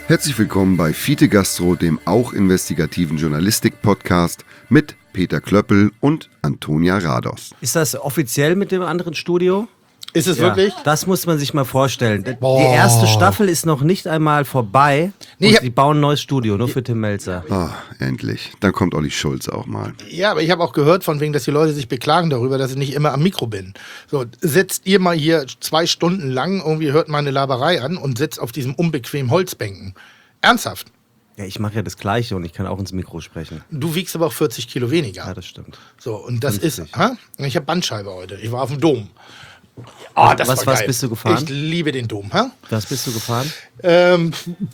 Herzlich willkommen bei Fiete Gastro, dem auch investigativen Journalistik-Podcast mit Peter Klöppel und Antonia Rados. Ist das offiziell mit dem anderen Studio? Ist es wirklich? Das muss man sich mal vorstellen. Boah. Die erste Staffel ist noch nicht einmal vorbei. Nee, und die bauen ein neues Studio, nur für Tim Melzer. Ah, endlich. Dann kommt Olli Schulz auch mal. Ja, aber ich habe auch gehört von wegen, dass die Leute sich beklagen darüber, dass ich nicht immer am Mikro bin. So, setzt ihr mal hier 2 Stunden lang, irgendwie hört meine Laberei an und sitzt auf diesem unbequemen Holzbänken. Ernsthaft. Ja, ich mache ja das Gleiche und ich kann auch ins Mikro sprechen. Du wiegst aber auch 40 Kilo weniger. Ja, das stimmt. So, und das 50. ist, ich habe Bandscheibe heute. Ich war auf dem Dom. Ah, das war Was geil. bist du gefahren? Ich liebe den Dom, ha? Was bist du gefahren? Ähm,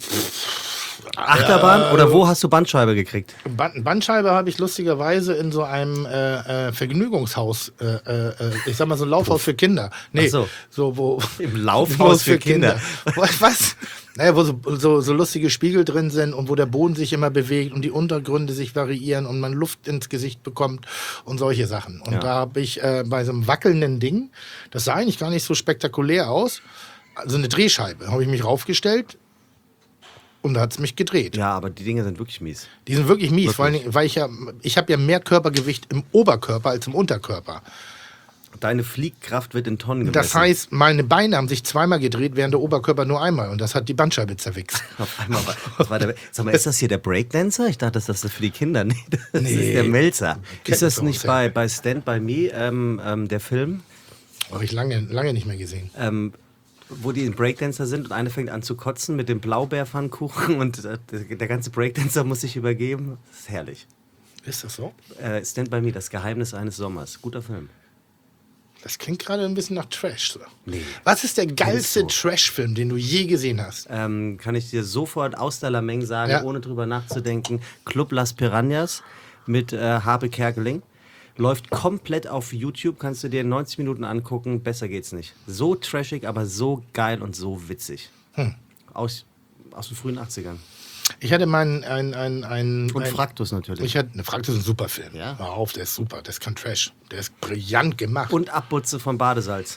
Achterbahn? Oder wo hast du Bandscheibe gekriegt? Bandscheibe habe ich lustigerweise in so einem Vergnügungshaus, ich sag mal so ein Laufhaus für Kinder. Nee, Ach so. wo Im Laufhaus für Kinder. Was? Naja, wo so lustige Spiegel drin sind und wo der Boden sich immer bewegt und die Untergründe sich variieren und man Luft ins Gesicht bekommt und solche Sachen. Und da habe ich bei so einem wackelnden Ding, das sah eigentlich gar nicht so spektakulär aus, also eine Drehscheibe, habe ich mich raufgestellt und da hat es mich gedreht. Ja, aber die Dinge sind wirklich mies. Die sind wirklich mies, vor allen Dingen, weil ich habe ja mehr Körpergewicht im Oberkörper als im Unterkörper. Deine Fliehkraft wird in Tonnen gemessen. Das heißt, meine Beine haben sich zweimal gedreht, während der Oberkörper nur einmal. Und das hat die Bandscheibe zerwichst. Auf einmal sag mal, ist das hier der Breakdancer? Ich dachte, das ist für die Kinder. Nee, das ist der Melzer. Ist das nicht bei Stand By Me, der Film? Habe ich lange nicht mehr gesehen. Wo die Breakdancer sind und eine fängt an zu kotzen mit dem Blaubeerpfannkuchen und der ganze Breakdancer muss sich übergeben. Das ist herrlich. Ist das so? Stand By Me, das Geheimnis eines Sommers. Guter Film. Das klingt gerade ein bisschen nach Trash. So. Nee. Was ist der geilste Trash-Film, den du je gesehen hast? Kann ich dir sofort aus der Lameng sagen, Ja. ohne drüber nachzudenken. Club Las Piranhas mit Habe Kerkeling. Läuft komplett auf YouTube, kannst du dir in 90 Minuten angucken. Besser geht's nicht. So trashig, aber so geil und so witzig. Aus den frühen 80ern. Ich hatte meinen Und Fraktus natürlich. Fraktus ist ein super Film. Ja. Hör auf, der ist super. Der ist kein Trash. Der ist brillant gemacht. Und Abputze von Badesalz.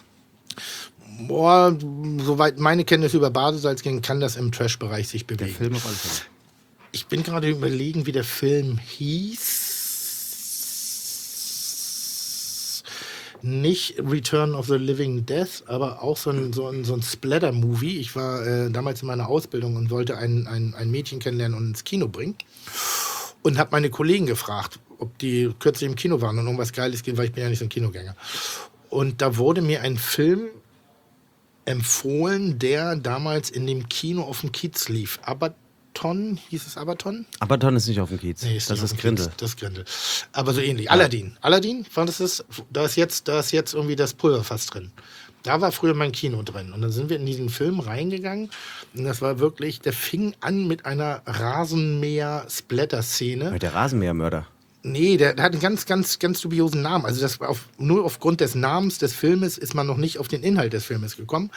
Boah, soweit meine Kenntnisse über Badesalz gehen, kann das im Trash-Bereich sich bewegen. Der Film auf alle Fälle. Ich bin gerade überlegen, wie der Film hieß. Nicht Return of the Living Death, aber auch so ein Splatter-Movie. Ich war damals in meiner Ausbildung und wollte ein Mädchen kennenlernen und ins Kino bringen. Und habe meine Kollegen gefragt, ob die kürzlich im Kino waren und irgendwas Geiles gehen, weil ich bin ja nicht so ein Kinogänger. Und da wurde mir ein Film empfohlen, der damals in dem Kino auf dem Kiez lief. Abaton, hieß es Abaton? Abaton ist nicht auf dem Kiez. Nee, das nicht auf ist dem Grindel. Kiez, das ist Grindel. Aber so ähnlich. Aladdin. Aladdin, war das? Da ist jetzt irgendwie das Pulverfass drin. Da war früher mein Kino drin. Und dann sind wir in diesen Film reingegangen. Und das war wirklich, der fing an mit einer Rasenmäher-Splatter-Szene. Mit der Rasenmähermörder. Nee, der hat einen ganz, ganz, ganz dubiosen Namen. Also nur aufgrund des Namens des Filmes ist man noch nicht auf den Inhalt des Filmes gekommen.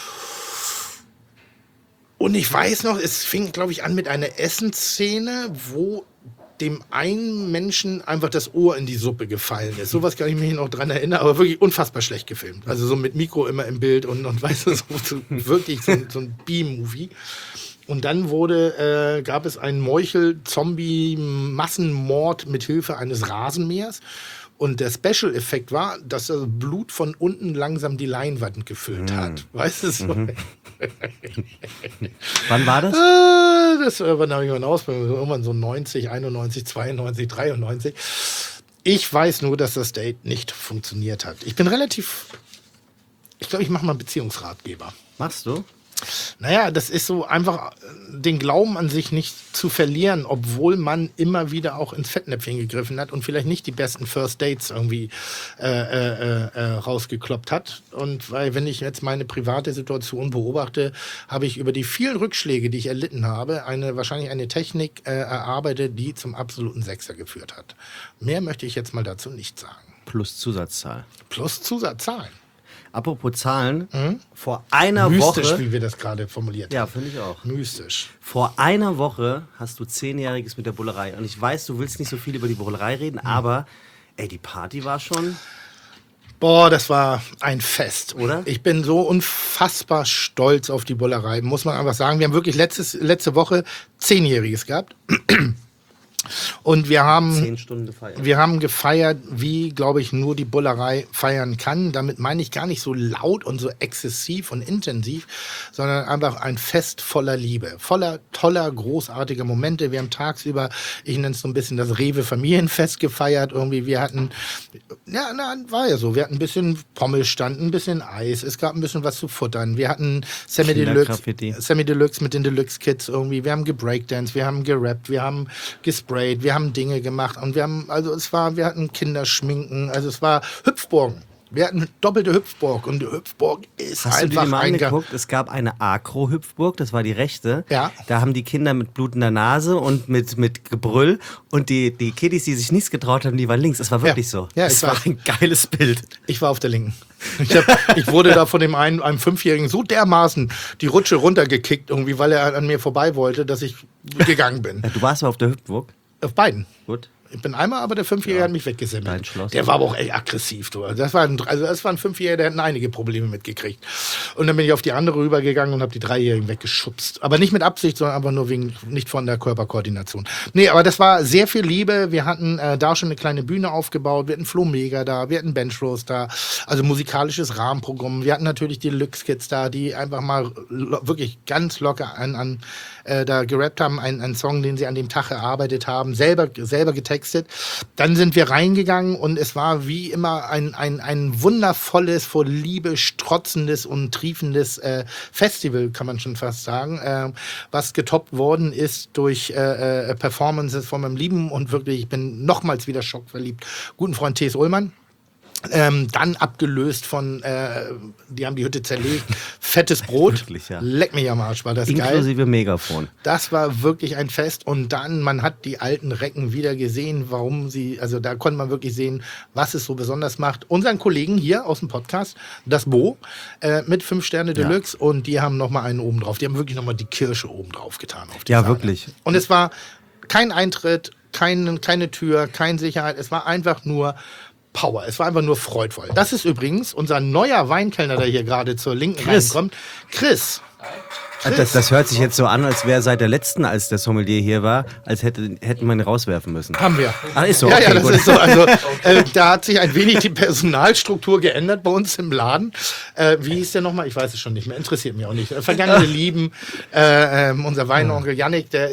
Und ich weiß noch, es fing, glaube ich, an mit einer Essensszene, wo dem einen Menschen einfach das Ohr in die Suppe gefallen ist. Sowas kann ich mich noch dran erinnern, aber wirklich unfassbar schlecht gefilmt. Also so mit Mikro immer im Bild und weißt du, wirklich so ein B-Movie. Und dann gab es einen Meuchel-Zombie-Massenmord mit Hilfe eines Rasenmähers. Und der Special-Effekt war, dass das Blut von unten langsam die Leinwand gefüllt hat. Weißt du so? Wann war das? Das war nach meiner Ausbildung, irgendwann so 90, 91, 92, 93. Ich weiß nur, dass das Date nicht funktioniert hat. Ich glaube, ich mache mal einen Beziehungsratgeber. Machst du? Naja, das ist so einfach den Glauben an sich nicht zu verlieren, obwohl man immer wieder auch ins Fettnäpfchen gegriffen hat und vielleicht nicht die besten First Dates irgendwie rausgekloppt hat. Und weil, wenn ich jetzt meine private Situation beobachte, habe ich über die vielen Rückschläge, die ich erlitten habe, wahrscheinlich eine Technik erarbeitet, die zum absoluten Sechser geführt hat. Mehr möchte ich jetzt mal dazu nicht sagen. Plus Zusatzzahl. Plus Zusatzzahlen. Apropos Zahlen, vor einer Mystisch, Woche... wie wir das gerade formuliert Ja, haben. finde ich auch. Mystisch. Vor einer Woche hast du 10-Jähriges mit der Bullerei. Und ich weiß, du willst nicht so viel über die Bullerei reden, aber ey, die Party war schon... Boah, das war ein Fest. Oder? Ich bin so unfassbar stolz auf die Bullerei, muss man einfach sagen. Wir haben wirklich letzte Woche 10-Jähriges gehabt. Und wir haben 10 Stunden gefeiert. Wir haben gefeiert, wie, glaube ich, nur die Bullerei feiern kann. Damit meine ich gar nicht so laut und so exzessiv und intensiv, sondern einfach ein Fest voller Liebe, voller toller, großartiger Momente. Wir haben tagsüber, ich nenne es so ein bisschen das Rewe-Familienfest gefeiert. Irgendwie, wir hatten, war ja so, wir hatten ein bisschen Pommelstand, ein bisschen Eis, es gab ein bisschen was zu futtern. Wir hatten Sammy Deluxe mit den Deluxe Kids irgendwie. Wir haben gebreakdanced, wir haben gerappt, wir haben gesprayt, wir haben Dinge gemacht und wir hatten Kinderschminken, also es war Hüpfburgen. Wir hatten doppelte Hüpfburg und die Hüpfburg ist Hast einfach du dir mal angeguckt? Es gab eine Agro-Hüpfburg, das war die rechte. Ja. Da haben die Kinder mit blutender Nase und mit Gebrüll und die Kiddies, die sich nichts getraut haben, die waren links. Es war wirklich so. Ja, es war ein geiles Bild. Ich war auf der linken. Ich wurde da von einem 5-Jährigen so dermaßen die Rutsche runtergekickt, irgendwie, weil er an mir vorbei wollte, dass ich gegangen bin. Ja, du warst aber auf der Hüpfburg? Auf beiden. Gut. Ich bin einmal, aber der 5-Jährige hat mich weggesemmelt. Dein Schloss. Der war aber auch echt aggressiv. Du. Das war ein 5-Jähriger, der hat einige Probleme mitgekriegt. Und dann bin ich auf die andere rübergegangen und habe die 3-Jährigen weggeschubst. Aber nicht mit Absicht, sondern einfach nur nicht von der Körperkoordination. Nee, aber das war sehr viel Liebe. Wir hatten da schon eine kleine Bühne aufgebaut. Wir hatten Flo Mega da, wir hatten Bench Rose da. Also musikalisches Rahmenprogramm. Wir hatten natürlich die Deluxe Kids da, die einfach mal wirklich ganz locker da gerappt haben. Einen Song, den sie an dem Tag erarbeitet haben, selber getextet. Dann sind wir reingegangen und es war wie immer ein wundervolles, vor Liebe strotzendes und triefendes Festival, kann man schon fast sagen, was getoppt worden ist durch Performances von meinem lieben und wirklich, ich bin nochmals wieder schockverliebt, guten Freund T.S. Ullmann. Dann abgelöst von, die haben die Hütte zerlegt, fettes Brot, Wirklich, ja. Leck mich am Arsch, war das geil. Inklusive Megafon. Das war wirklich ein Fest und dann, man hat die alten Recken wieder gesehen, also da konnte man wirklich sehen, was es so besonders macht. Unseren Kollegen hier aus dem Podcast, das Bo, mit 5 Sterne Deluxe und die haben nochmal einen oben drauf, die haben wirklich nochmal die Kirsche oben drauf getan. Auf die Ja, Sahne. wirklich. Und es war kein Eintritt, keine Tür, keine Sicherheit, es war einfach nur Power. Es war einfach nur freudvoll. Das ist übrigens unser neuer Weinkellner, der hier gerade zur Linken reinkommt. Chris. Das hört sich jetzt so an, als wäre seit der letzten, als der Sommelier hier war, als hätten wir ihn rauswerfen müssen. Haben wir. Ach, ist so. Ja, Okay, ja, das gut. ist so. Also, da hat sich ein wenig die Personalstruktur geändert bei uns im Laden. Wie hieß der nochmal? Ich weiß es schon nicht mehr. Interessiert mich auch nicht. Vergangene Lieben. Unser Weinonkel Yannick, der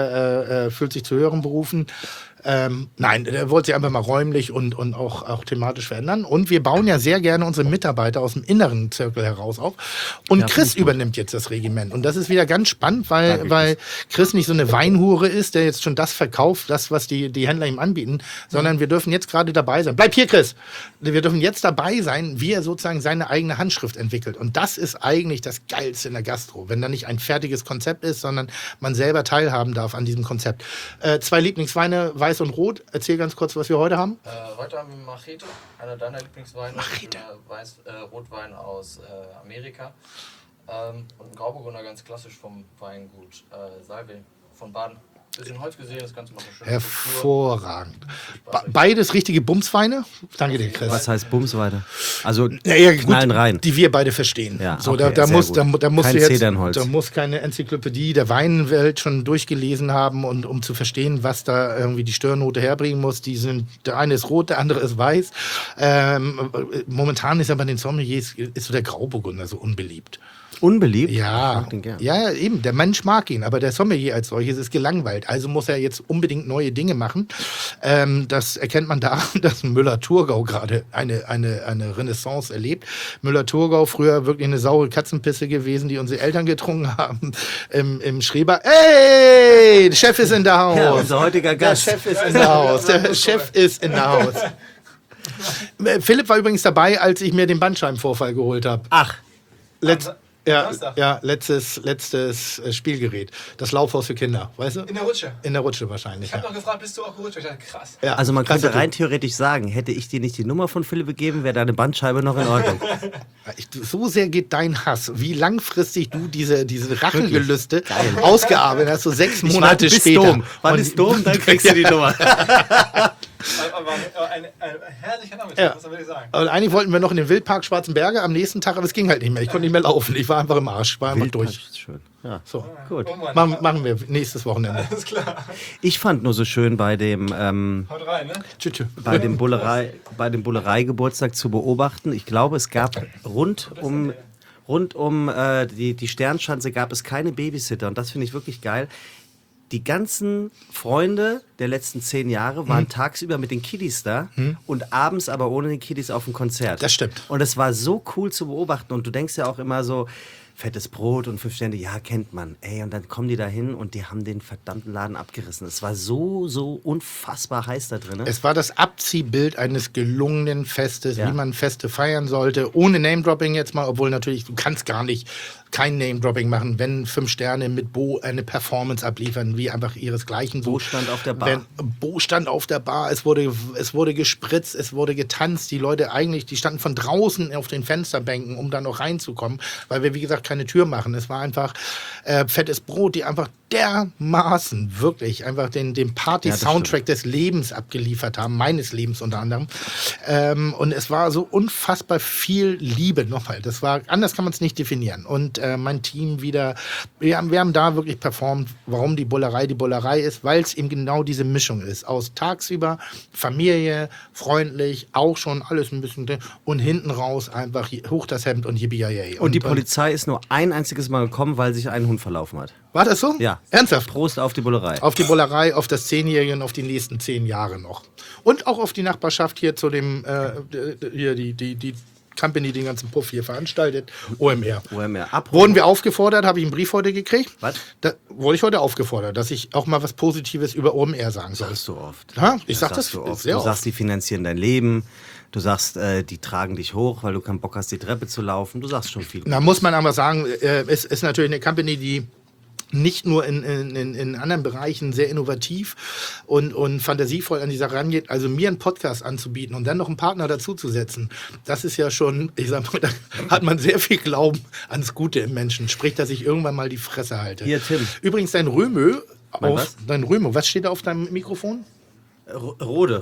fühlt sich zu höheren berufen. Nein, der wollte sich einfach mal räumlich und auch thematisch verändern. Und wir bauen ja sehr gerne unsere Mitarbeiter aus dem inneren Zirkel heraus auf. Und Ja, Chris übernimmt jetzt das Regiment. Und das ist wieder ganz spannend, weil Chris nicht so eine Weinhure ist, der jetzt schon das verkauft, das, was die Händler ihm anbieten, sondern wir dürfen jetzt gerade dabei sein. Bleib hier, Chris! Wir dürfen jetzt dabei sein, wie er sozusagen seine eigene Handschrift entwickelt. Und das ist eigentlich das Geilste in der Gastro, wenn da nicht ein fertiges Konzept ist, sondern man selber teilhaben darf an diesem Konzept. 2 Lieblingsweine, Weiß und Rot. Erzähl ganz kurz, was wir heute haben. Heute haben wir Machete, einer deiner Lieblingsweine. Machete. Rotwein aus Amerika. Und ein Grauburgunder, ganz klassisch vom Weingut Salve von Baden. Bisschen Holz gesehen, das Ganze macht eine schöne Hervorragend. Beides richtige Bumsweine. Danke dir, Chris. Was heißt Bumsweite? Also Ja, knallen rein. Die wir beide verstehen. Ja, so, okay, da sehr muss gut. du Kein jetzt, Zedernholz. da muss keine Enzyklopädie der Weinwelt schon durchgelesen haben und um zu verstehen, was da irgendwie die Störnote herbringen muss. Der eine ist rot, der andere ist weiß. Momentan ist aber bei den Sommeliers ist so der Grauburgunder so unbeliebt. Unbeliebt? Ich Ja, mag den gern. ja, eben. Der Mensch mag ihn, aber der Sommelier als solches ist gelangweilt. Also muss er jetzt unbedingt neue Dinge machen. Das erkennt man daran, dass Müller-Thurgau gerade eine Renaissance erlebt. Müller-Thurgau, früher wirklich eine saure Katzenpisse gewesen, die unsere Eltern getrunken haben im Schreber. Ey, der Chef ist in der Haus. Ja, unser heutiger Gast. Der Chef ist in der Haus. Der Chef ist in der Haus. Philipp war übrigens dabei, als ich mir den Bandscheibenvorfall geholt habe. Ach, Letztes Spielgerät. Das Laufhaus für Kinder, weißt du? In der Rutsche. In der Rutsche wahrscheinlich. Ich habe noch gefragt, bist du auch gerutscht? Ich dachte, krass. Ja, also man könnte krasser rein theoretisch sagen, hätte ich dir nicht die Nummer von Philipp gegeben, wäre deine Bandscheibe noch in Ordnung. Typ. So sehr geht dein Hass, wie langfristig du diese Rachengelüste ausgearbeitet hast, so 6 Monate bis später. Dom. Wann ist Dom, dann kriegst du die Nummer. Aber ein herrlicher Nachmittag, Ja. muss man wirklich sagen. Und eigentlich wollten wir noch in den Wildpark Schwarzenberge am nächsten Tag, aber es ging halt nicht mehr. Ich konnte nicht mehr laufen. Ich war einfach im Arsch. Ich war einfach Wildpark durch. ist schön. Ja, So. gut. Oh Mann, Machen wir nächstes Wochenende. alles klar. Ich fand nur so schön bei dem Haut rein, ne? Tschüss. bei dem Bullerei-Geburtstag zu beobachten. Ich glaube, es gab rund um die Sternschanze gab es keine Babysitter und das finde ich wirklich geil. Die ganzen Freunde der letzten 10 Jahre waren tagsüber mit den Kiddies da und abends aber ohne den Kiddies auf dem Konzert. Das stimmt. Und es war so cool zu beobachten und du denkst ja auch immer so, fettes Brot und 5 Sterne, ja, kennt man. Ey, und dann kommen die da hin und die haben den verdammten Laden abgerissen. Es war so unfassbar heiß da drin. Es war das Abziehbild eines gelungenen Festes, Ja. wie man Feste feiern sollte. Ohne Name-Dropping jetzt mal, obwohl natürlich, du kannst gar nicht kein Name-Dropping machen, wenn 5 Sterne mit Bo eine Performance abliefern, wie einfach ihresgleichen. Bo stand auf der Bar. Bo stand auf der Bar, es wurde gespritzt, es wurde getanzt. Die Leute eigentlich, die standen von draußen auf den Fensterbänken, um da noch reinzukommen, weil wir, wie gesagt, keine Tür machen. Es war einfach fettes Brot, die einfach dermaßen wirklich einfach den Party-Soundtrack des Lebens abgeliefert haben, meines Lebens unter anderem. Und es war so unfassbar viel Liebe nochmal. Das war, anders kann man es nicht definieren. Und mein Team wieder, wir haben da wirklich performt, warum die Bullerei ist, weil es eben genau diese Mischung ist. Aus tagsüber, Familie, freundlich, auch schon alles ein bisschen, und hinten raus einfach hoch das Hemd und yippie. Und die Polizei ist nur ein einziges Mal gekommen, weil sich ein Hund verlaufen hat. War das so? Ja. Ernsthaft? Prost auf die Bullerei. Auf die Bullerei, auf das 10-Jährige und auf die nächsten 10 Jahre noch. Und auch auf die Nachbarschaft hier zu dem, hier die Company, den ganzen Puff hier veranstaltet, OMR. OMR. Wurden wir aufgefordert, habe ich einen Brief heute gekriegt. Was? Da wurde ich heute aufgefordert, dass ich auch mal was Positives über OMR sagen soll. Sagst du oft. Ja, ich sag sagst das du oft. sehr Du oft. sagst, die finanzieren dein Leben. Du sagst, die tragen dich hoch, weil du keinen Bock hast, die Treppe zu laufen. Du sagst schon viel. Da muss man aber sagen, es ist natürlich eine Company, die nicht nur in anderen Bereichen sehr innovativ und fantasievoll an die Sache rangeht, also mir einen Podcast anzubieten und dann noch einen Partner dazuzusetzen, das ist ja schon, ich sag mal, da hat man sehr viel Glauben ans Gute im Menschen. Sprich, dass ich irgendwann mal die Fresse halte. Hier, Tim. Übrigens, dein Römö, was? was steht da auf deinem Mikrofon? Rode.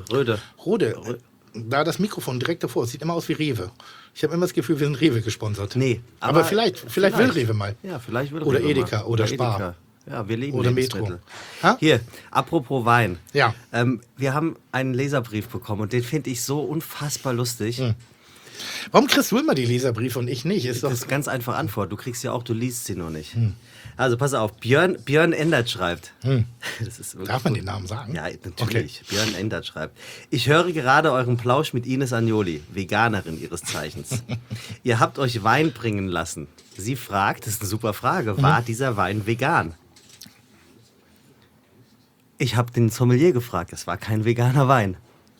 Rode. Da das Mikrofon direkt davor, es sieht immer aus wie Rewe. Ich habe immer das Gefühl, wir sind Rewe gesponsert. Nee. Aber vielleicht will Rewe mal. Ja, vielleicht will Oder Rewe Edeka mal. oder Spar. Edeka. Ja, wir lieben Oder Lebensmittel. Metro. Ha? Hier, apropos Wein. Ja. Wir haben einen Leserbrief bekommen und den finde ich so unfassbar lustig. Warum kriegst du immer die Leserbriefe und ich nicht? Ist doch Das ist ganz einfach Antwort. Du kriegst ja auch, du liest sie nur nicht. Also pass auf, Björn Endert schreibt. Das ist wirklich Darf man gut. den Namen sagen? Ja, natürlich. Björn Endert schreibt. Ich höre gerade euren Plausch mit Ines Agnoli, Veganerin ihres Zeichens. Ihr habt euch Wein bringen lassen. Sie fragt, das ist eine super Frage, war dieser Wein vegan? Ich habe den Sommelier gefragt, es war kein veganer Wein.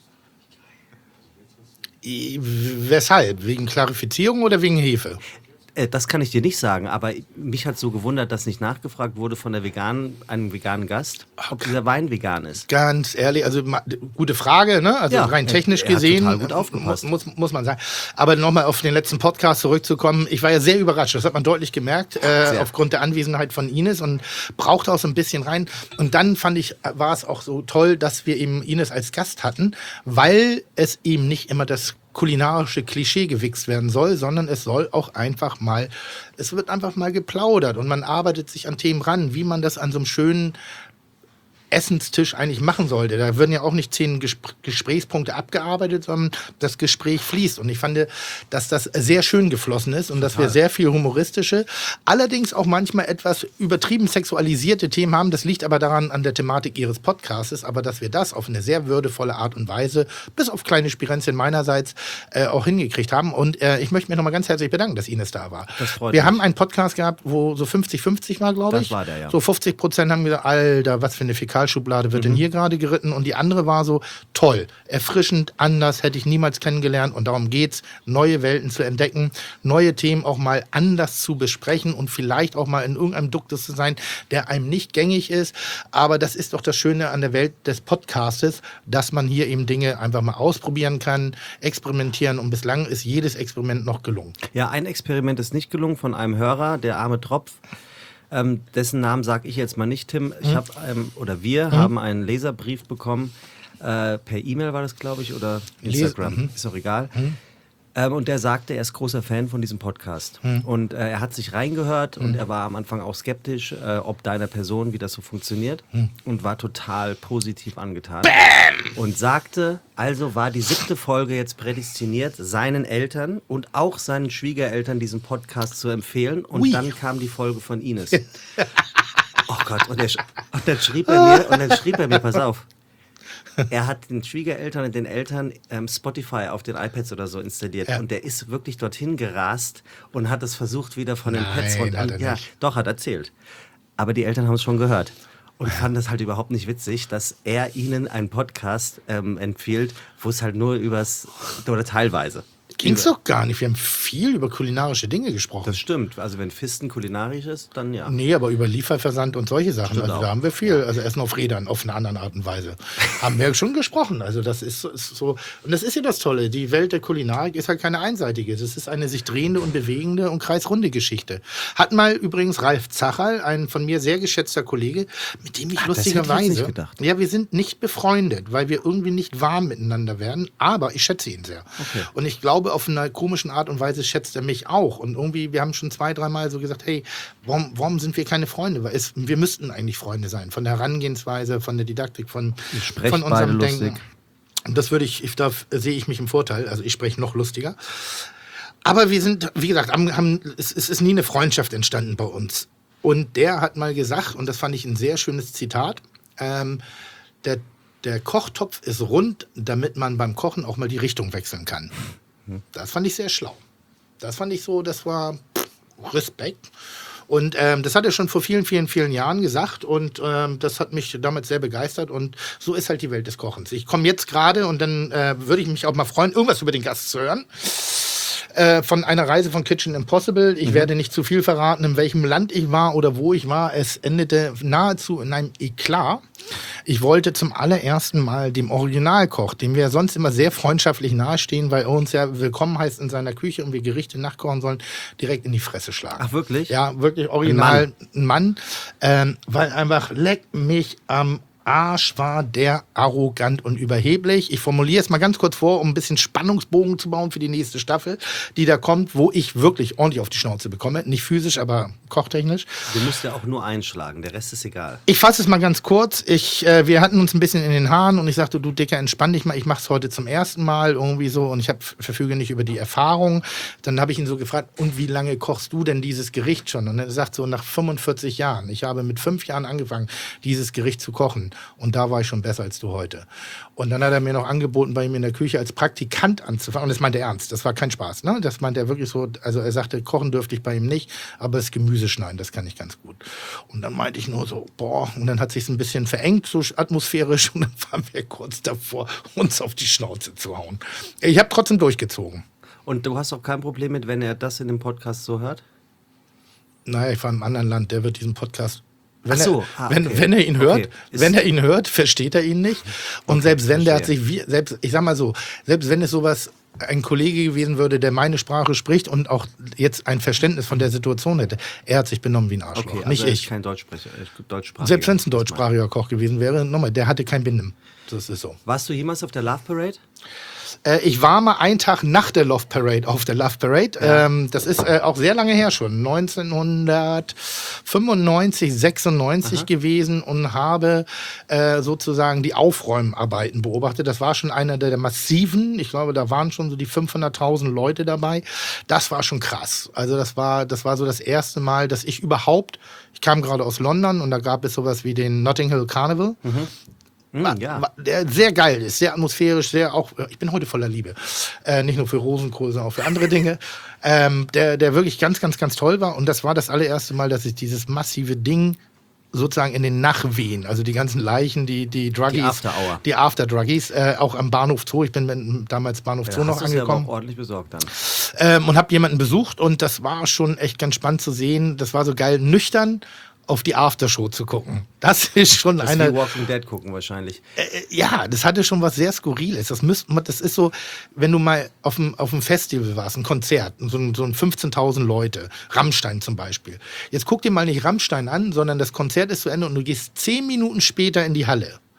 Weshalb? Wegen Klarifizierung oder wegen Hefe? Das kann ich dir nicht sagen, aber mich hat so gewundert, dass nicht nachgefragt wurde von einem veganen Gast, ob dieser Wein vegan ist. Ganz ehrlich, also gute Frage, ne? Also Ja, rein technisch er hat gesehen. total gut aufgepasst. Muss man sagen. Aber nochmal auf den letzten Podcast zurückzukommen, ich war ja sehr überrascht, das hat man deutlich gemerkt, aufgrund der Anwesenheit von Ines und brauchte auch so ein bisschen rein. Und dann fand ich, war es auch so toll, dass wir eben Ines als Gast hatten, weil es eben nicht immer das kulinarische Klischee gewichst werden soll, sondern es soll auch einfach mal, es wird einfach mal geplaudert und man arbeitet sich an Themen ran, wie man das an so einem schönen Essenstisch eigentlich machen sollte. Da werden ja auch nicht 10 Gesprächspunkte abgearbeitet, sondern das Gespräch fließt. Und ich fand, dass das sehr schön geflossen ist und dass wir sehr viel humoristische, allerdings auch manchmal etwas übertrieben sexualisierte Themen haben. Das liegt aber daran an der Thematik ihres Podcastes, aber dass wir das auf eine sehr würdevolle Art und Weise, bis auf kleine Spirenzchen meinerseits, auch hingekriegt haben. Und ich möchte mich nochmal ganz herzlich bedanken, dass Ines da war. Das freut wir mich. haben einen Podcast gehabt, wo so 50-50 war, glaube Das ich. war der, ja. So 50% haben gesagt, Alter, was für eine Fäkalschublade wird denn hier gerade geritten? Und die andere war so, toll, erfrischend, anders, hätte ich niemals kennengelernt. Und darum geht's, neue Welten zu entdecken, neue Themen auch mal anders zu besprechen und vielleicht auch mal in irgendeinem Duktus zu sein, der einem nicht gängig ist. Aber das ist doch das Schöne an der Welt des Podcastes, dass man hier eben Dinge einfach mal ausprobieren kann, experimentieren. Und bislang ist jedes Experiment noch gelungen. Ja, ein Experiment ist nicht gelungen von einem Hörer, der arme Tropf. Dessen Namen sage ich jetzt mal nicht, Tim. Ich habe wir haben einen Leserbrief bekommen Per E-Mail war das, glaube ich, oder Instagram, ist auch egal. Und der sagte, er ist großer Fan von diesem Podcast. Und er hat sich reingehört und er war am Anfang auch skeptisch, ob deiner Person, wie das so funktioniert. Und war total positiv angetan. Bam! Und sagte, also war die 7. Folge jetzt prädestiniert, seinen Eltern und auch seinen Schwiegereltern diesen Podcast zu empfehlen. Und dann kam die Folge von Ines. Oh Gott, und dann schrieb er mir, pass auf. Er hat den Schwiegereltern und den Eltern Spotify auf den iPads oder so installiert und der ist wirklich dorthin gerast und hat es versucht wieder von den Pads runter. Ja, doch, hat erzählt. Aber die Eltern haben es schon gehört und fanden das halt überhaupt nicht witzig, dass er ihnen einen Podcast empfiehlt, wo es halt nur oder teilweise. Ging's doch gar nicht. Wir haben viel über kulinarische Dinge gesprochen. Das stimmt. Also wenn Fisten kulinarisch ist, dann ja. Nee, aber über Lieferversand und solche Sachen. Stimmt also auch. da haben wir viel. Also Essen auf Rädern, auf eine andere Art und Weise. Haben wir schon gesprochen. Also das ist so. Und das ist ja das Tolle. Die Welt der Kulinarik ist halt keine einseitige. Es ist eine sich drehende und bewegende und kreisrunde Geschichte. Hat mal übrigens Ralf Zacherl, ein von mir sehr geschätzter Kollege, mit dem ich lustigerweise... Ja, wir sind nicht befreundet, weil wir irgendwie nicht warm miteinander werden. Aber ich schätze ihn sehr. Okay. Und ich glaube, auf einer komischen Art und Weise schätzt er mich auch. Und irgendwie, wir haben schon 2-3 Mal so gesagt, hey, warum sind wir keine Freunde? Weil wir müssten eigentlich Freunde sein. Von der Herangehensweise, von der Didaktik, von unserem Denken. Und das sehe ich mich im Vorteil. Also ich spreche noch lustiger. Aber wir sind, wie gesagt, es ist nie eine Freundschaft entstanden bei uns. Und der hat mal gesagt, und das fand ich ein sehr schönes Zitat, der Kochtopf ist rund, damit man beim Kochen auch mal die Richtung wechseln kann. Das fand ich sehr schlau. Das fand ich so, das war Respekt. Und das hat er schon vor vielen, vielen, vielen Jahren gesagt und das hat mich damals sehr begeistert und so ist halt die Welt des Kochens. Ich komme jetzt gerade und dann würde ich mich auch mal freuen, irgendwas über den Gast zu hören. Von einer Reise von Kitchen Impossible. Ich werde nicht zu viel verraten, in welchem Land ich war oder wo ich war. Es endete nahezu in einem Eklat. Ich wollte zum allerersten Mal dem Originalkoch, dem wir sonst immer sehr freundschaftlich nahestehen, weil er uns ja willkommen heißt in seiner Küche und wir Gerichte nachkochen sollen, direkt in die Fresse schlagen. Ach, wirklich? Ja, wirklich original ein Mann. Weil einfach leck mich am Arsch war der arrogant und überheblich. Ich formuliere es mal ganz kurz vor, um ein bisschen Spannungsbogen zu bauen für die nächste Staffel, die da kommt, wo ich wirklich ordentlich auf die Schnauze bekomme. Nicht physisch, aber kochtechnisch. Du musst ja auch nur einschlagen, der Rest ist egal. Ich fasse es mal ganz kurz. Wir hatten uns ein bisschen in den Haaren und ich sagte, du Dicker, entspann dich mal. Ich mache es heute zum ersten Mal irgendwie so und ich verfüge nicht über die Erfahrung. Dann habe ich ihn so gefragt, und wie lange kochst du denn dieses Gericht schon? Und er sagt so, nach 45 Jahren. Ich habe mit 5 Jahren angefangen, dieses Gericht zu kochen. Und da war ich schon besser als du heute. Und dann hat er mir noch angeboten, bei ihm in der Küche als Praktikant anzufangen. Und das meinte er ernst. Das war kein Spaß. Ne? Das meinte er wirklich so. Also er sagte, kochen dürfte ich bei ihm nicht, aber das Gemüse schneiden, das kann ich ganz gut. Und dann meinte ich nur so, boah. Und dann hat sich ein bisschen verengt, so atmosphärisch. Und dann waren wir kurz davor, uns auf die Schnauze zu hauen. Ich habe trotzdem durchgezogen. Und du hast auch kein Problem mit, wenn er das in dem Podcast so hört? Naja, ich war im anderen Land, der wird diesen Podcast... Ach so. Wenn er ihn hört, versteht er ihn nicht. Und selbst wenn der hat sich, ich sag mal so, selbst wenn es sowas ein Kollege gewesen würde, der meine Sprache spricht und auch jetzt ein Verständnis von der Situation hätte, er hat sich benommen wie ein Arschloch, okay, also nicht er ist ich. Kein Deutschsprachiger. Selbst wenn es ein deutschsprachiger Koch gewesen wäre, nochmal, der hatte kein Binden. Das ist so. Warst du jemals auf der Love Parade? Ich war mal einen Tag nach der Love Parade auf der Love Parade. Ja. Das ist auch sehr lange her schon, 1995, 96 gewesen und habe sozusagen die Aufräumarbeiten beobachtet. Das war schon einer der massiven, ich glaube, da waren schon so die 500.000 Leute dabei. Das war schon krass. Also das war so das erste Mal, dass ich kam gerade aus London und da gab es sowas wie den Notting Hill Carnival. Der sehr geil ist, sehr atmosphärisch, ich bin heute voller Liebe. Nicht nur für Rosenkohl, sondern auch für andere Dinge. Der wirklich ganz, ganz, ganz toll war. Und das war das allererste Mal, dass ich dieses massive Ding sozusagen in den Nachwehen, also die ganzen Leichen, die Druggies, die After-Druggies, auch am Bahnhof Zoo. Ich bin damals Bahnhof Zoo noch angekommen. Ja, ordentlich besorgt dann. Und habe jemanden besucht und das war schon echt ganz spannend zu sehen. Das war so geil, nüchtern auf die Aftershow zu gucken. Das ist schon das eine... wie Walking Dead gucken wahrscheinlich. Ja, das hatte schon was sehr Skurriles. Das ist so, wenn du mal auf einem Festival warst, ein Konzert, so ein 15.000 Leute, Rammstein zum Beispiel. Jetzt guck dir mal nicht Rammstein an, sondern das Konzert ist zu Ende und du gehst 10 Minuten später in die Halle.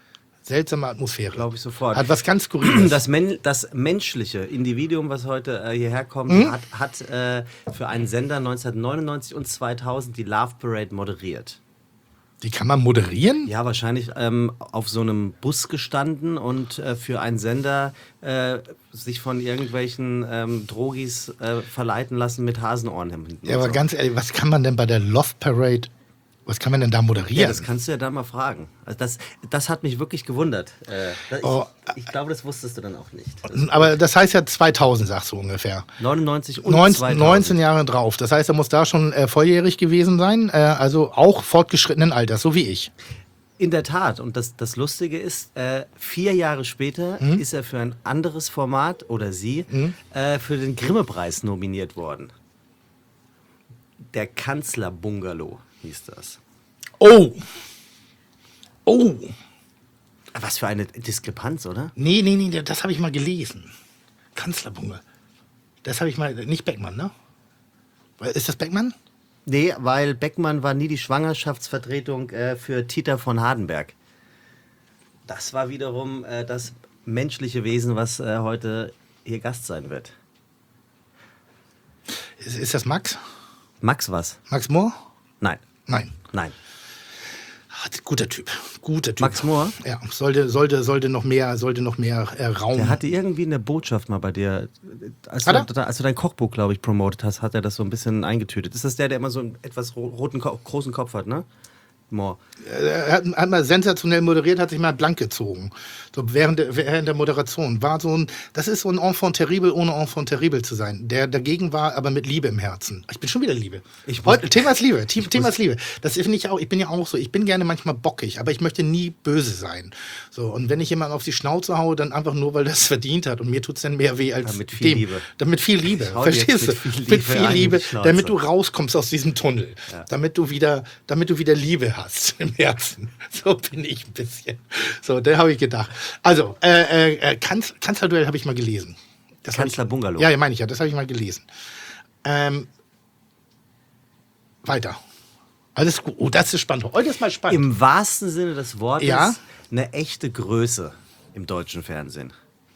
Seltsame Atmosphäre. Glaube ich sofort. Hat was ganz Skurriles. Das menschliche Individuum, was heute hierher kommt, hat für einen Sender 1999 und 2000 die Love Parade moderiert. Die kann man moderieren? Ja, wahrscheinlich auf so einem Bus gestanden und für einen Sender sich von irgendwelchen Drogis verleiten lassen mit Hasenohren hinten. Ja, aber ganz ehrlich, was kann man denn bei der Love Parade, was kann man denn da moderieren? Ja, das kannst du ja da mal fragen. Also das hat mich wirklich gewundert. Ich glaube, das wusstest du dann auch nicht. Aber das heißt ja 2000, sagst du ungefähr. 99 und 19 2000. Jahre drauf. Das heißt, er muss da schon volljährig gewesen sein, also auch fortgeschrittenen Alters, so wie ich. In der Tat. Und das Lustige ist, 4 Jahre später ist er für ein anderes Format, oder sie, für den Grimme-Preis nominiert worden. Der Kanzler-Bungalow hieß das. Oh! Was für eine Diskrepanz, oder? Nee, das habe ich mal gelesen. Kanzlerbunge. Das habe ich mal, nicht Beckmann, ne? Ist das Beckmann? Nee, weil Beckmann war nie die Schwangerschaftsvertretung für Tita von Hardenberg. Das war wiederum das menschliche Wesen, was heute hier Gast sein wird. Ist das Max? Max was? Max Mohr? Nein. Nein. Guter Typ. Max Mohr? Ja, sollte noch mehr Raum. Der hatte irgendwie eine Botschaft mal bei dir. Als du dein Kochbuch, glaube ich, promotet hast, hat er das so ein bisschen eingetütet. Ist das der immer so einen etwas roten, großen Kopf hat, ne? Mohr. Er hat mal sensationell moderiert, hat sich mal blank gezogen. So während der Moderation. Das ist so ein Enfant terrible, ohne Enfant terrible zu sein. Der dagegen war, aber mit Liebe im Herzen. Ich bin schon wieder Liebe. Thema ist Liebe. Thema ist Liebe. Das finde ich auch. Ich bin ja auch so. Ich bin gerne manchmal bockig, aber ich möchte nie böse sein. So, und wenn ich jemanden auf die Schnauze haue, dann einfach nur, weil das verdient hat. Und mir tut es dann mehr weh als damit viel dem. Liebe. Damit viel Liebe. Verstehst du? Mit viel Liebe, damit du rauskommst aus diesem Tunnel. Ja. Damit du wieder Liebe hast im Herzen. So bin ich ein bisschen. So, da habe ich gedacht. Also, Kanzlerduell habe ich mal gelesen. Kanzler-Bungalow. Ja, meine ich ja, das habe ich mal gelesen. Weiter. Alles gut. Oh, das ist spannend. Heute ist mal spannend. Im wahrsten Sinne des Wortes Ja? eine echte Größe im deutschen Fernsehen.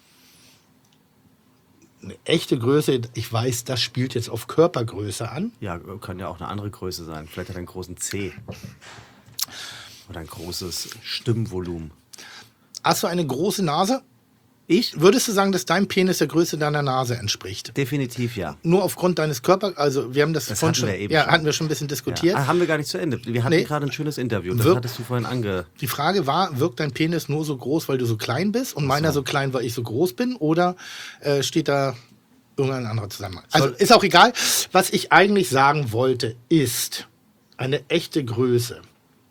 Eine echte Größe, ich weiß, das spielt jetzt auf Körpergröße an. Ja, kann ja auch eine andere Größe sein. Vielleicht hat er einen großen C. Oder ein großes Stimmvolumen. Hast du eine große Nase? Ich? Würdest du sagen, dass dein Penis der Größe deiner Nase entspricht? Definitiv ja. Nur aufgrund deines Körpers? Also wir haben das vorhin hatten wir eben ja, schon. hatten wir schon ein bisschen diskutiert. Ja, haben wir gar nicht zu Ende. Wir hatten gerade ein schönes Interview. Das hattest du vorhin Die Frage war, wirkt dein Penis nur so groß, weil du so klein bist und meiner so klein, weil ich so groß bin? Oder steht da irgendein anderer Zusammenhang? Also ist auch egal. Was ich eigentlich sagen wollte, ist eine echte Größe.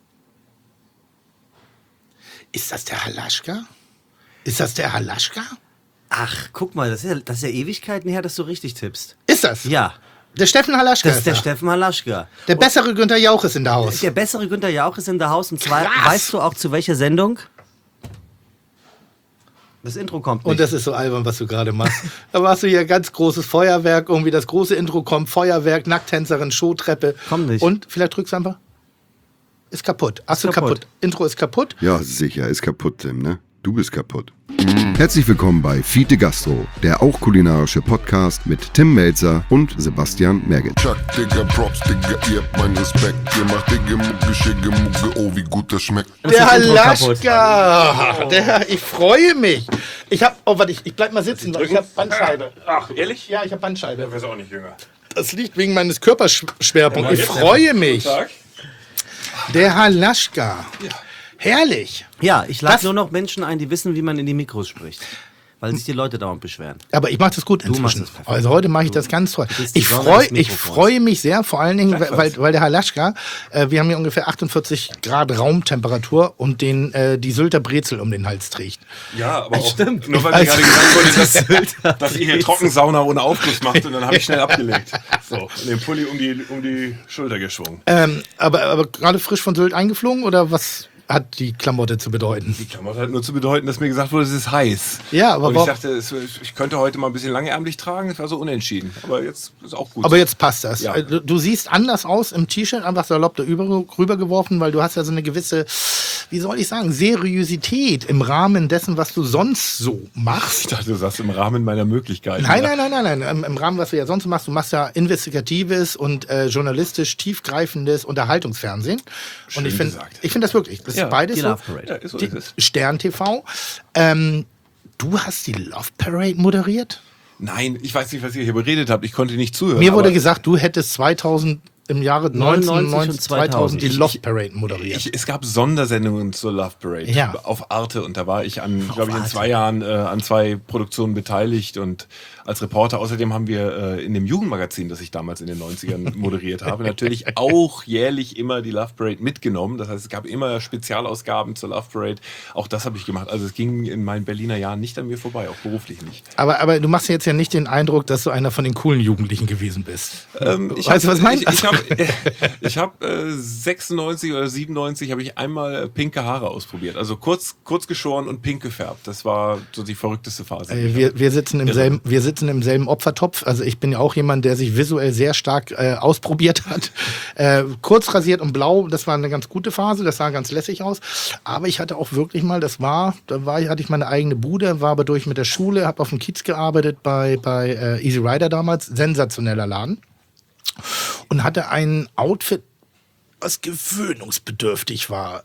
Ist das der Halaschka? Ach, guck mal, das ist ja Ewigkeiten her, dass du richtig tippst. Ist das? Ja. Der Steffen Halaschka Das ist der Steffen Halaschka. Der bessere Günther Jauch ist in der Haus. Der bessere Günther Jauch ist in der Haus. Und zwar, Krass. weißt du auch zu welcher Sendung? Das Intro kommt nicht. Und das ist so albern, was du gerade machst. Da machst du hier ganz großes Feuerwerk, irgendwie das große Intro kommt, Feuerwerk, Nackttänzerin, Showtreppe. Kommt nicht. Und vielleicht drückst du einfach. Ist kaputt. Hast du kaputt. Intro ist kaputt. Ja, sicher, ist kaputt, Tim, ne? Du bist kaputt. Herzlich willkommen bei Fiete Gastro, der auch kulinarische Podcast mit Tim Melzer und Sebastian Merget. Chuck, Digga, Props, Digga, ihr habt meinen Respekt. Ihr macht Digga, Mucke, Schicke, Mucke, oh, wie gut das schmeckt. Der Halaschka! Ich freue mich. Ich bleib mal sitzen, weil ich habe Bandscheibe. Ach, ehrlich? Ja, ich habe Bandscheibe. Du wirst auch nicht jünger. Das liegt wegen meines Körperschwerpunkts. Ich freue mich. Guten Tag. Der Halaschka. Herrlich. Ja, ich lade Das- nur noch Menschen ein, die wissen, wie man in die Mikros spricht. Weil sich die Leute dauernd beschweren. Aber ich mache das gut machst inzwischen. das perfekt. Also heute mache ich das ganz toll. bist die Ich Sonne freue des Mikrofons. freu mich sehr, vor allen Dingen, weil der Halaschka, wir haben hier ungefähr 48 Grad Raumtemperatur und die Sylter Brezel um den Hals trägt. Ja, aber auch Stimmt. nur weil mir gerade gesagt wurde, dass ihr hier Trockensauna ohne Aufguss macht und dann habe ich schnell abgelegt. So, und den Pulli um die Schulter geschwungen. Aber gerade frisch von Sylt eingeflogen oder was hat die Klamotte zu bedeuten? Die Klamotte hat nur zu bedeuten, dass mir gesagt wurde, es ist heiß. Ja, aber und ich warum- dachte, ich könnte heute mal ein bisschen langärmlich tragen, das war so unentschieden. Aber jetzt ist auch gut. Aber jetzt passt das. Ja. Du siehst anders aus im T-Shirt, einfach salopp da rübergeworfen, weil du hast ja so eine gewisse, wie soll ich sagen, Seriosität im Rahmen dessen, was du sonst so machst. Ich dachte, du sagst im Rahmen meiner Möglichkeiten. Nein. Im Rahmen, was du ja sonst machst, du machst ja investigatives und journalistisch tiefgreifendes Unterhaltungsfernsehen. Schön und ich gesagt. finde das wirklich, das Ja, ist beides Die so. Love Parade. Ja, ist so Die ist es. Stern TV. Du hast die Love Parade moderiert? Nein, ich weiß nicht, was ihr hier beredet habt. Ich konnte nicht zuhören. Mir wurde aber gesagt, du hättest im Jahre 99 und 2000 die 2000. Love Parade moderiert. es gab Sondersendungen zur Love Parade Ja. auf Arte und da war ich glaube ich, in 2 Jahren an 2 Produktionen beteiligt und als Reporter. Außerdem haben wir in dem Jugendmagazin, das ich damals in den 90ern moderiert habe, natürlich auch jährlich immer die Love Parade mitgenommen. Das heißt, es gab immer Spezialausgaben zur Love Parade. Auch das habe ich gemacht. Also es ging in meinen Berliner Jahren nicht an mir vorbei, auch beruflich nicht. Aber du machst jetzt ja nicht den Eindruck, dass du einer von den coolen Jugendlichen gewesen bist. Weißt du, was ich meine? Ich habe 96 oder 97 habe ich einmal pinke Haare ausprobiert. Also kurz geschoren und pink gefärbt. Das war so die verrückteste Phase. Wir sitzen im selben Opfertopf. Also ich bin ja auch jemand, der sich visuell sehr stark ausprobiert hat. Kurz rasiert und blau, das war eine ganz gute Phase. Das sah ganz lässig aus. Aber ich hatte auch wirklich mal, hatte ich meine eigene Bude, war aber durch mit der Schule, habe auf dem Kiez gearbeitet bei Easy Rider damals. Sensationeller Laden. Und hatte ein Outfit, was gewöhnungsbedürftig war.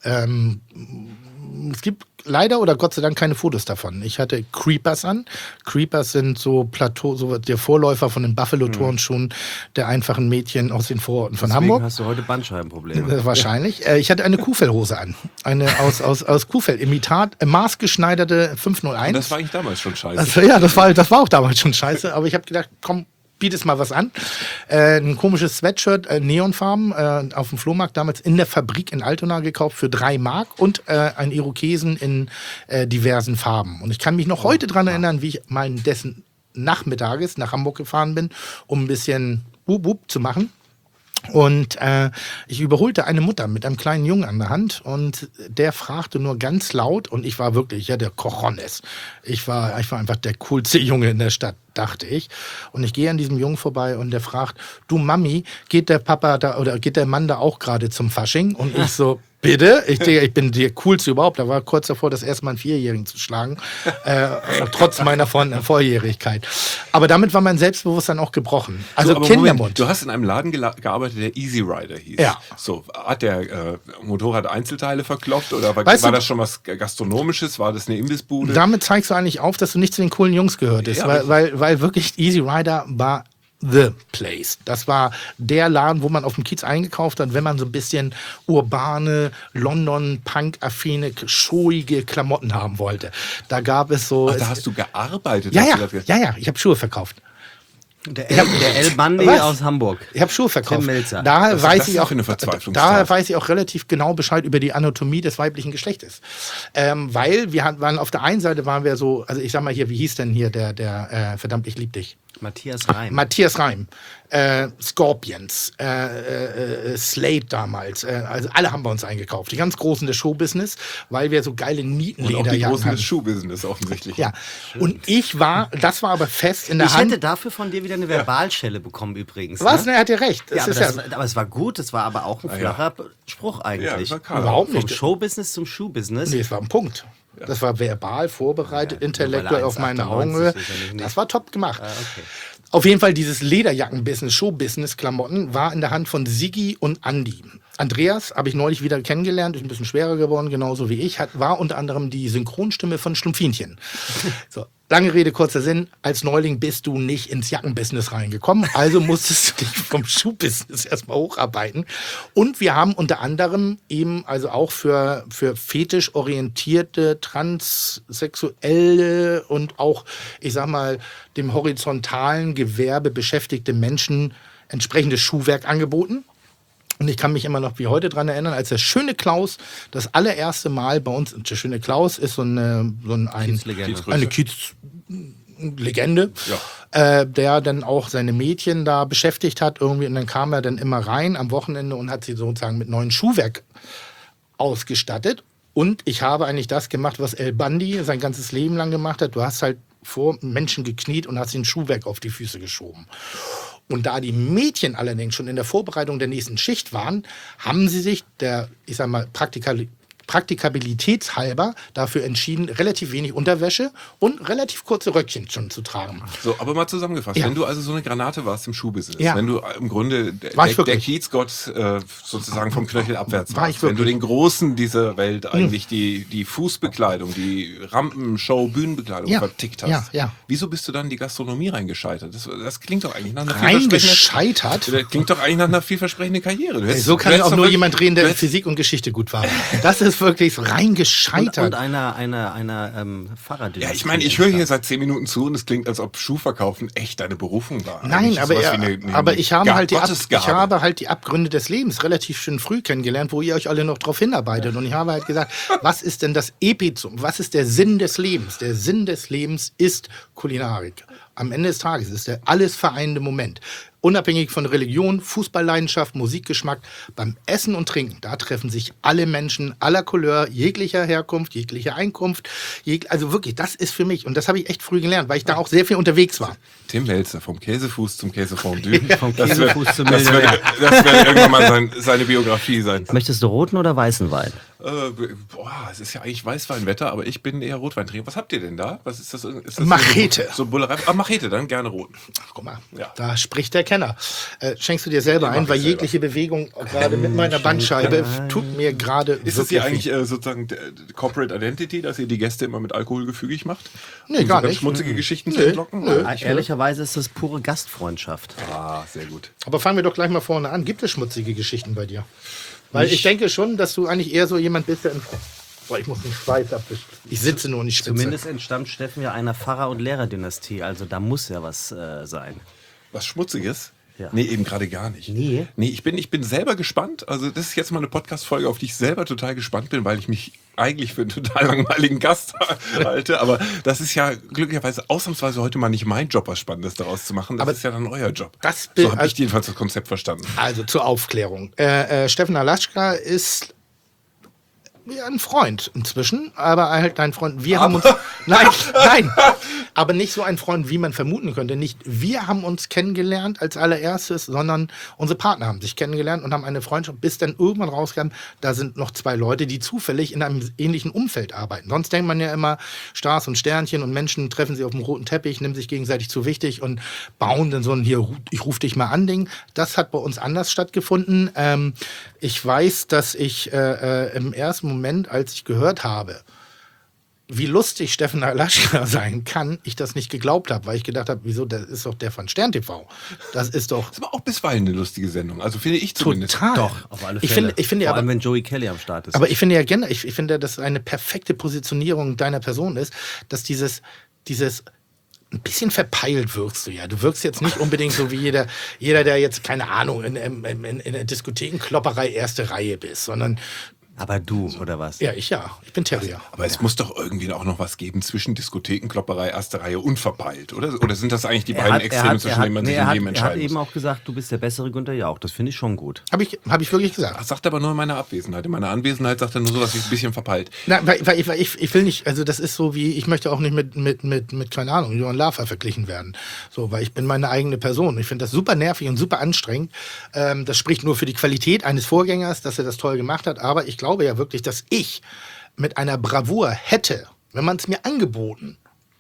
Es gibt leider oder Gott sei Dank keine Fotos davon. Ich hatte Creepers an. Creepers sind so Plateau, so der Vorläufer von den Buffalo-Turnschuhen der einfachen Mädchen aus den Vororten von Deswegen Hamburg. hast du heute Bandscheibenprobleme. Wahrscheinlich. Ich hatte eine Kuhfellhose an. Eine aus Kuhfell. Imitat, maßgeschneiderte 501. Und das war eigentlich damals schon scheiße. Also, ja, das war auch damals schon scheiße. Aber ich habe gedacht, komm, bietest mal was an. Ein komisches Sweatshirt, Neonfarben, auf dem Flohmarkt damals in der Fabrik in Altona gekauft für 3 Mark und ein Irokesen in diversen Farben. Und ich kann mich noch heute dran erinnern, wie ich mal dessen Nachmittages nach Hamburg gefahren bin, um ein bisschen Bub zu machen. Und ich überholte eine Mutter mit einem kleinen Jungen an der Hand und der fragte nur ganz laut und ich war wirklich, der Cojones. Ich war einfach der coolste Junge in der Stadt, dachte ich. Und ich gehe an diesem Jungen vorbei und der fragt, du Mami, geht der Papa da oder geht der Mann da auch gerade zum Fasching? Und ich so, bitte? Ich bin der Coolste überhaupt. Da war kurz davor, das erste Mal einen 4-Jährigen zu schlagen. Trotz meiner Vorjährigkeit. Aber damit war mein Selbstbewusstsein auch gebrochen. Also aber Kindermund. Moment, du hast in einem Laden gearbeitet, der Easy Rider hieß. Ja. So, hat der Motorrad Einzelteile verkloppt oder war Weißt du, das schon was Gastronomisches? War das eine Imbissbude? Damit zeigst du eigentlich auf, dass du nicht zu den coolen Jungs gehörtest. Ja, weil wirklich Easy Rider war the place. Das war der Laden, wo man auf dem Kiez eingekauft hat, wenn man so ein bisschen urbane, London-Punk-affine, showige Klamotten haben wollte. Da gab es so... Ach, da hast du gearbeitet? Ja, hast ich habe Schuhe verkauft. Der El Bandi Was? aus Hamburg. Ich habe Schuhe verkauft. Tim Melzer. Daher Was weiß ist das ich denn auch, für eine Verzweiflungstat? daher weiß ich auch relativ genau Bescheid über die Anatomie des weiblichen Geschlechtes. Weil waren auf der einen Seite waren wir so, also ich sag mal hier, wie hieß denn hier der verdammt, ich lieb dich. Matthias Reim. Matthias Reim, Scorpions, Slade damals, also alle haben bei uns eingekauft. Die ganz Großen des Showbusiness, weil wir so geile Und auch die Nietenlederjacken Großen hatten. des Schuhbusiness offensichtlich. Ja, und das war aber fest in der Ich Hand. hätte dafür von dir wieder eine Verbalschelle bekommen übrigens. Was? Ne? Ne, er hat ja recht. Ja, Das aber, ist aber es war gut, es war aber auch ein flacher Spruch Ja, eigentlich. das war klar. überhaupt Vom nicht. Showbusiness zum Schuhbusiness. Nee, es war ein Punkt. Das war verbal, vorbereitet, Ja, intellektuell nur auf weil er meine 1,98 Augenhöhe. ist, ist er nicht. Das war top gemacht. Okay. Auf jeden Fall dieses Lederjacken-Business, Show-Business-Klamotten war in der Hand von Siggi und Andi. Andreas habe ich neulich wieder kennengelernt, ist ein bisschen schwerer geworden, genauso wie ich, war unter anderem die Synchronstimme von Schlumpfinchen. So, lange Rede, kurzer Sinn, als Neuling bist du nicht ins Jackenbusiness reingekommen, also musstest du dich vom Schuhbusiness erstmal hocharbeiten. Und wir haben unter anderem eben also auch für fetischorientierte, transsexuelle und auch, ich sag mal, dem horizontalen Gewerbe beschäftigte Menschen entsprechendes Schuhwerk angeboten. Und ich kann mich immer noch wie heute dran erinnern, als der schöne Klaus das allererste Mal bei uns, der schöne Klaus ist eine Kiezlegende, der dann auch seine Mädchen da beschäftigt hat irgendwie. Und dann kam er dann immer rein am Wochenende und hat sie sozusagen mit neuen Schuhwerk ausgestattet. Und ich habe eigentlich das gemacht, was El Bandi sein ganzes Leben lang gemacht hat. Du hast halt vor Menschen gekniet und hast ihnen Schuhwerk auf die Füße geschoben. Und da die Mädchen allerdings schon in der Vorbereitung der nächsten Schicht waren, haben sie sich der, ich sag mal, praktikabilitätshalber dafür entschieden, relativ wenig Unterwäsche und relativ kurze Röckchen schon zu tragen. So, aber mal zusammengefasst, Ja. wenn du also so eine Granate warst im Schuhbusiness, Ja. wenn du im Grunde War ich der wirklich. Kiezgott sozusagen vom Knöchel abwärts War ich warst, wenn du wirklich. den Großen dieser Welt eigentlich die Fußbekleidung, die Rampenshow, Bühnenbekleidung Ja. vertickt hast, Ja. wieso bist du dann in die Gastronomie reingescheitert? Das klingt doch eigentlich nach einer vielversprechenden... Reingescheitert? Das klingt doch eigentlich nach einer vielversprechenden Karriere. Du hättest- So du kann hättest auch doch nur wirklich- jemand reden, der du in hättest- Physik und Geschichte gut war. Das ist wirklich so Und reingescheitert. einer Fahrraddynastie. Ja, ich meine, ich höre hier seit 10 Minuten zu und es klingt, als ob Schuhverkaufen echt deine Berufung war. Nein, Eigentlich aber, sowas wie eine aber ich habe halt Gottesgabe. die Abgründe des Lebens relativ schön früh kennengelernt, wo ihr euch alle noch drauf hinarbeitet. Und ich habe halt gesagt, was ist denn das Epizum? Was ist der Sinn des Lebens? Der Sinn des Lebens ist Kulinarik. Am Ende des Tages ist der alles vereinende Moment. Unabhängig von Religion, Fußballleidenschaft, Musikgeschmack, beim Essen und Trinken, da treffen sich alle Menschen aller Couleur, jeglicher Herkunft, jeglicher Einkunft. Also wirklich, das ist für mich, und das habe ich echt früh gelernt, weil ich da auch sehr viel unterwegs war. Tim Wälzer, vom Käsefuß zum Käsefondue. Vom Käsefuß zum das Millionär. wird irgendwann mal seine Biografie sein. Möchtest du roten oder weißen Wein? Es ist ja eigentlich Weißweinwetter, aber ich bin eher Rotweintrinker. Was habt ihr denn da? Was ist das? Ist das Machete. So Bullerei? Machete, dann gerne roten. Guck mal, Ja. da spricht der Kenner. Schenkst du dir selber mach ein, ich weil selber. jegliche Bewegung, gerade mit meiner Bandscheibe, tut mir gerade Ist das hier eigentlich sozusagen Corporate Identity, dass ihr die Gäste immer mit Alkohol gefügig macht? Nee, Um gar so ganz nicht. schmutzige Geschichten zu Nö, entlocken? nö. Oder? Ehrlicherweise ist das pure Gastfreundschaft. Ah, sehr gut. Aber fangen wir doch gleich mal vorne an. Gibt es schmutzige Geschichten bei dir? Weil ich denke schon, dass du eigentlich eher so jemand bist, der... Boah, ich muss den Schweiß abwischen. Ich sitze nur und ich schwitze. Zumindest entstammt Steffen ja einer Pfarrer- und Lehrerdynastie, also da muss ja was sein. Was Schmutziges? Ja. Nee, eben gerade gar nicht. Nee? Nee, ich bin selber gespannt. Also das ist jetzt mal eine Podcast-Folge, auf die ich selber total gespannt bin, weil ich mich eigentlich für einen total langweiligen Gast halte. Aber das ist ja glücklicherweise ausnahmsweise heute mal nicht mein Job, was Spannendes daraus zu machen. Das Aber ist ja dann euer Job. das So habe also- ich jedenfalls das Konzept verstanden. Also zur Aufklärung. Steffen Alaschka ist ja, ein Freund inzwischen, aber halt ein Freund. Wir haben uns. Nein, aber nicht so ein Freund, wie man vermuten könnte. Nicht wir haben uns kennengelernt als allererstes, sondern unsere Partner haben sich kennengelernt und haben eine Freundschaft, bis dann irgendwann rauskam, da sind noch 2 Leute, die zufällig in einem ähnlichen Umfeld arbeiten. Sonst denkt man ja immer, Stars und Sternchen und Menschen treffen sich auf dem roten Teppich, nehmen sich gegenseitig zu wichtig und bauen dann so ein hier, ich ruf dich mal an Ding. Das hat bei uns anders stattgefunden. Ich weiß, dass ich im ersten Moment, als ich gehört habe, wie lustig Steffen Alaschka sein kann, ich das nicht geglaubt habe, weil ich gedacht habe, wieso, das ist doch der von Stern TV. Das ist doch Das war auch bisweilen eine lustige Sendung. Also finde ich zumindest. total. Doch, auf alle Ich Fälle. finde Vor aber, allem, wenn Joey Kelly am Start ist. aber ich finde ja generell, ich finde, dass eine perfekte Positionierung deiner Person ist, dass dieses ein bisschen verpeilt wirkst du ja. Du wirkst jetzt nicht unbedingt so wie jeder, der jetzt, keine Ahnung, in der Diskothekenklopperei erste Reihe bist, sondern Aber du, oder was? ja, ich bin Terrier. Aber es muss doch irgendwie auch noch was geben zwischen Diskothekenklopperei, erste Reihe und verpeilt, oder? Oder sind das eigentlich die beiden Extreme, zwischen denen man sich im Leben er hat entscheiden eben muss? auch gesagt, du bist der bessere Günther Jauch. Das finde ich schon gut. Hab ich wirklich gesagt. Das sagt aber nur in meiner Abwesenheit. In meiner Anwesenheit sagt er nur so, dass ich ein bisschen verpeilt. Na, weil ich will nicht, also das ist so wie, ich möchte auch nicht mit keine Ahnung, Johann Lafer verglichen werden. So, weil ich bin meine eigene Person. Ich finde das super nervig und super anstrengend. Das spricht nur für die Qualität eines Vorgängers, dass er das toll gemacht hat. Aber ich glaube ja wirklich, dass ich mit einer Bravour hätte, wenn man es mir angeboten,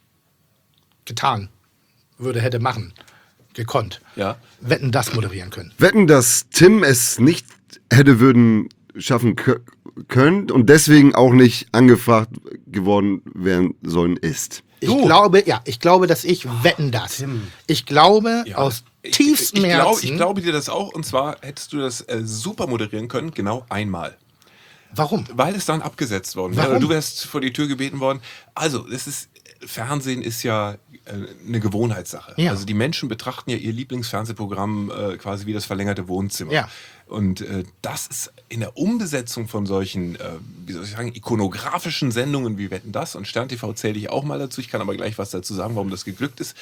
getan würde, hätte machen, gekonnt, Ja. Wetten, das moderieren können. Wetten, dass Tim es nicht hätte schaffen können und deswegen auch nicht angefragt geworden werden sollen ist. Ich glaube, dass ich Wetten, das. Ich glaube Ja. aus tiefstem ich Herzen. glaube dir das auch. Und zwar hättest du das super moderieren können, genau einmal. Warum? Weil es dann abgesetzt worden wäre. Du wärst vor die Tür gebeten worden. Also, Fernsehen ist ja eine Gewohnheitssache. Ja. Also die Menschen betrachten ja ihr Lieblingsfernsehprogramm quasi wie das verlängerte Wohnzimmer. Ja. Und das ist in der Umbesetzung von solchen, wie soll ich sagen, ikonografischen Sendungen wie Wetten, das und Stern TV zähle ich auch mal dazu. Ich kann aber gleich was dazu sagen, warum das geglückt ist.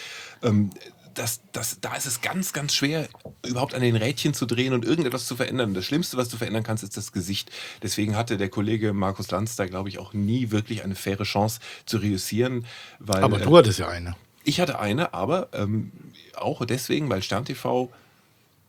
Da ist es ganz, ganz schwer, überhaupt an den Rädchen zu drehen und irgendetwas zu verändern. Das Schlimmste, was du verändern kannst, ist das Gesicht. Deswegen hatte der Kollege Markus Lanz da, glaube ich, auch nie wirklich eine faire Chance zu reüssieren. Weil, Aber du hattest ja eine. ich hatte eine, aber auch deswegen, weil Stern TV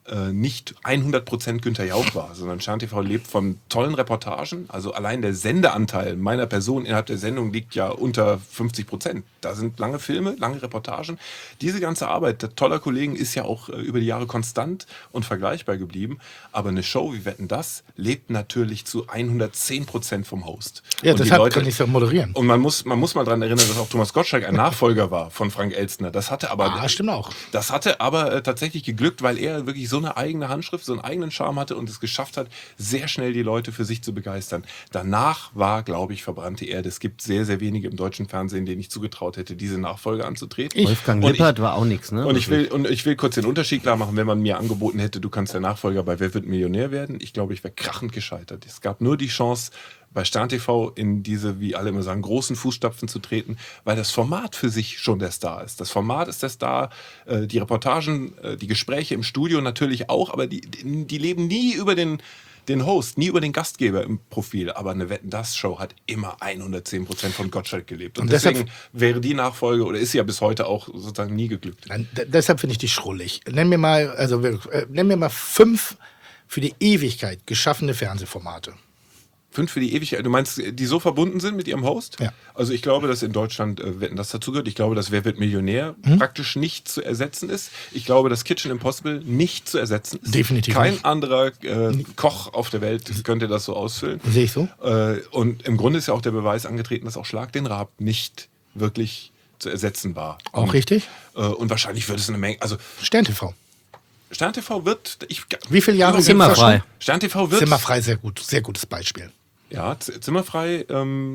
nicht 100% Günther Jauch war, sondern Stern TV lebt von tollen Reportagen. Also allein der Sendeanteil meiner Person innerhalb der Sendung liegt ja unter 50%. Da sind lange Filme, lange Reportagen. Diese ganze Arbeit der toller Kollegen ist ja auch über die Jahre konstant und vergleichbar geblieben. Aber eine Show wie Wetten, das lebt natürlich zu 110% vom Host. Ja, und deshalb kann ich es ja moderieren. Und man muss mal daran erinnern, dass auch Thomas Gottschalk ein Nachfolger war von Frank Elstner. Das hatte aber, stimmt auch. Das hatte aber tatsächlich geglückt, weil er wirklich so eine eigene Handschrift, so einen eigenen Charme hatte und es geschafft hat, sehr schnell die Leute für sich zu begeistern. Danach war, glaube ich, verbrannte Erde. Es gibt sehr, sehr wenige im deutschen Fernsehen, denen ich zugetraut hätte, diese Nachfolge anzutreten. Wolfgang Lippert war auch nichts, ne? Und ich will kurz den Unterschied klar machen, wenn man mir angeboten hätte, du kannst der Nachfolger bei Wer wird Millionär werden. Ich glaube, ich wäre krachend gescheitert. Es gab nur die Chance, bei Stern TV in diese, wie alle immer sagen, großen Fußstapfen zu treten, weil das Format für sich schon der Star ist. Das Format ist der Star, die Reportagen, die Gespräche im Studio natürlich auch, aber die leben nie über den Host, nie über den Gastgeber im Profil. Aber eine Wetten-Das-Show hat immer 110% von Gottschalk gelebt. Und deswegen wäre die Nachfolge, oder ist sie ja bis heute auch sozusagen nie geglückt. Deshalb finde ich die schrullig. Nenn mir mal 5 für die Ewigkeit geschaffene Fernsehformate. 5 für die Ewigkeit. Du meinst, die so verbunden sind mit ihrem Host? Ja. Also ich glaube, dass in Deutschland Wetten, das dazugehört. Ich glaube, dass Wer wird Millionär praktisch nicht zu ersetzen ist. Ich glaube, dass Kitchen Impossible nicht zu ersetzen ist. Definitiv Kein nicht. anderer Koch auf der Welt könnte das so ausfüllen. Sehe ich so. Und im Grunde ist ja auch der Beweis angetreten, dass auch Schlag den Raab nicht wirklich zu ersetzen war. Auch richtig. Und wahrscheinlich wird es eine Menge... Also Stern TV. Stern TV wird... Wie viele Jahre sind Zimmerfrei. Stern TV wird... Zimmerfrei, sehr gut. Sehr gutes Beispiel. Ja, Zimmerfrei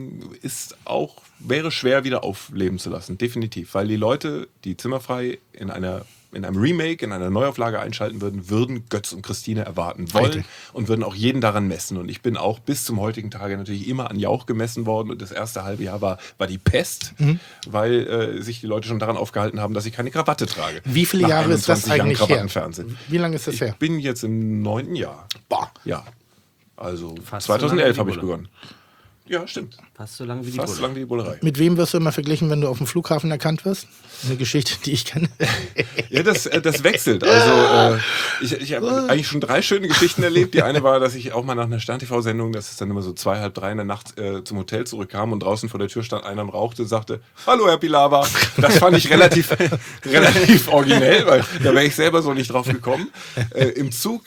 wäre schwer wieder aufleben zu lassen, definitiv. Weil die Leute, die Zimmerfrei in einem Remake, in einer Neuauflage einschalten würden Götz und Christine erwarten wollen. Richtig. Und würden auch jeden daran messen. Und ich bin auch bis zum heutigen Tage natürlich immer an Jauch gemessen worden. Und das erste halbe Jahr war die Pest, weil sich die Leute schon daran aufgehalten haben, dass ich keine Krawatte trage. Wie viele Nach Jahre ist das 21 Jahren eigentlich her? Krawattenfernsehen. Wie lange ist das her? Ich bin jetzt im 9. Jahr. Boah. Ja. Also Fast so lange 2011 wie habe ich Bulle. begonnen. Ja, stimmt. Fast so lange wie die Fast so Bulle. lange wie die Bullerei. Mit wem wirst du immer verglichen, wenn du auf dem Flughafen erkannt wirst? Eine Geschichte, die ich kenne. Ja, das wechselt. Also ich habe eigentlich schon 3 schöne Geschichten erlebt. Die eine war, dass ich auch mal nach einer Stern-TV-Sendung, das ist dann immer so 2, halb 3 in der Nacht zum Hotel zurückkam und draußen vor der Tür stand einer und rauchte und sagte, hallo Herr Pilawa. Das fand ich relativ originell, weil da wäre ich selber so nicht drauf gekommen. Im Zug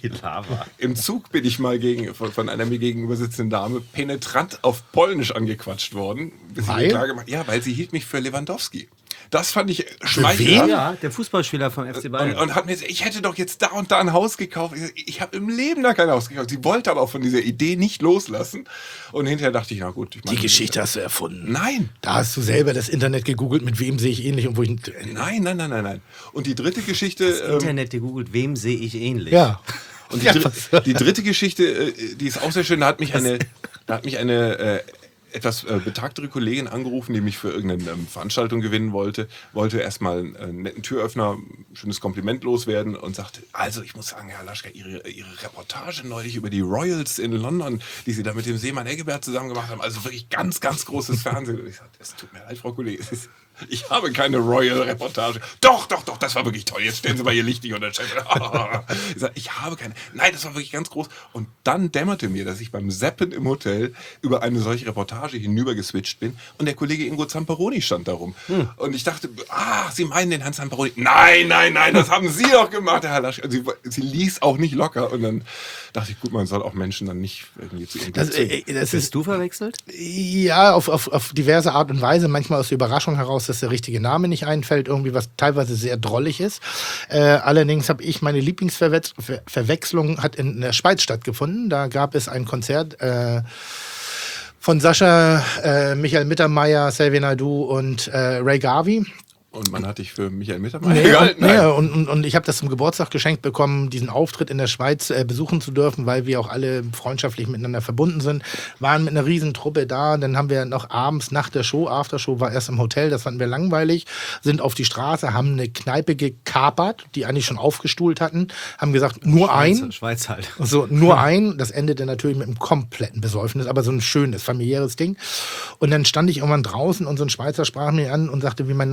bin ich mal von einer mir gegenüber sitzenden Dame penetrant auf Polnisch angequatscht worden. Bis ich mir klar gemacht, ja, weil sie hielt mich für Lewandowski. Das fand ich schmeichelhaft. Ja, der Fußballspieler vom FC Bayern. Und hat mir gesagt, ich hätte doch jetzt da und da ein Haus gekauft. Ich habe im Leben da kein Haus gekauft. Sie wollte aber auch von dieser Idee nicht loslassen. Und hinterher dachte ich, na gut. Ich meine, Die Geschichte hast du erfunden. Nein. Da hast du selber das Internet gegoogelt, mit wem sehe ich ähnlich und wo ich... Nein. Und die dritte Geschichte... Internet gegoogelt, wem sehe ich ähnlich? Ja. Und Ja, die dritte Geschichte, die ist auch sehr schön. Da hat mich eine etwas betagtere Kollegin angerufen, die mich für irgendeine Veranstaltung gewinnen wollte erstmal einen netten Türöffner, ein schönes Kompliment loswerden und sagte, also ich muss sagen, Herr Laschka, Ihre Reportage neulich über die Royals in London, die Sie da mit dem Seemann Eggebert zusammen gemacht haben, also wirklich ganz, ganz großes Fernsehen. Und ich sagte, es tut mir leid, Frau Kollegin, ich habe keine Royal-Reportage. Doch, das war wirklich toll. Jetzt stellen Sie mal Ihr Licht nicht unter den Scheffel. Ich sage, ich habe keine. Nein, das war wirklich ganz groß. Und dann dämmerte mir, dass ich beim Zappen im Hotel über eine solche Reportage hinübergeswitcht bin und der Kollege Ingo Zamperoni stand da rum. Und ich dachte, Sie meinen den Herrn Zamperoni? Nein, das haben Sie doch gemacht, Herr Laschka. Sie ließ auch nicht locker. Und dann dachte ich, gut, man soll auch Menschen dann nicht irgendwie zu ihrem Glück zwingen. Das Bist du verwechselt? Ja, auf diverse Art und Weise. Manchmal aus der Überraschung heraus, dass der richtige Name nicht einfällt. Irgendwie was teilweise sehr drollig ist. Allerdings habe ich meine Lieblingsverwechslung hat in der Schweiz stattgefunden. Da gab es ein Konzert von Sascha, Michael Mittermeier, Xavier Naidoo und Ray Garvey. Und man hat dich für Michael Mittermeier gehalten? Nee, und ich habe das zum Geburtstag geschenkt bekommen, diesen Auftritt in der Schweiz besuchen zu dürfen, weil wir auch alle freundschaftlich miteinander verbunden sind. Waren mit einer riesen Truppe da, dann haben wir noch abends nach der Show, Aftershow war erst im Hotel, das fanden wir langweilig, sind auf die Straße, haben eine Kneipe gekapert, die eigentlich schon aufgestuhlt hatten, haben gesagt, nur ein. Schweiz halt. So, nur ein. Das endete natürlich mit einem kompletten Besäufnis, aber so ein schönes, familiäres Ding. Und dann stand ich irgendwann draußen und so ein Schweizer sprach mich an und sagte, wie mein Name nochmal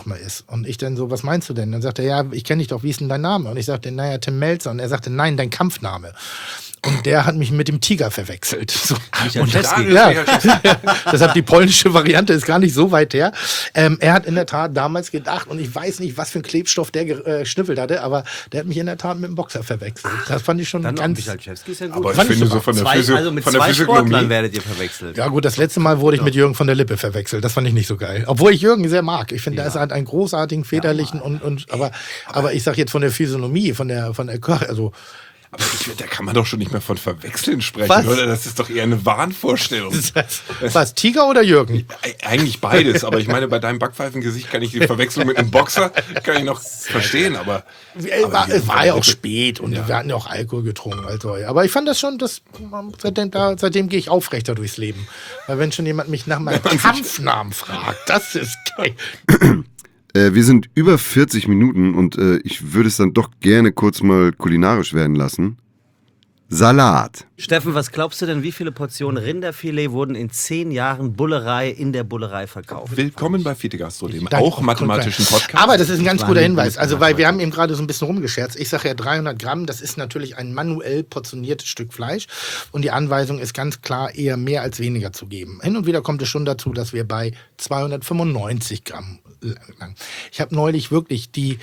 nochmal ist. Und ich dann so, was meinst du denn? Dann sagt er, ja, ich kenne dich doch, wie ist denn dein Name? Und ich sagte, naja, Tim Melzer. Und er sagte, nein, dein Kampfname. Und der hat mich mit dem Tiger verwechselt. So. Und deshalb die polnische Variante ist gar nicht so weit her. Er hat in der Tat damals gedacht, und ich weiß nicht, was für einen Klebstoff der geschnüffelt hatte, aber der hat mich in der Tat mit dem Boxer verwechselt. Das fand ich schon Dann ganz... Michalczewski ist ja gut. Aber ich finde so von der Also mit von der zwei Sportlern Physiognomie. werdet ihr verwechselt. Ja gut, das letzte Mal wurde ich mit Jürgen von der Lippe verwechselt. Das fand ich nicht so geil. Obwohl ich Jürgen sehr mag. Ich finde, er hat einen großartigen, väterlichen aber ich sag jetzt von der Physiognomie, von der also Aber da kann man doch schon nicht mehr von Verwechseln sprechen, Was? oder? Das ist doch eher eine Wahnvorstellung. was, Tiger oder Jürgen? Eigentlich beides, aber ich meine, bei deinem Backpfeifengesicht kann ich die Verwechslung mit einem Boxer kann ich noch verstehen, aber Es war ja auch spät und wir hatten ja auch Alkohol getrunken. Also. Aber ich fand das schon, seitdem gehe ich aufrechter durchs Leben. Weil wenn schon jemand mich nach meinem Kampfnamen fragt, das ist geil. Wir sind über 40 Minuten und ich würde es dann doch gerne kurz mal kulinarisch werden lassen. Salat. Steffen, was glaubst du denn, wie viele Portionen Rinderfilet wurden in 10 Jahren Bullerei in der Bullerei verkauft? willkommen bei Fiete Gastro, dem Danke. auch mathematischen Podcast. Aber das ist ein ganz war guter ein Hinweis. guter Also, weil wir Hinweis. haben eben gerade so ein bisschen rumgescherzt. Ich sage ja 300 Gramm, das ist natürlich ein manuell portioniertes Stück Fleisch. Und die Anweisung ist ganz klar, eher mehr als weniger zu geben. Hin und wieder kommt es schon dazu, dass wir bei 295 Gramm lang. Ich habe neulich wirklich die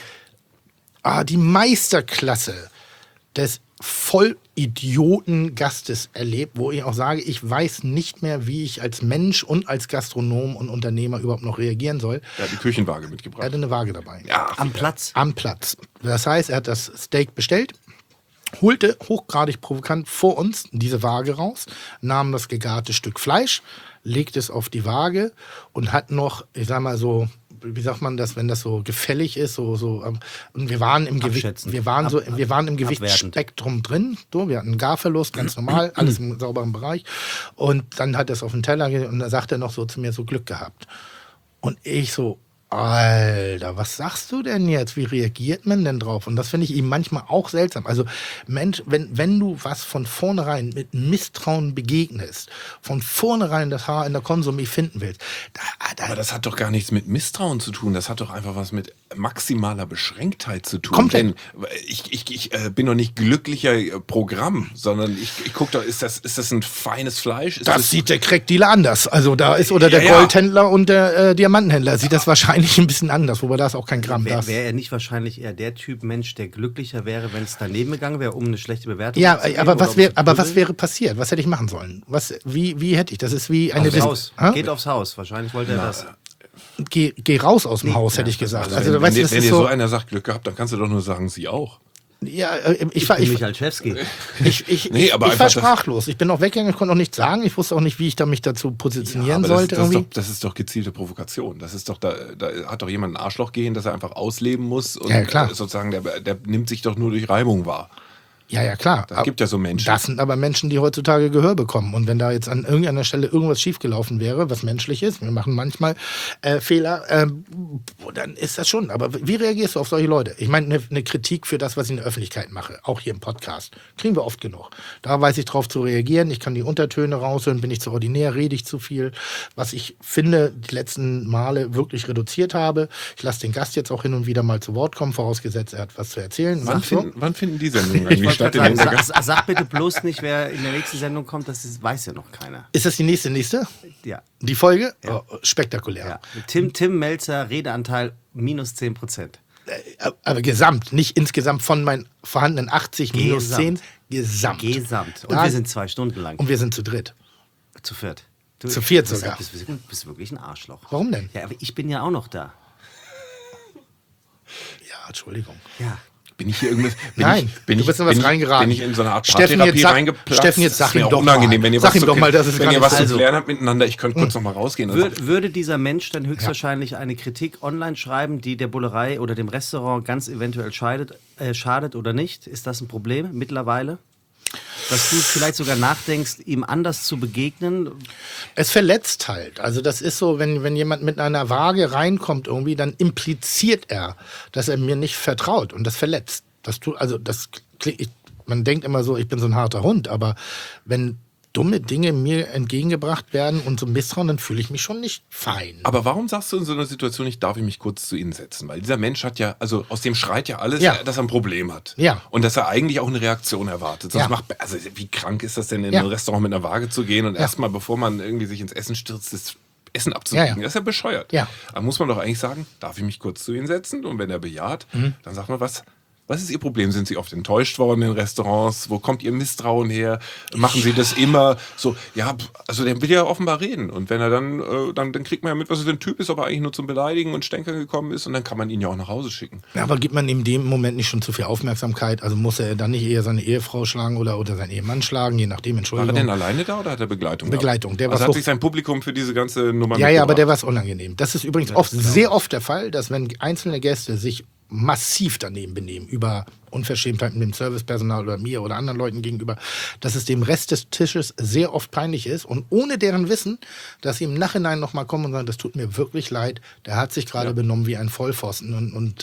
Meisterklasse des Vollidioten-Gastes erlebt, wo ich auch sage, ich weiß nicht mehr, wie ich als Mensch und als Gastronom und Unternehmer überhaupt noch reagieren soll. Er hat die Küchenwaage Er mitgebracht. hatte eine Waage dabei. Ja, Am Platz? Am Platz. Das heißt, er hat das Steak bestellt, holte hochgradig provokant vor uns diese Waage raus, nahm das gegarte Stück Fleisch, legte es auf die Waage und hat noch, ich sag mal so, wie sagt man das, wenn das so gefällig ist, und wir waren im Gewicht, Abschätzen. wir waren im Gewichtsspektrum drin, so, wir hatten einen Garverlust, ganz normal, alles im sauberen Bereich und dann hat er es auf den Teller und da sagt er noch so zu mir, so Glück gehabt. Und ich so, Alter, was sagst du denn jetzt? Wie reagiert man denn drauf? Und das finde ich ihm manchmal auch seltsam. Also, Mensch, wenn du was von vornherein mit Misstrauen begegnest, von vornherein das Haar in der Konsumie finden willst, aber das hat doch gar nichts mit Misstrauen zu tun. Das hat doch einfach was mit maximaler Beschränktheit zu tun. Komplett. Denn ich bin doch nicht glücklicher Programm, sondern ich gucke doch, ist das ein feines Fleisch? das sieht der Crackdealer anders. Also da ist, oder der Ja, ja. Goldhändler und der Diamantenhändler sieht das wahrscheinlich ein bisschen anders, wobei da ist auch kein Gramm. Wäre er nicht wahrscheinlich eher der Typ Mensch, der glücklicher wäre, wenn es daneben gegangen wäre, um eine schlechte Bewertung Ja, zu geben, aber oder was um wäre, zu aber was puzzeln? wäre passiert? Was hätte ich machen sollen? Wie hätte ich? Das ist wie eine Aufs Haus. Ha? Geht aufs Haus. Wahrscheinlich wollte er das. Geh raus aus dem Haus, hätte ich gesagt. Also, wenn weißt du, dir, das wenn ist dir so so. einer sagt, Glück gehabt, dann kannst du doch nur sagen, sie auch. Ja, Ich bin Michalczewski. Nee, aber ich einfach war das- sprachlos. Ich bin auch weggegangen, ich konnte auch nichts sagen. Ich wusste auch nicht, wie ich mich dazu positionieren aber sollte. irgendwie. das ist doch gezielte Provokation. Das ist doch, da hat doch jemand ein Arschloch gehen, das er einfach ausleben muss. Und Ja, klar. sozusagen, der nimmt sich doch nur durch Reibung wahr. Ja, klar. Das gibt ja so Menschen. Das sind aber Menschen, die heutzutage Gehör bekommen. Und wenn da jetzt an irgendeiner Stelle irgendwas schiefgelaufen wäre, was menschlich ist, wir machen manchmal Fehler, dann ist das schon. Aber wie reagierst du auf solche Leute? Ich meine, eine Kritik für das, was ich in der Öffentlichkeit mache, auch hier im Podcast, kriegen wir oft genug. Da weiß ich drauf zu reagieren. Ich kann die Untertöne raushören, bin ich zu ordinär, rede ich zu viel. Was ich finde, die letzten Male wirklich reduziert habe. Ich lasse den Gast jetzt auch hin und wieder mal zu Wort kommen, vorausgesetzt, er hat was zu erzählen. Wann finden die Sendungen eigentlich statt? Sag bitte bloß nicht, wer in der nächsten Sendung kommt, weiß ja noch keiner. Ist das die nächste? Ja. Die Folge? Ja. Oh, spektakulär. Ja. Tim Melzer, Redeanteil minus 10%. Aber gesamt, nicht insgesamt von meinen vorhandenen 80 minus 10. Gesamt. Gesamt. Gesamt. Und Da- wir sind 2 Stunden lang. Und wir sind zu dritt. Zu viert. Zu viert du bist- sogar. bist wirklich ein Arschloch. Warum denn? Ja, aber ich bin ja auch noch da. Ja, Entschuldigung. Ja. Bin ich hier irgendwas? Nein, du bist in was reingeraten. Bin ich in so eine Art Steffen, Paartherapie jetzt sag- reingeplatzt? Steffen, jetzt sag Das ist mir ihm auch doch unangenehm, mal. wenn ihr Sag was ihm zu- doch mal, das ist wenn gar ihr nicht was zu also- klären habt miteinander. Ich könnte kurz noch mal rausgehen. Also, Würde dieser Mensch dann höchstwahrscheinlich eine Kritik online schreiben, die der Bullerei oder dem Restaurant ganz eventuell schadet oder nicht? Ist das ein Problem mittlerweile? Dass du vielleicht sogar nachdenkst, ihm anders zu begegnen? Es verletzt halt. Also das ist so, wenn jemand mit einer Waage reinkommt irgendwie, dann impliziert er, dass er mir nicht vertraut. Und das verletzt. Man denkt immer so, ich bin so ein harter Hund, aber wenn dumme Dinge mir entgegengebracht werden und so Misstrauen, dann fühle ich mich schon nicht fein. Aber warum sagst du in so einer Situation nicht, darf ich mich kurz zu Ihnen setzen? Weil dieser Mensch hat ja, also aus dem schreit ja alles, dass er ein Problem hat. Ja. Und dass er eigentlich auch eine Reaktion erwartet. Sonst Ja. also wie krank ist das denn, in ein Restaurant mit einer Waage zu gehen und erstmal, bevor man irgendwie sich ins Essen stürzt, das Essen abzubiegen? Das ist ja bescheuert. Ja. Da muss man doch eigentlich sagen, darf ich mich kurz zu Ihnen setzen? Und wenn er bejaht, dann sagt man, was ist Ihr Problem? Sind Sie oft enttäuscht worden in Restaurants? Wo kommt Ihr Misstrauen her? Machen Sie das immer so? Ja, also der will ja offenbar reden. Und wenn er dann kriegt man ja mit, was er für ein Typ ist, ob er eigentlich nur zum Beleidigen und Stänkern gekommen ist. Und dann kann man ihn ja auch nach Hause schicken. Ja, aber gibt man in dem Moment nicht schon zu viel Aufmerksamkeit? Also muss er dann nicht eher seine Ehefrau schlagen oder seinen Ehemann schlagen, je nachdem, War Entschuldigung. er denn alleine da oder hat er Begleitung? Begleitung. Der Also war hat sich sein Publikum für diese ganze Nummer Ja, aber der mitgebracht? war es unangenehm. Das ist übrigens sehr oft der Fall, dass wenn einzelne Gäste sich massiv daneben benehmen über Unverschämtheiten dem Servicepersonal oder mir oder anderen Leuten gegenüber, dass es dem Rest des Tisches sehr oft peinlich ist und ohne deren Wissen, dass sie im Nachhinein nochmal kommen und sagen, das tut mir wirklich leid, der hat sich gerade benommen wie ein Vollpfosten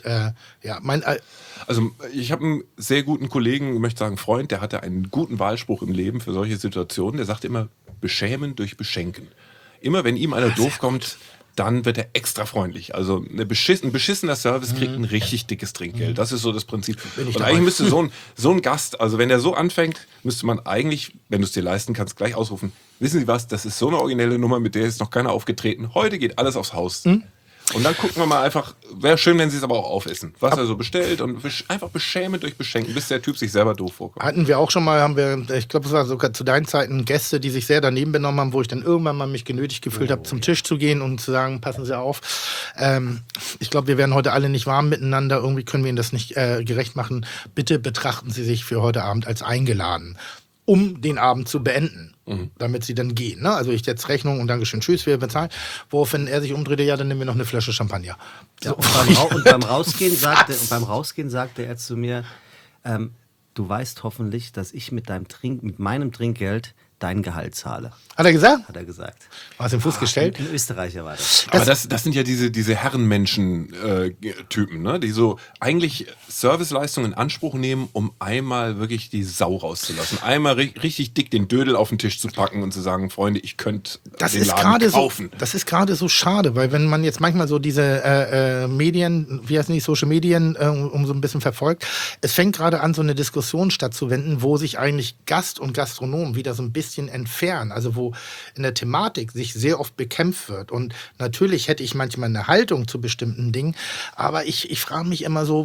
Also ich habe einen sehr guten Kollegen, ich möchte sagen Freund, der hatte einen guten Wahlspruch im Leben für solche Situationen. Der sagte immer, beschämen durch Beschenken. Immer wenn ihm einer doof kommt, dann wird er extra freundlich. Also ein beschissener Service kriegt ein richtig dickes Trinkgeld. Das ist so das Prinzip. Und eigentlich müsste so ein Gast, also wenn der so anfängt, müsste man eigentlich, wenn du es dir leisten kannst, gleich ausrufen, wissen Sie was, das ist so eine originelle Nummer, mit der ist noch keiner aufgetreten. Heute geht alles aufs Haus. Und dann gucken wir mal einfach, wäre schön, wenn sie es aber auch aufessen, was er so bestellt und einfach beschämen durch Beschenken, bis der Typ sich selber doof vorkommt. Hatten wir auch schon mal, ich glaube, es war sogar zu deinen Zeiten Gäste, die sich sehr daneben benommen haben, wo ich dann irgendwann mal mich genötigt gefühlt habe, zum Tisch zu gehen und zu sagen, passen Sie auf. Ich glaube, wir werden heute alle nicht warm miteinander, irgendwie können wir Ihnen das nicht gerecht machen. Bitte betrachten Sie sich für heute Abend als eingeladen, um den Abend zu beenden. Damit sie dann gehen. Ne? Also ich setze Rechnung und Dankeschön, tschüss, wir bezahlen. Woraufhin er sich umdrehte, ja, dann nehmen wir noch eine Flasche Champagner. Ja, und beim Rausgehen sagte er zu mir, du weißt hoffentlich, dass ich mit meinem Trinkgeld dein Gehalt zahle. Hat er gesagt? Hat er gesagt. Hast du den Fuß gestellt? Ein Österreicher war das. Aber das sind ja diese Herrenmenschen-Typen, ne? Die so eigentlich Serviceleistungen in Anspruch nehmen, um einmal wirklich die Sau rauszulassen. Einmal richtig dick den Dödel auf den Tisch zu packen und zu sagen, Freunde, ich könnte den Laden kaufen. Das ist gerade so schade, weil wenn man jetzt manchmal so diese Medien, wie heißen die, Social Medien, um so ein bisschen verfolgt, es fängt gerade an, so eine Diskussion stattzufinden, wo sich eigentlich Gast und Gastronom wieder so ein bisschen entfernen. Also wo in der Thematik sich sehr oft bekämpft wird. Und natürlich hätte ich manchmal eine Haltung zu bestimmten Dingen, aber ich frage mich immer so,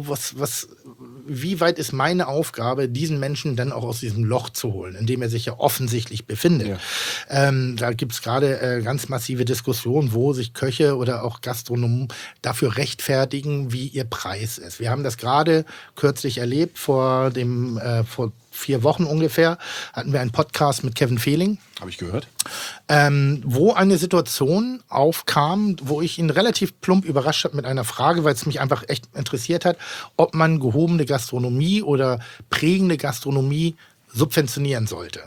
wie weit ist meine Aufgabe, diesen Menschen dann auch aus diesem Loch zu holen, in dem er sich ja offensichtlich befindet. Ja. Da gibt es gerade ganz massive Diskussionen, wo sich Köche oder auch Gastronomen dafür rechtfertigen, wie ihr Preis ist. Wir haben das gerade kürzlich erlebt, vor 4 Wochen ungefähr, hatten wir einen Podcast mit Kevin Fehling. Habe ich gehört. Wo eine Situation aufkam, wo ich ihn relativ plump überrascht habe mit einer Frage, weil es mich einfach echt interessiert hat, ob man gehobene Gastronomie oder prägende Gastronomie subventionieren sollte.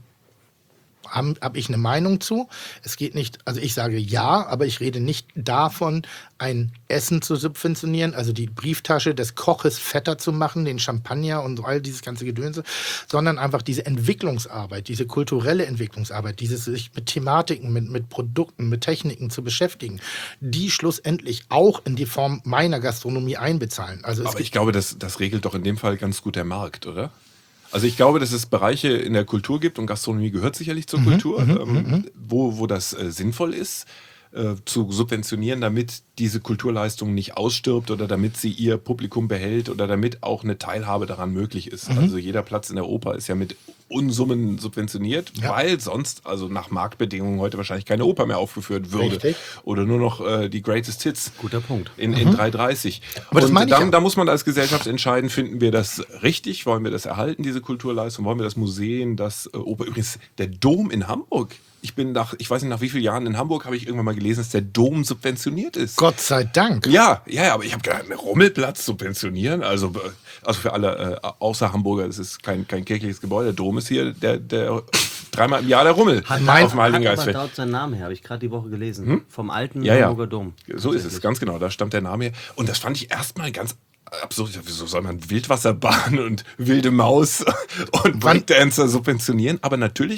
Hab ich eine Meinung zu. Es geht nicht, also ich sage ja, aber ich rede nicht davon, ein Essen zu subventionieren, also die Brieftasche des Koches fetter zu machen, den Champagner und all dieses ganze Gedönse, sondern einfach diese Entwicklungsarbeit, diese kulturelle Entwicklungsarbeit, dieses sich mit Thematiken, mit Produkten, mit Techniken zu beschäftigen, die schlussendlich auch in die Form meiner Gastronomie einbezahlen. Also aber ich glaube, das regelt doch in dem Fall ganz gut der Markt, oder? Also ich glaube, dass es Bereiche in der Kultur gibt und Gastronomie gehört sicherlich zur Kultur, wo das sinnvoll ist, zu subventionieren, damit diese Kulturleistung nicht ausstirbt oder damit sie ihr Publikum behält oder damit auch eine Teilhabe daran möglich ist. Also jeder Platz in der Oper ist ja mit Unsummen subventioniert, weil sonst, also nach Marktbedingungen heute wahrscheinlich keine Oper mehr aufgeführt würde. Richtig. Oder nur noch die Greatest Hits. Guter Punkt. In 3,30. Aber das meine ich ja. Da muss man als Gesellschaft entscheiden, finden wir das richtig? Wollen wir das erhalten, diese Kulturleistung? Wollen wir das Museen, das Oper? Übrigens, der Dom in Hamburg. Ich weiß nicht, nach wie vielen Jahren in Hamburg habe ich irgendwann mal gelesen, dass der Dom subventioniert ist. Gott sei Dank. Ja, aber ich habe gedacht, einen Rummelplatz subventionieren, also für alle außer Hamburger, das ist kein kirchliches Gebäude, der Dom ist hier der 3-mal im Jahr der Rummel auf dem Heiligen Geistfeld. Hat seinen Namen her, habe ich gerade die Woche gelesen, vom alten Hamburger Dom. So ist es, ganz genau, da stammt der Name her. Und das fand ich erstmal ganz absurd. Wieso soll man Wildwasserbahn und wilde Maus und Breakdancer subventionieren? Aber natürlich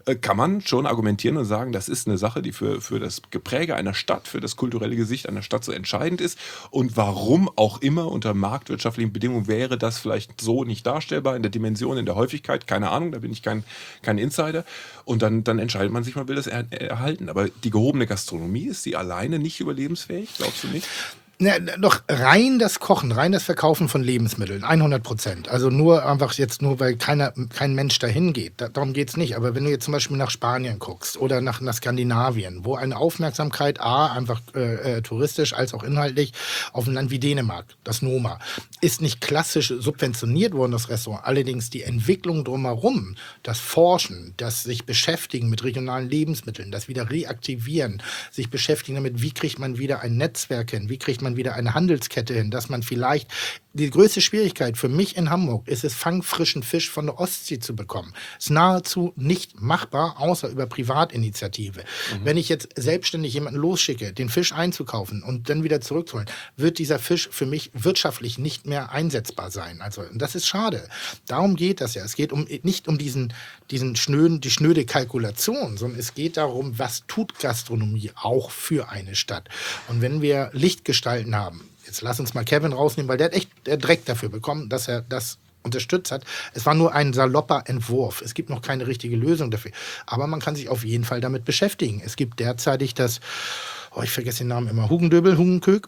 kann man schon argumentieren und sagen, das ist eine Sache, die für das Gepräge einer Stadt, für das kulturelle Gesicht einer Stadt so entscheidend ist. Und warum auch immer unter marktwirtschaftlichen Bedingungen wäre das vielleicht so nicht darstellbar in der Dimension, in der Häufigkeit, keine Ahnung, da bin ich kein Insider. Und dann entscheidet man sich, man will das erhalten. Aber die gehobene Gastronomie, ist die alleine nicht überlebensfähig, glaubst du nicht? Na, doch rein das Kochen, rein das Verkaufen von Lebensmitteln, 100%. Also nur einfach jetzt nur, weil kein Mensch dahin geht. Darum geht es nicht. Aber wenn du jetzt zum Beispiel nach Spanien guckst oder nach Skandinavien, wo eine Aufmerksamkeit einfach touristisch als auch inhaltlich auf ein Land wie Dänemark, das Noma, ist nicht klassisch subventioniert worden, das Restaurant. Allerdings die Entwicklung drumherum, das Forschen, das sich beschäftigen mit regionalen Lebensmitteln, das wieder reaktivieren, sich beschäftigen damit, wie kriegt man wieder ein Netzwerk hin, wie kriegt man wieder eine Handelskette hin, dass man vielleicht, die größte Schwierigkeit für mich in Hamburg ist es, fangfrischen Fisch von der Ostsee zu bekommen. Ist nahezu nicht machbar, außer über Privatinitiative. Wenn ich jetzt selbstständig jemanden losschicke, den Fisch einzukaufen und dann wieder zurückzuholen, wird dieser Fisch für mich wirtschaftlich nicht mehr einsetzbar sein. Also das ist schade. Darum geht das ja. Es geht nicht um die schnöde Kalkulation, sondern es geht darum, was tut Gastronomie auch für eine Stadt. Und wenn wir Lichtgestalten haben, jetzt lass uns mal Kevin rausnehmen, weil der hat echt Dreck dafür bekommen, dass er das unterstützt hat. Es war nur ein salopper Entwurf. Es gibt noch keine richtige Lösung dafür. Aber man kann sich auf jeden Fall damit beschäftigen. Es gibt derzeitig ich vergesse den Namen immer, Hugenkök.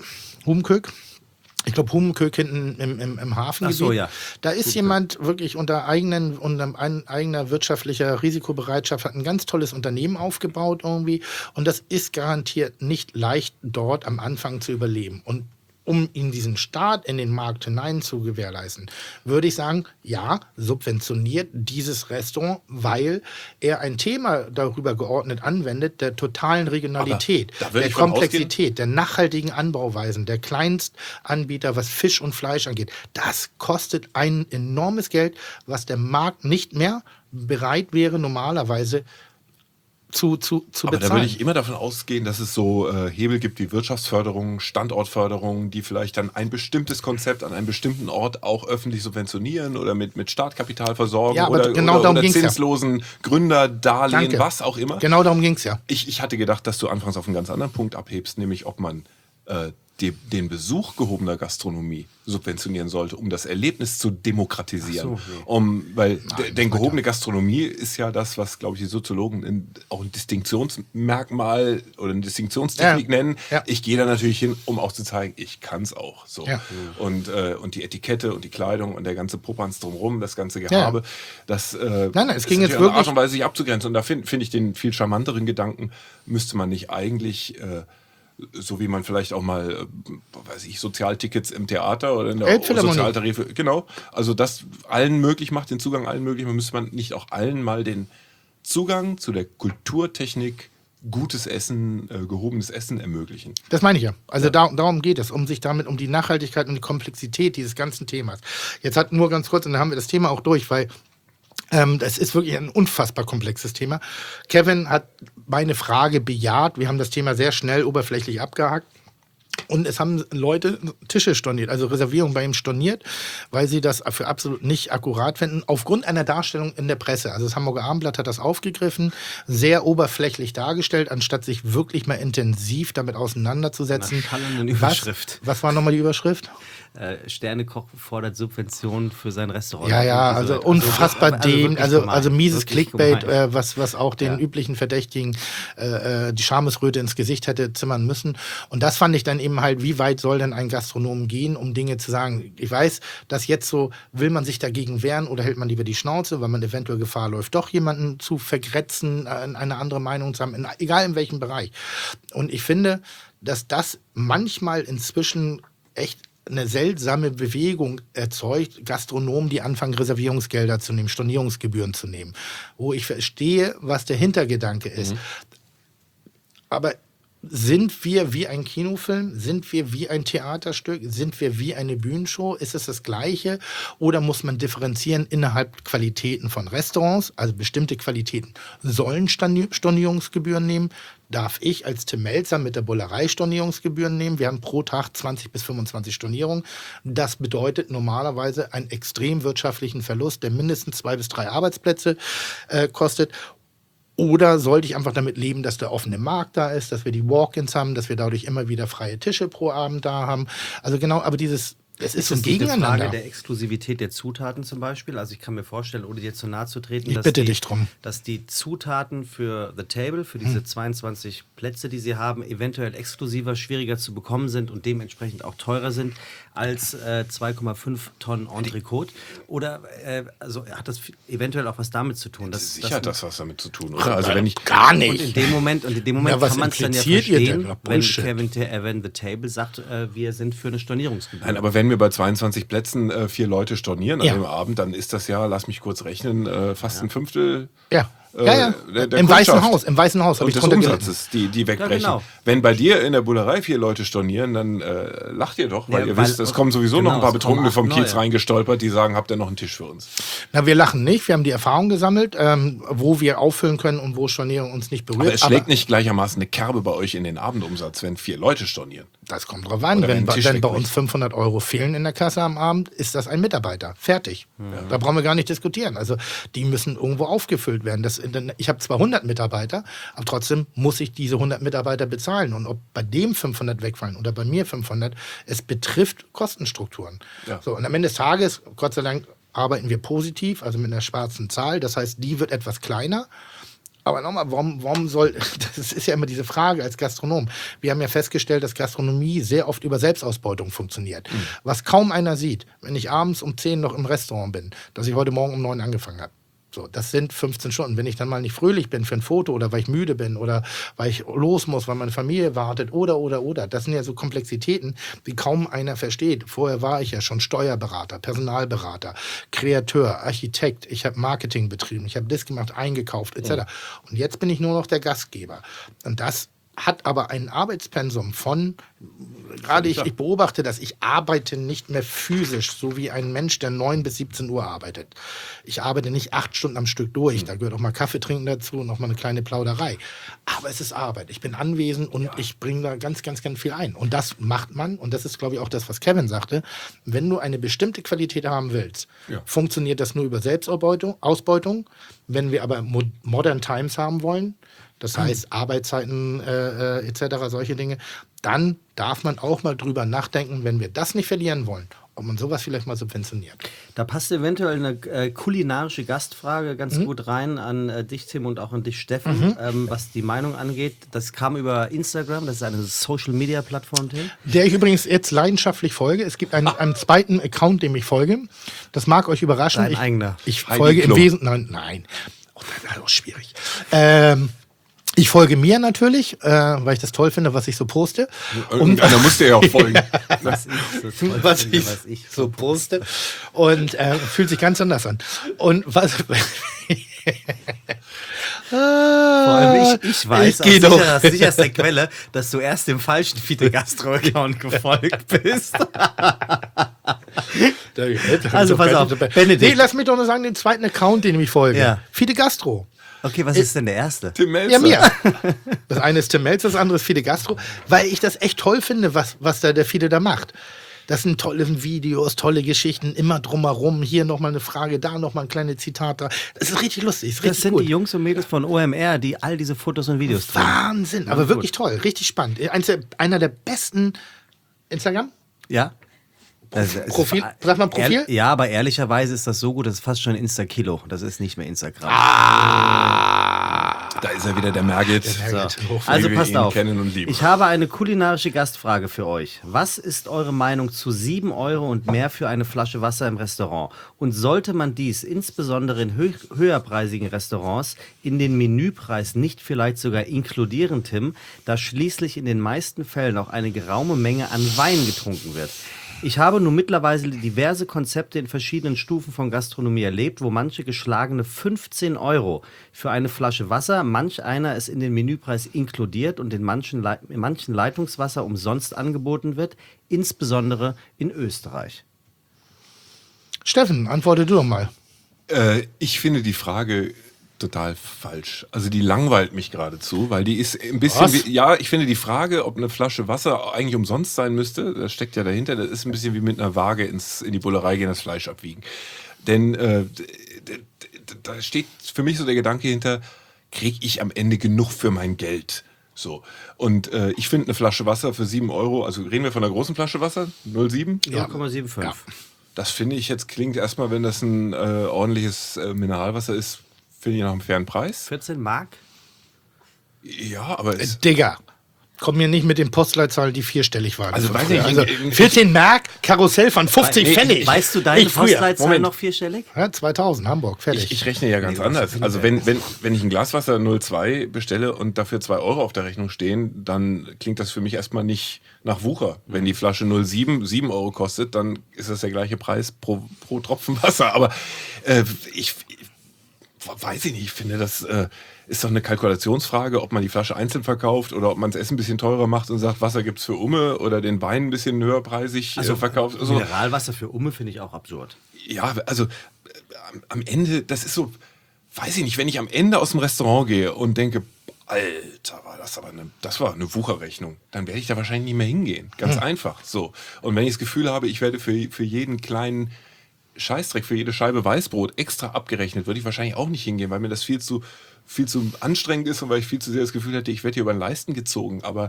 Ich glaube, Humenkök hinten im Hafen. Ach so, ja. Da ist jemand wirklich unter eigener wirtschaftlicher Risikobereitschaft, hat ein ganz tolles Unternehmen aufgebaut irgendwie. Und das ist garantiert nicht leicht, dort am Anfang zu überleben. Und um ihn diesen Start in den Markt hinein zu gewährleisten, würde ich sagen, ja, subventioniert dieses Restaurant, weil er ein Thema darüber geordnet anwendet, der totalen Regionalität, der Komplexität, der nachhaltigen Anbauweisen, der Kleinstanbieter, was Fisch und Fleisch angeht. Das kostet ein enormes Geld, was der Markt nicht mehr bereit wäre, normalerweise zu bezahlen. Aber da würde ich immer davon ausgehen, dass es so Hebel gibt wie Wirtschaftsförderung, Standortförderung, die vielleicht dann ein bestimmtes Konzept an einem bestimmten Ort auch öffentlich subventionieren oder mit Startkapital versorgen, ja, oder zinslosen ja. Gründerdarlehen, was auch immer. Genau darum ging es ja. Ich hatte gedacht, dass du anfangs auf einen ganz anderen Punkt abhebst, nämlich ob man den Besuch gehobener Gastronomie subventionieren sollte, um das Erlebnis zu demokratisieren. Ach so, nee. Denn gehobene Gastronomie ist ja das, was, glaube ich, die Soziologen auch ein Distinktionsmerkmal oder eine Distinktionstechnik nennen. Ja. Ich gehe da natürlich hin, um auch zu zeigen, ich kann es auch. So. Ja. Und die Etikette und die Kleidung und der ganze Popanz drumherum, das ganze Gehabe, das es ging ist jetzt eine Art und Weise, sich abzugrenzen. Und da finde ich den viel charmanteren Gedanken, müsste man nicht eigentlich so wie man vielleicht auch mal, Sozialtickets im Theater oder in der Sozialtarife, genau, also das allen möglich macht, den Zugang allen möglich, müsste man nicht auch allen mal den Zugang zu der Kulturtechnik, gutes Essen, gehobenes Essen ermöglichen. Das meine ich ja. Also darum geht es, um sich damit, um die Nachhaltigkeit und die Komplexität dieses ganzen Themas. Jetzt nur ganz kurz, und dann haben wir das Thema auch durch, weil das ist wirklich ein unfassbar komplexes Thema. Kevin hat meine Frage bejaht. Wir haben das Thema sehr schnell oberflächlich abgehakt. Und es haben Leute Tische storniert, also Reservierungen bei ihm storniert, weil sie das für absolut nicht akkurat finden, aufgrund einer Darstellung in der Presse. Also das Hamburger Abendblatt hat das aufgegriffen, sehr oberflächlich dargestellt, anstatt sich wirklich mal intensiv damit auseinanderzusetzen. Eine Überschrift. Was war nochmal die Überschrift? Sternekoch fordert Subventionen für sein Restaurant. Ja, also unfassbar dämlich, also mieses Clickbait, gemein. was auch den üblichen Verdächtigen die Schamesröte ins Gesicht hätte zimmern müssen. Und das fand ich dann eben halt, wie weit soll denn ein Gastronom gehen, um Dinge zu sagen. Ich weiß, dass jetzt so, will man sich dagegen wehren oder hält man lieber die Schnauze, weil man eventuell Gefahr läuft, doch jemanden zu vergrätzen, eine andere Meinung zu haben, egal in welchem Bereich. Und ich finde, dass das manchmal inzwischen echt eine seltsame Bewegung erzeugt, Gastronomen, die anfangen, Reservierungsgelder zu nehmen, Stornierungsgebühren zu nehmen. Wo ich verstehe, was der Hintergedanke ist. Aber sind wir wie ein Kinofilm? Sind wir wie ein Theaterstück? Sind wir wie eine Bühnenshow? Ist es das Gleiche? Oder muss man differenzieren innerhalb Qualitäten von Restaurants? Also bestimmte Qualitäten sollen Stornierungsgebühren nehmen. Darf ich als Tim Melzer mit der Bullerei Stornierungsgebühren nehmen? Wir haben pro Tag 20 bis 25 Stornierungen. Das bedeutet normalerweise einen extrem wirtschaftlichen Verlust, der mindestens 2 bis 3 Arbeitsplätze kostet. Oder sollte ich einfach damit leben, dass der offene Markt da ist, dass wir die Walk-ins haben, dass wir dadurch immer wieder freie Tische pro Abend da haben? Also genau, aber es ist so ein das nicht eine Gegeneinander. Frage der Exklusivität der Zutaten zum Beispiel? Also ich kann mir vorstellen, ohne dir zu nahe zu treten, Ich bitte dich drum. dass die Zutaten für The Table, für diese 22 Plätze, die sie haben, eventuell exklusiver, schwieriger zu bekommen sind und dementsprechend auch teurer sind als 2,5 Tonnen Entrecote. Oder also hat das eventuell auch was damit zu tun? Das ist sicher das was damit zu tun, oder? Also wenn ich Gar Und nicht. in dem Moment Ja, was kann man es dann ja impliziert ihr denn? verstehen, Bullshit. wenn The Table sagt, wir sind für eine Stornierungsgebühr. Nein, aber wenn wir bei 22 Plätzen 4 Leute stornieren an Ja. dem Abend, dann ist das ja, lass mich kurz rechnen, fast ein Fünftel Ja. der Im Weißen Kundschaft. Haus. Im Weißen Haus habe und ich des drunter gelesen. Umsatzes, die wegbrechen. Ja, genau. Wenn bei dir in der Bullerei 4 Leute stornieren, dann lacht ihr doch, weil Ja, ihr weil- wisst, es kommen sowieso genau, noch ein paar es kommen Betrunkene vom 8 Kiez neue. reingestolpert, die sagen, habt ihr noch einen Tisch für uns? Na, wir lachen nicht. Wir haben die Erfahrung gesammelt, wo wir auffüllen können und wo Stornierung uns nicht berührt. Aber es schlägt nicht gleichermaßen eine Kerbe bei euch in den Abendumsatz, wenn 4 Leute stornieren. Das kommt drauf an. Oder Wenn wenn ein Tisch bei wegbricht. uns 500 € fehlen in der Kasse am Abend, ist das ein Mitarbeiter. Fertig. Da brauchen wir gar nicht diskutieren. Also die müssen irgendwo aufgefüllt werden. Ich habe zwar 100 Mitarbeiter, aber trotzdem muss ich diese 100 Mitarbeiter bezahlen. Und ob bei dem 500 wegfallen oder bei mir 500, es betrifft Kostenstrukturen. Ja. So, und am Ende des Tages, Gott sei Dank, arbeiten wir positiv, also mit einer schwarzen Zahl. Das heißt, die wird etwas kleiner. Aber nochmal, warum soll, das ist ja immer diese Frage als Gastronom. Wir haben ja festgestellt, dass Gastronomie sehr oft über Selbstausbeutung funktioniert. Was kaum einer sieht, wenn ich abends um 10 noch im Restaurant bin, dass ich heute Morgen um 9 angefangen habe. So, das sind 15 Stunden. Wenn ich dann mal nicht fröhlich bin für ein Foto oder weil ich müde bin oder weil ich los muss, weil meine Familie wartet oder. Das sind ja so Komplexitäten, die kaum einer versteht. Vorher war ich ja schon Steuerberater, Personalberater, Kreateur, Architekt. Ich habe Marketing betrieben, ich habe das gemacht, eingekauft etc. Und jetzt bin ich nur noch der Gastgeber. Und das hat aber ein Arbeitspensum von, gerade ich beobachte das, ich arbeite nicht mehr physisch, so wie ein Mensch, der 9 bis 17 Uhr arbeitet. Ich arbeite nicht 8 Stunden am Stück durch, da gehört auch mal Kaffee trinken dazu und noch mal eine kleine Plauderei. Aber es ist Arbeit. Ich bin anwesend und ich bringe da ganz viel ein. Und das macht man, und das ist, glaube ich, auch das, was Kevin sagte, wenn du eine bestimmte Qualität haben willst, funktioniert das nur über Selbstausbeutung. Wenn wir aber Modern Times haben wollen, das heißt Arbeitszeiten etc., solche Dinge, dann darf man auch mal drüber nachdenken, wenn wir das nicht verlieren wollen, ob man sowas vielleicht mal subventioniert. Da passt eventuell eine kulinarische Gastfrage ganz gut rein an dich, Tim, und auch an dich, Steffen, was die Meinung angeht. Das kam über Instagram, das ist eine Social-Media-Plattform, Tim. Der ich übrigens jetzt leidenschaftlich folge. Es gibt einen zweiten Account, dem ich folge. Das mag euch überraschen. Dein eigener. Ich Heidi folge im Klum. Wesentlichen... Nein. Oh, das ist auch schwierig. Ich folge mir natürlich, weil ich das toll finde, was ich so poste. Und Da musst du ja auch folgen. Was ich so poste. Und fühlt sich ganz anders an. Und was... Vor allem ich weiß Ich geh aus sicherster Quelle, dass du erst dem falschen Fide Gastro-Account gefolgt bist. Also pass auf, Benedikt. Nee, lass mich doch nur sagen, den zweiten Account, den ich folge. Ja. Fide Gastro. Okay, was ist denn der erste? Tim Melzer. Ja, mir. Das eine ist Tim Melzer, das andere ist Fide Gastro, weil ich das echt toll finde, was da der Fide da macht. Das sind tolle Videos, tolle Geschichten, immer drumherum. Hier nochmal eine Frage, da nochmal ein kleines Zitat da. Das ist richtig lustig, ist Das richtig sind gut. die Jungs und Mädels von OMR, die all diese Fotos und Videos drehen. Wahnsinn, aber wirklich toll, richtig spannend. Einer der besten Instagram? Ja? Profil? Sag mal Profil? Ja, aber ehrlicherweise ist das so gut, das ist fast schon Insta-Kilo. Das ist nicht mehr Instagram. Da ist er wieder, der Merget. Also Wie wir passt ihn auf. kennen und lieben. Ich habe eine kulinarische Gastfrage für euch. Was ist eure Meinung zu 7 € und mehr für eine Flasche Wasser im Restaurant? Und sollte man dies insbesondere in höherpreisigen Restaurants in den Menüpreis nicht vielleicht sogar inkludieren, Tim, da schließlich in den meisten Fällen auch eine geraume Menge an Wein getrunken wird? Ich habe nun mittlerweile diverse Konzepte in verschiedenen Stufen von Gastronomie erlebt, wo manche geschlagene 15 € für eine Flasche Wasser, manch einer es in den Menüpreis inkludiert und in manchen Leitungswasser umsonst angeboten wird, insbesondere in Österreich. Steffen, antworte du doch mal. Ich finde die Frage total falsch. Also die langweilt mich geradezu, weil die ist ein bisschen... Was? Ja, ich finde die Frage, ob eine Flasche Wasser eigentlich umsonst sein müsste, das steckt ja dahinter, das ist ein bisschen wie mit einer Waage in die Bullerei gehen, das Fleisch abwiegen. Denn da steht für mich so der Gedanke hinter, kriege ich am Ende genug für mein Geld. So. Und ich finde eine Flasche Wasser für 7 Euro, also reden wir von einer großen Flasche Wasser, 0,7? Ja. 0,75. Ja. Das finde ich jetzt klingt erstmal, wenn das ein ordentliches Mineralwasser ist, finde ich nach einem fairen Preis. 14 Mark? Ja, aber es, Digga, komm mir nicht mit den Postleitzahlen, die vierstellig waren. Also, Von weiß früher. ich nicht, 14 Mark, Karussell von 50 Nee, Pfennig. Weißt du deine Ich früher. Postleitzahl Moment. noch vierstellig? Ja, 2000, Hamburg, fertig. ich rechne ja ganz Nee, anders. was Also finde wenn ich ein Glaswasser 0,2 bestelle und dafür 2 Euro auf der Rechnung stehen, dann klingt das für mich erstmal nicht nach Wucher. Wenn die Flasche 0,7 7 Euro kostet, dann ist das der gleiche Preis pro Tropfen Wasser. Aber ich weiß ich nicht, ich finde, das ist doch eine Kalkulationsfrage, ob man die Flasche einzeln verkauft oder ob man das Essen ein bisschen teurer macht und sagt, Wasser gibt's für Umme oder den Wein ein bisschen höherpreisig verkauft. Also, Mineralwasser für Umme finde ich auch absurd. ja, also am Ende, das ist so, weiß ich nicht, wenn ich am Ende aus dem Restaurant gehe und denke, Alter, das war eine Wucherrechnung, dann werde ich da wahrscheinlich nicht mehr hingehen. Ganz einfach so. Und wenn ich das Gefühl habe, ich werde für jeden kleinen Scheißdreck, für jede Scheibe Weißbrot extra abgerechnet, würde ich wahrscheinlich auch nicht hingehen, weil mir das viel zu anstrengend ist und weil ich viel zu sehr das Gefühl hätte, ich werde hier über den Leisten gezogen. Aber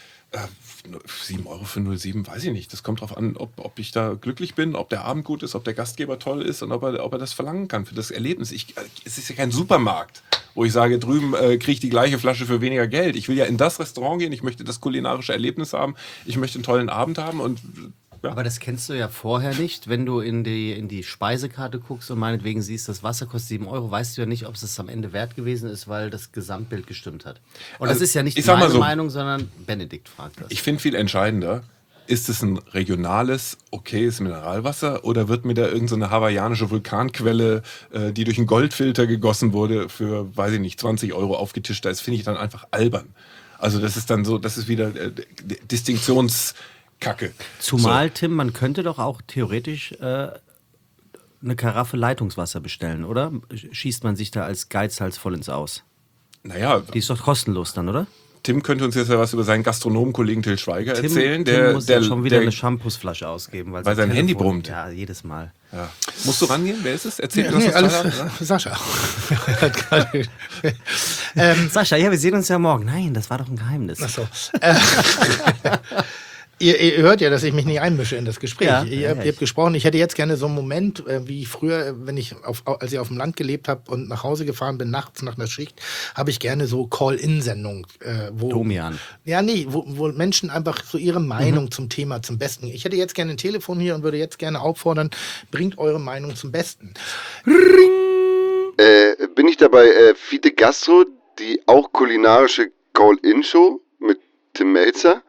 7 Euro für 0,7, weiß ich nicht. Das kommt drauf an, ob ich da glücklich bin, ob der Abend gut ist, ob der Gastgeber toll ist und ob er das verlangen kann für das Erlebnis. Es ist ja kein Supermarkt, wo ich sage, drüben kriege ich die gleiche Flasche für weniger Geld. Ich will ja in das Restaurant gehen, ich möchte das kulinarische Erlebnis haben, ich möchte einen tollen Abend haben und ja. Aber das kennst du ja vorher nicht. Wenn du in die Speisekarte guckst und meinetwegen siehst, das Wasser kostet 7 Euro, weißt du ja nicht, ob es am Ende wert gewesen ist, weil das Gesamtbild gestimmt hat. Und das ist ja nicht meine Meinung, sondern Benedikt fragt das. Ich finde viel entscheidender, ist es ein regionales, okayes Mineralwasser oder wird mir da irgendeine hawaiianische Vulkanquelle, die durch einen Goldfilter gegossen wurde, für, weiß ich nicht, 20 Euro aufgetischt? Das finde ich dann einfach albern. Also das ist dann so, das ist wieder Distinktionskacke. Zumal, Tim, man könnte doch auch theoretisch eine Karaffe Leitungswasser bestellen, oder? Schießt man sich da als Geizhals voll ins Aus? Naja, Die ist doch kostenlos dann, oder? Tim könnte uns jetzt ja was über seinen Gastronomenkollegen Till Schweiger erzählen. Tim muss ja schon wieder eine Shampoosflasche ausgeben. Weil sein Handy brummt. Ja, jedes Mal. Ja. Musst du rangehen? Wer ist es? Erzähl mir Nee, was alles, weiter. Sascha. Sascha, ja, wir sehen uns ja morgen. Nein, das war doch ein Geheimnis. Ach so. Ihr hört ja, dass ich mich nicht einmische in das Gespräch. Ja, Ihr habt gesprochen. Ich hätte jetzt gerne so einen Moment, wie früher, als ich auf dem Land gelebt habe und nach Hause gefahren bin, nachts nach einer Schicht, habe ich gerne so Call-In-Sendungen. Domian. Ja, nee, wo Menschen einfach so ihre Meinung zum Thema zum Besten. Ich hätte jetzt gerne ein Telefon hier und würde jetzt gerne auffordern, bringt eure Meinung zum Besten. Bin ich dabei Fide Gastro, die auch kulinarische Call-In-Show mit Tim Melzer?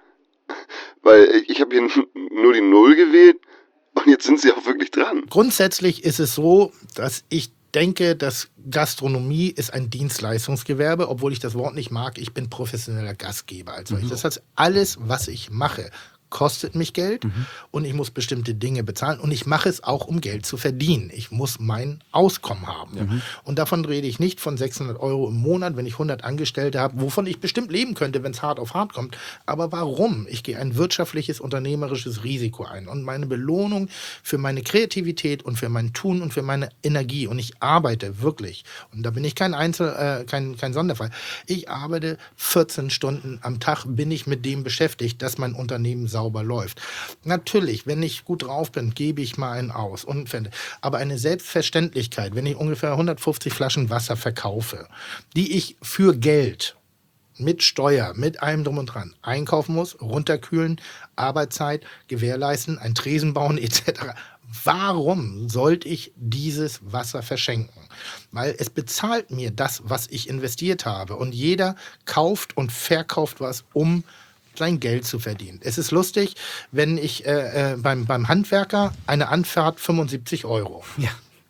Weil ich habe hier nur die 0 gewählt und jetzt sind sie auch wirklich dran. Grundsätzlich ist es so, dass ich denke, dass Gastronomie ist ein Dienstleistungsgewerbe, obwohl ich das Wort nicht mag. Ich bin professioneller Gastgeber. Also das heißt, alles, was ich mache, kostet mich Geld und ich muss bestimmte Dinge bezahlen und ich mache es auch, um Geld zu verdienen. Ich muss mein Auskommen haben. Und davon rede ich nicht von 600 Euro im Monat, wenn ich 100 Angestellte habe, wovon ich bestimmt leben könnte, wenn es hart auf hart kommt. Aber warum? Ich gehe ein wirtschaftliches, unternehmerisches Risiko ein und meine Belohnung für meine Kreativität und für mein Tun und für meine Energie und ich arbeite wirklich, und da bin ich kein Sonderfall, ich arbeite 14 Stunden am Tag, bin ich mit dem beschäftigt, dass mein Unternehmen sauber läuft. Natürlich, wenn ich gut drauf bin, gebe ich mal einen aus. Aber eine Selbstverständlichkeit, wenn ich ungefähr 150 Flaschen Wasser verkaufe, die ich für Geld mit Steuer, mit allem drum und dran einkaufen muss, runterkühlen, Arbeitszeit gewährleisten, einen Tresen bauen etc. Warum sollte ich dieses Wasser verschenken? Weil es bezahlt mir das, was ich investiert habe. Und jeder kauft und verkauft was, um sein Geld zu verdienen. Es ist lustig, wenn ich beim Handwerker eine Anfahrt 75 Euro. Ja.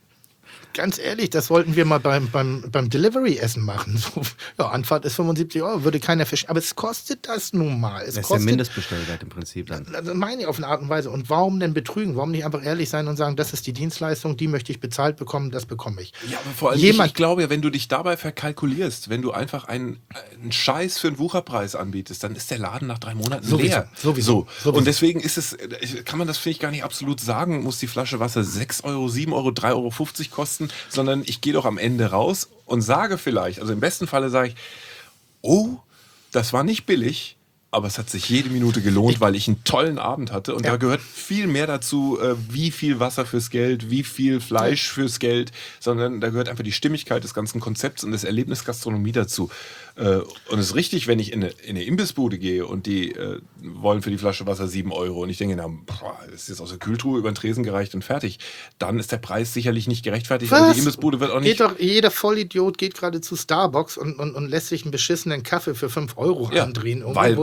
Ganz ehrlich, das sollten wir mal beim Delivery-Essen machen. So, ja, Anfahrt ist 75 Euro, würde keiner verstehen. Aber es kostet das nun mal. Das ist der Mindestbestellwert im Prinzip dann. Also meine ich auf eine Art und Weise. Und warum denn betrügen? Warum nicht einfach ehrlich sein und sagen, das ist die Dienstleistung, die möchte ich bezahlt bekommen, das bekomme ich. Ja, aber vor allem, ich glaube, wenn du dich dabei verkalkulierst, wenn du einfach einen Scheiß für einen Wucherpreis anbietest, dann ist der Laden nach 3 Monaten leer. Sowieso. Und deswegen kann man das, finde ich, gar nicht absolut sagen, muss die Flasche Wasser 6 Euro, 7 Euro, 3,50 Euro kosten. kosten, sondern ich gehe doch am Ende raus und sage vielleicht, also im besten Falle sage ich, oh, das war nicht billig, aber es hat sich jede Minute gelohnt, weil ich einen tollen Abend hatte. Und da gehört viel mehr dazu, wie viel Wasser fürs Geld, wie viel Fleisch fürs Geld, sondern da gehört einfach die Stimmigkeit des ganzen Konzepts und das Erlebnis Gastronomie dazu. Und es ist richtig, wenn ich in eine Imbissbude gehe und die wollen für die Flasche Wasser 7 Euro und ich denke, das ist jetzt aus der Kühltruhe über den Tresen gereicht und fertig, dann ist der Preis sicherlich nicht gerechtfertigt. Was? Aber die Imbissbude wird auch nicht... Jeder Vollidiot geht gerade zu Starbucks und lässt sich einen beschissenen Kaffee für 5 Euro andrehen. Weil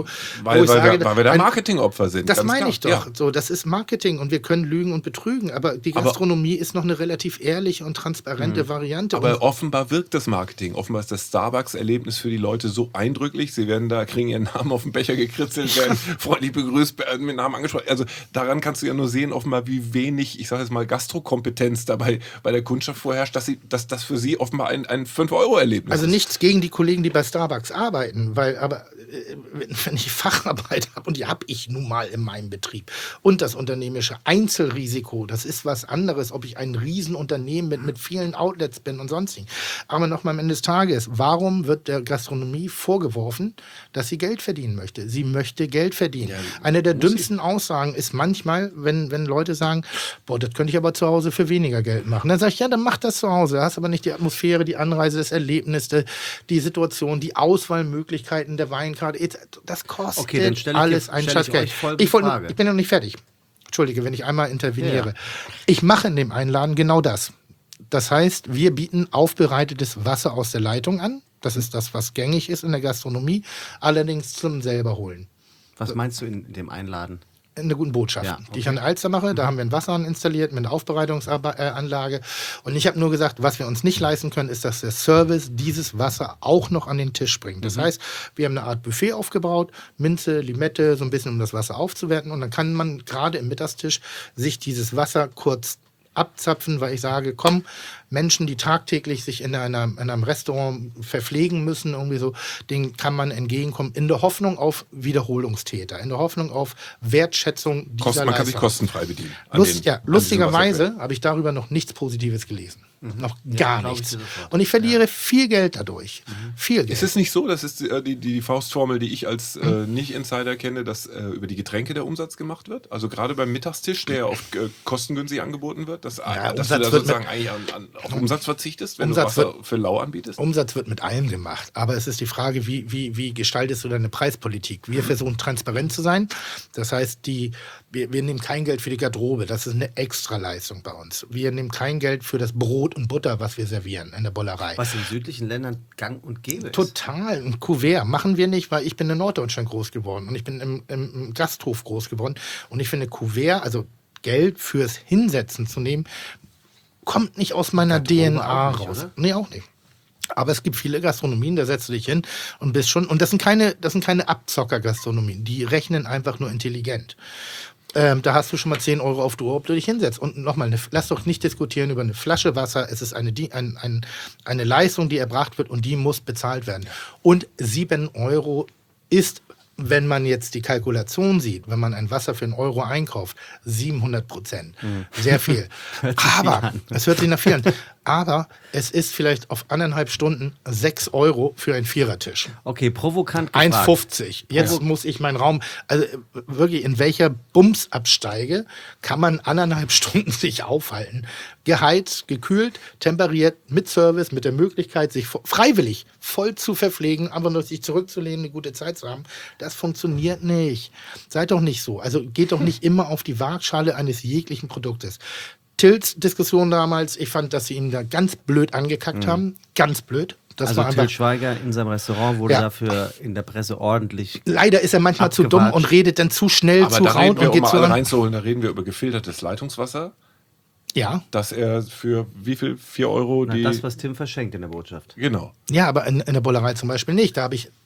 wir da Marketingopfer sind. Das meine ich doch. Ja. So, das ist Marketing und wir können lügen und betrügen, aber die Gastronomie ist noch eine relativ ehrliche und transparente Variante. Aber offenbar wirkt das Marketing. Offenbar ist das Starbucks-Erlebnis für die Leute so eindrücklich. Sie werden da, kriegen ihren Namen auf den Becher gekritzelt, werden freundlich begrüßt, mit Namen angesprochen. Also daran kannst du ja nur sehen, offenbar, wie wenig, ich sage jetzt mal, Gastrokompetenz dabei bei der Kundschaft vorherrscht, dass das für sie offenbar ein 5-Euro-Erlebnis Also ist. nichts gegen die Kollegen, die bei Starbucks arbeiten, aber wenn ich Facharbeit habe, und die habe ich nun mal in meinem Betrieb, und das unternehmerische Einzelrisiko, das ist was anderes, ob ich ein Riesenunternehmen mit vielen Outlets bin und sonstigen. Aber nochmal am Ende des Tages, warum wird der Gastronomie vorgeworfen, dass sie Geld verdienen möchte? Sie möchte Geld verdienen. Ja, eine der dümmsten Aussagen ist manchmal, wenn Leute sagen, boah, das könnte ich aber zu Hause für weniger Geld machen. Dann sage ich, ja, dann mach das zu Hause. Du hast aber nicht die Atmosphäre, die Anreise, das Erlebnis, die Situation, die Auswahlmöglichkeiten der Weinkarte. Das kostet alles ein Schatz-Geld. Ich bin noch nicht fertig. Entschuldige, wenn ich einmal interveniere. Ja. Ich mache in dem Einladen genau das. Das heißt, wir bieten aufbereitetes Wasser aus der Leitung an. Das ist das, was gängig ist in der Gastronomie. Allerdings zum selber holen. Was meinst du in dem Einladen? Eine gute Botschaft, die ich an der Alster mache. Da haben wir einen Wasserhahn installiert mit einer Aufbereitungsanlage. Und ich habe nur gesagt, was wir uns nicht leisten können, ist, dass der Service dieses Wasser auch noch an den Tisch bringt. Das heißt, wir haben eine Art Buffet aufgebaut, Minze, Limette, so ein bisschen, um das Wasser aufzuwerten. Und dann kann man gerade im Mittagstisch sich dieses Wasser kurz abzapfen, weil ich sage, komm, Menschen, die tagtäglich sich in einem Restaurant verpflegen müssen, irgendwie so, denen kann man entgegenkommen, in der Hoffnung auf Wiederholungstäter, in der Hoffnung auf Wertschätzung dieser Leistung. Man kann sich kostenfrei bedienen. Lustigerweise habe ich darüber noch nichts Positives gelesen. Noch gar nichts. Und ich verliere viel Geld dadurch. Viel Geld. Ist es nicht so, das ist die Faustformel, die ich als Nicht-Insider kenne, dass über die Getränke der Umsatz gemacht wird? Also gerade beim Mittagstisch, der oft kostengünstig angeboten wird, dass du da sozusagen eigentlich auf Umsatz verzichtest, wenn du Wasser für lau anbietest? Umsatz wird mit allem gemacht. Aber es ist die Frage, wie gestaltest du deine Preispolitik? Wir versuchen transparent zu sein. Das heißt, wir nehmen kein Geld für die Garderobe. Das ist eine Extraleistung bei uns. Wir nehmen kein Geld für das Brot und Butter, was wir servieren in der Bollerei. Was in südlichen Ländern gang und gäbe ist. Total. Ein Kuvert machen wir nicht, weil ich bin in Norddeutschland groß geworden und ich bin im Gasthof groß geworden. Und ich finde Kuvert, also Geld fürs Hinsetzen zu nehmen, kommt nicht aus meiner DNA raus. Oder? Nee, auch nicht. Aber es gibt viele Gastronomien, da setzt du dich hin und bist schon. Und das sind keine Abzocker-Gastronomien. Die rechnen einfach nur intelligent. Da hast du schon mal 10 Euro auf die Uhr, ob du dich hinsetzt. Und nochmal, lass doch nicht diskutieren über eine Flasche Wasser. Es ist eine Leistung, die erbracht wird und die muss bezahlt werden. Und 7 Euro ist, wenn man jetzt die Kalkulation sieht, wenn man ein Wasser für 1 Euro einkauft, 700%. Sehr viel. Aber, es hört sich nach viel an. Aber es ist vielleicht auf 1,5 Stunden 6 Euro für einen Vierertisch. Okay, provokant gefragt. 1,50. Jetzt muss ich meinen Raum, also wirklich, in welcher Bumsabsteige kann man 1,5 Stunden sich aufhalten? Geheizt, gekühlt, temperiert, mit Service, mit der Möglichkeit, sich freiwillig voll zu verpflegen, aber nur sich zurückzulehnen, eine gute Zeit zu haben. Das funktioniert nicht. Seid doch nicht so. Also geht doch nicht immer auf die Waagschale eines jeglichen Produktes. Tills Diskussion damals, ich fand, dass sie ihn da ganz blöd angekackt haben. Ganz blöd. Das also war Till Schweiger in seinem Restaurant wurde dafür in der Presse ordentlich leider ist er manchmal zu dumm und redet dann zu schnell, aber zu raut und geht um zu alle reinzuholen, da reden wir über gefiltertes Leitungswasser. Ja. Dass er für wie viel? 4 Euro das, was Tim verschenkt in der Botschaft. Genau. Ja, aber in der Bollerei zum Beispiel nicht. Da habe ich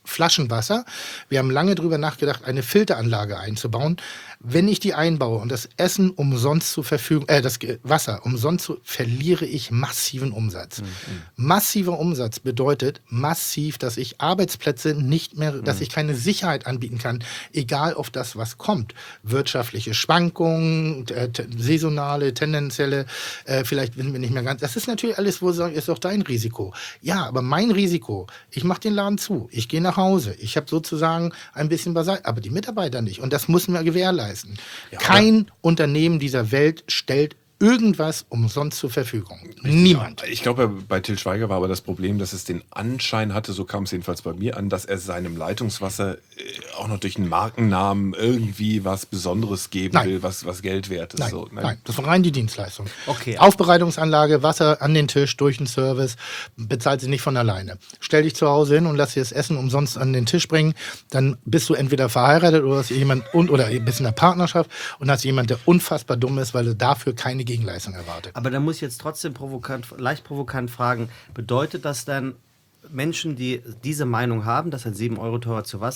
Flaschenwasser. Wir haben lange drüber nachgedacht, eine Filteranlage einzubauen. Wenn ich die einbaue und das Essen umsonst zur Verfügung, das Wasser umsonst verliere ich massiven Umsatz. Massiver Umsatz bedeutet massiv, dass ich Arbeitsplätze nicht mehr, dass ich keine Sicherheit anbieten kann, egal auf das, was kommt. Wirtschaftliche Schwankungen, saisonale, tendenzielle, vielleicht sind wir nicht mehr ganz. Das ist natürlich alles, wo sagen, ist doch dein Risiko. Ja, aber mein Risiko, ich mache den Laden zu, ich gehe nach Hause, ich habe sozusagen ein bisschen beiseite, aber die Mitarbeiter nicht. Und das müssen wir gewährleisten. Ja, kein Unternehmen dieser Welt stellt irgendwas umsonst zur Verfügung. Niemand. Ich glaube, bei Til Schweiger war aber das Problem, dass es den Anschein hatte, so kam es jedenfalls bei mir an, dass er seinem Leitungswasser auch noch durch einen Markennamen irgendwie was Besonderes geben will, was Geld wert ist. Nein, nein, das war rein die Dienstleistung. Okay. Aufbereitungsanlage, Wasser an den Tisch, durch den Service, bezahlt sie nicht von alleine. Stell dich zu Hause hin und lass dir das Essen umsonst an den Tisch bringen, dann bist du entweder verheiratet oder hast jemand oder bist in einer Partnerschaft und hast jemand, der unfassbar dumm ist, weil du dafür keine Gegenleistung erwartet. Aber da muss ich jetzt trotzdem leicht provokant fragen, bedeutet das dann, Menschen, die diese Meinung haben, dass ein 7 Euro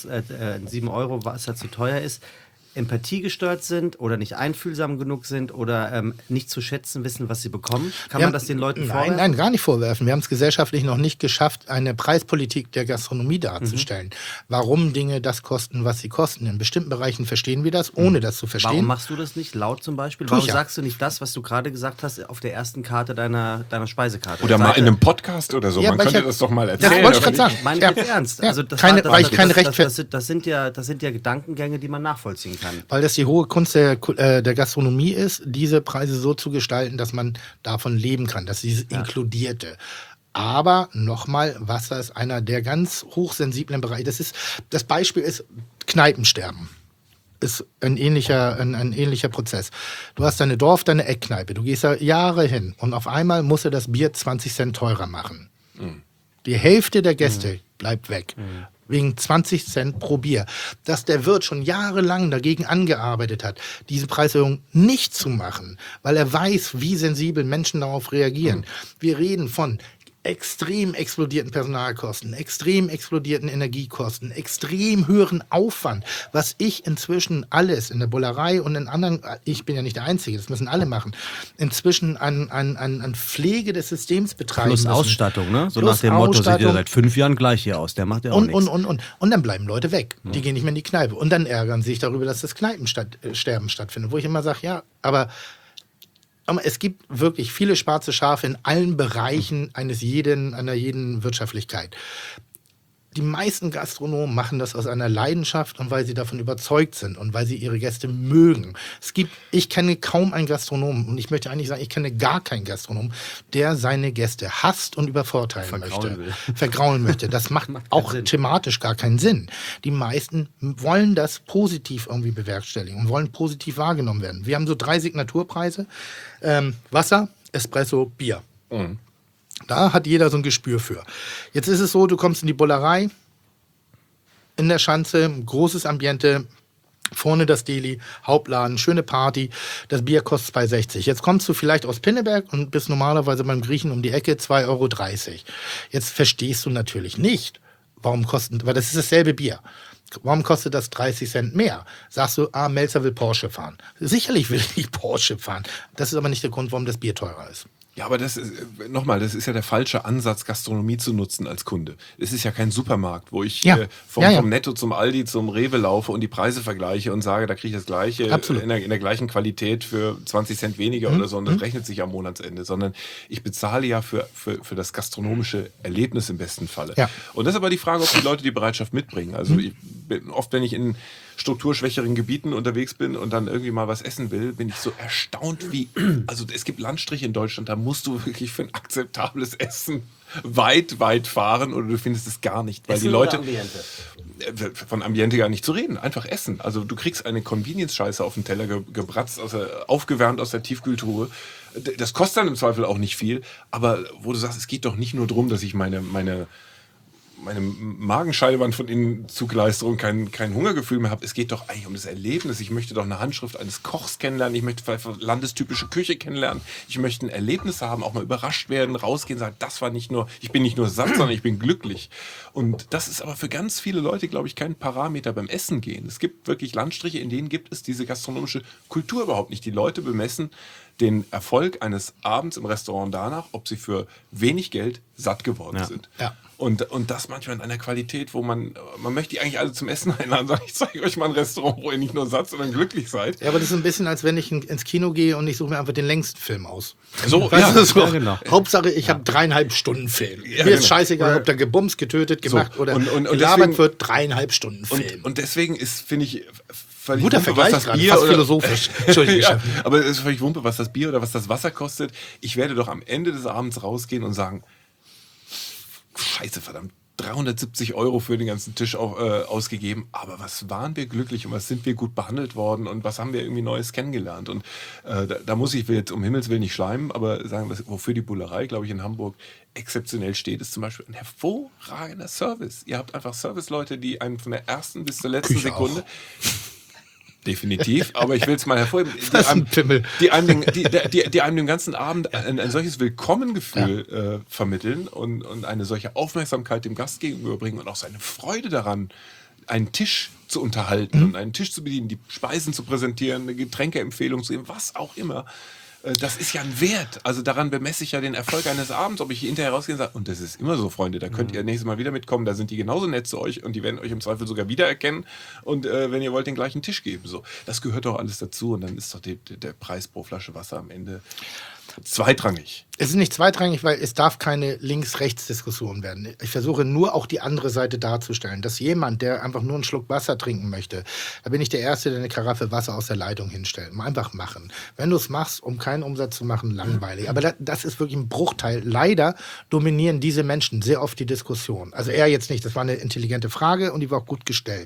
Wasser zu teuer ist, empathiegestört sind oder nicht einfühlsam genug sind oder nicht zu schätzen wissen, was sie bekommen? Kann man das den Leuten vorwerfen? Nein, gar nicht vorwerfen. Wir haben es gesellschaftlich noch nicht geschafft, eine Preispolitik der Gastronomie darzustellen. Warum Dinge das kosten, was sie kosten. In bestimmten Bereichen verstehen wir das, ohne das zu verstehen. Warum machst du das nicht laut zum Beispiel? Warum sagst du nicht das, was du gerade gesagt hast, auf der ersten Karte deiner Speisekarte? Oder mal in einem Podcast oder so. Ja, Man könnte das doch mal erzählen. Das wollte ich gerade sagen. Meine ich jetzt ernst. Ja. Also das sind ja Gedankengänge, die man nachvollziehen kann. Weil das die hohe Kunst der Gastronomie ist, diese Preise so zu gestalten, dass man davon leben kann, dass dieses Inkludierte. Aber nochmal, Wasser ist einer der ganz hochsensiblen Bereiche. Das Beispiel ist Kneipensterben. Ist ein ähnlicher Prozess. Du hast deine Eckkneipe, du gehst da Jahre hin und auf einmal musst du das Bier 20 Cent teurer machen. Die Hälfte der Gäste bleibt weg. Wegen 20 Cent pro Bier. Dass der Wirt schon jahrelang dagegen angearbeitet hat, diese Preiserhöhung nicht zu machen, weil er weiß, wie sensibel Menschen darauf reagieren. Wir reden von extrem explodierten Personalkosten, extrem explodierten Energiekosten, extrem höheren Aufwand, was ich inzwischen alles in der Bullerei und in anderen, ich bin ja nicht der Einzige, das müssen alle machen, inzwischen an Pflege des Systems betreiben Plus müssen. Ausstattung, ne? So Plus nach dem Motto, sieht Ausstattung. ihr seit 5 Jahren gleich hier aus, der macht ja auch nichts. Und dann bleiben Leute weg. Die gehen nicht mehr in die Kneipe. Und dann ärgern sich darüber, dass das Kneipensterben stattfindet. Wo ich immer sage, ja, aber es gibt wirklich viele schwarze Schafe in allen Bereichen einer jeden Wirtschaftlichkeit. Die meisten Gastronomen machen das aus einer Leidenschaft und weil sie davon überzeugt sind und weil sie ihre Gäste mögen. Ich kenne kaum einen Gastronomen und ich möchte eigentlich sagen, ich kenne gar keinen Gastronomen, der seine Gäste hasst und vergraulen möchte. Das macht auch thematisch gar keinen Sinn. Die meisten wollen das positiv irgendwie bewerkstelligen und wollen positiv wahrgenommen werden. Wir haben so 3 Signaturpreise. Wasser, Espresso, Bier. Da hat jeder so ein Gespür für. Jetzt ist es so, du kommst in die Bullerei, in der Schanze, großes Ambiente, vorne das Deli, Hauptladen, schöne Party, das Bier kostet 2,60. Jetzt kommst du vielleicht aus Pinneberg und bist normalerweise beim Griechen um die Ecke 2,30 Euro. Jetzt verstehst du natürlich nicht, weil das ist dasselbe Bier. Warum kostet das 30 Cent mehr? Sagst du, Melzer will Porsche fahren. Sicherlich will ich Porsche fahren. Das ist aber nicht der Grund, warum das Bier teurer ist. Ja, aber das ist ja der falsche Ansatz, Gastronomie zu nutzen als Kunde. Es ist ja kein Supermarkt, wo ich vom Netto zum Aldi zum Rewe laufe und die Preise vergleiche und sage, da kriege ich das Gleiche in der gleichen Qualität für 20 Cent weniger oder so und das rechnet sich am Monatsende, sondern ich bezahle ja für das gastronomische Erlebnis im besten Falle. Ja. Und das ist aber die Frage, ob die Leute die Bereitschaft mitbringen. Also oft, wenn ich in strukturschwächeren Gebieten unterwegs bin und dann irgendwie mal was essen will, bin ich so erstaunt also es gibt Landstriche in Deutschland, da musst du wirklich für ein akzeptables Essen weit fahren oder du findest es gar nicht, weil Essen die Leute Ambiente? Von Ambiente gar nicht zu reden, einfach essen. Also du kriegst eine Convenience-Scheiße auf den Teller gebratzt, aufgewärmt aus der Tiefkühltruhe. Das kostet dann im Zweifel auch nicht viel, aber wo du sagst, es geht doch nicht nur darum, dass ich meine meine Magenscheidewand von innen zugleiste und kein Hungergefühl mehr habe. Es geht doch eigentlich um das Erlebnis. Ich möchte doch eine Handschrift eines Kochs kennenlernen. Ich möchte vielleicht landestypische Küche kennenlernen. Ich möchte ein Erlebnis haben, auch mal überrascht werden, rausgehen, sagen, das war nicht nur, ich bin nicht nur satt, sondern ich bin glücklich. Und das ist aber für ganz viele Leute, glaube ich, kein Parameter beim Essen gehen. Es gibt wirklich Landstriche, in denen gibt es diese gastronomische Kultur überhaupt nicht. Die Leute bemessen den Erfolg eines Abends im Restaurant danach, ob sie für wenig Geld satt geworden sind. Ja. Und das manchmal in einer Qualität, wo man möchte die eigentlich alle zum Essen einladen, sagen, ich zeige euch mal ein Restaurant, wo ihr nicht nur satt, sondern glücklich seid. Ja, aber das ist ein bisschen, als wenn ich ins Kino gehe und ich suche mir einfach den längsten Film aus. So, Weißt du, so, ja, genau. Hauptsache, ich habe 3,5 Stunden Film. Ja, Mir ist genau. scheißegal, ob da gebumst, getötet, gemacht So. oder Und gelabert deswegen- wird, 3,5 Stunden Film. Und deswegen ist, finde ich, völlig Guter Wumpe, Vergleich was das gerade, Bier fast oder, philosophisch. Entschuldigung, ja, Chef. aber es ist völlig Wumpe, was das Bier oder was das Wasser kostet. Ich werde doch am Ende des Abends rausgehen und sagen, scheiße, verdammt, 370 € für den ganzen Tisch ausgegeben, aber was waren wir glücklich und was sind wir gut behandelt worden und was haben wir irgendwie Neues kennengelernt. Und da muss ich, will jetzt um Himmels Willen nicht schleimen, aber sagen, wofür die Bullerei, glaube ich, in Hamburg exzeptionell steht, ist zum Beispiel ein hervorragender Service. Ihr habt einfach Serviceleute, die einen von der ersten bis zur letzten Küche Sekunde... Definitiv, aber ich will es mal hervorheben, Was ein Pimmel. die einem den ganzen Abend ein solches Willkommengefühl vermitteln und eine solche Aufmerksamkeit dem Gast gegenüberbringen und auch seine Freude daran, einen Tisch zu unterhalten und einen Tisch zu bedienen, die Speisen zu präsentieren, eine Getränkeempfehlung zu geben, was auch immer. Das ist ja ein Wert. Also daran bemesse ich ja den Erfolg eines Abends, ob ich hinterher rausgehe und sage, und das ist immer so, Freunde, da könnt ihr nächstes Mal wieder mitkommen, da sind die genauso nett zu euch und die werden euch im Zweifel sogar wiedererkennen und wenn ihr wollt, den gleichen Tisch geben. So. Das gehört doch alles dazu und dann ist doch der Preis pro Flasche Wasser am Ende zweitrangig. Es ist nicht zweitrangig, weil es darf keine Links-Rechts-Diskussion werden. Ich versuche nur auch die andere Seite darzustellen, dass jemand, der einfach nur einen Schluck Wasser trinken möchte, da bin ich der Erste, der eine Karaffe Wasser aus der Leitung hinstellt. Mal einfach machen. Wenn du es machst, um keinen Umsatz zu machen, langweilig. Aber das ist wirklich ein Bruchteil. Leider dominieren diese Menschen sehr oft die Diskussion. Also er jetzt nicht, das war eine intelligente Frage und die war auch gut gestellt.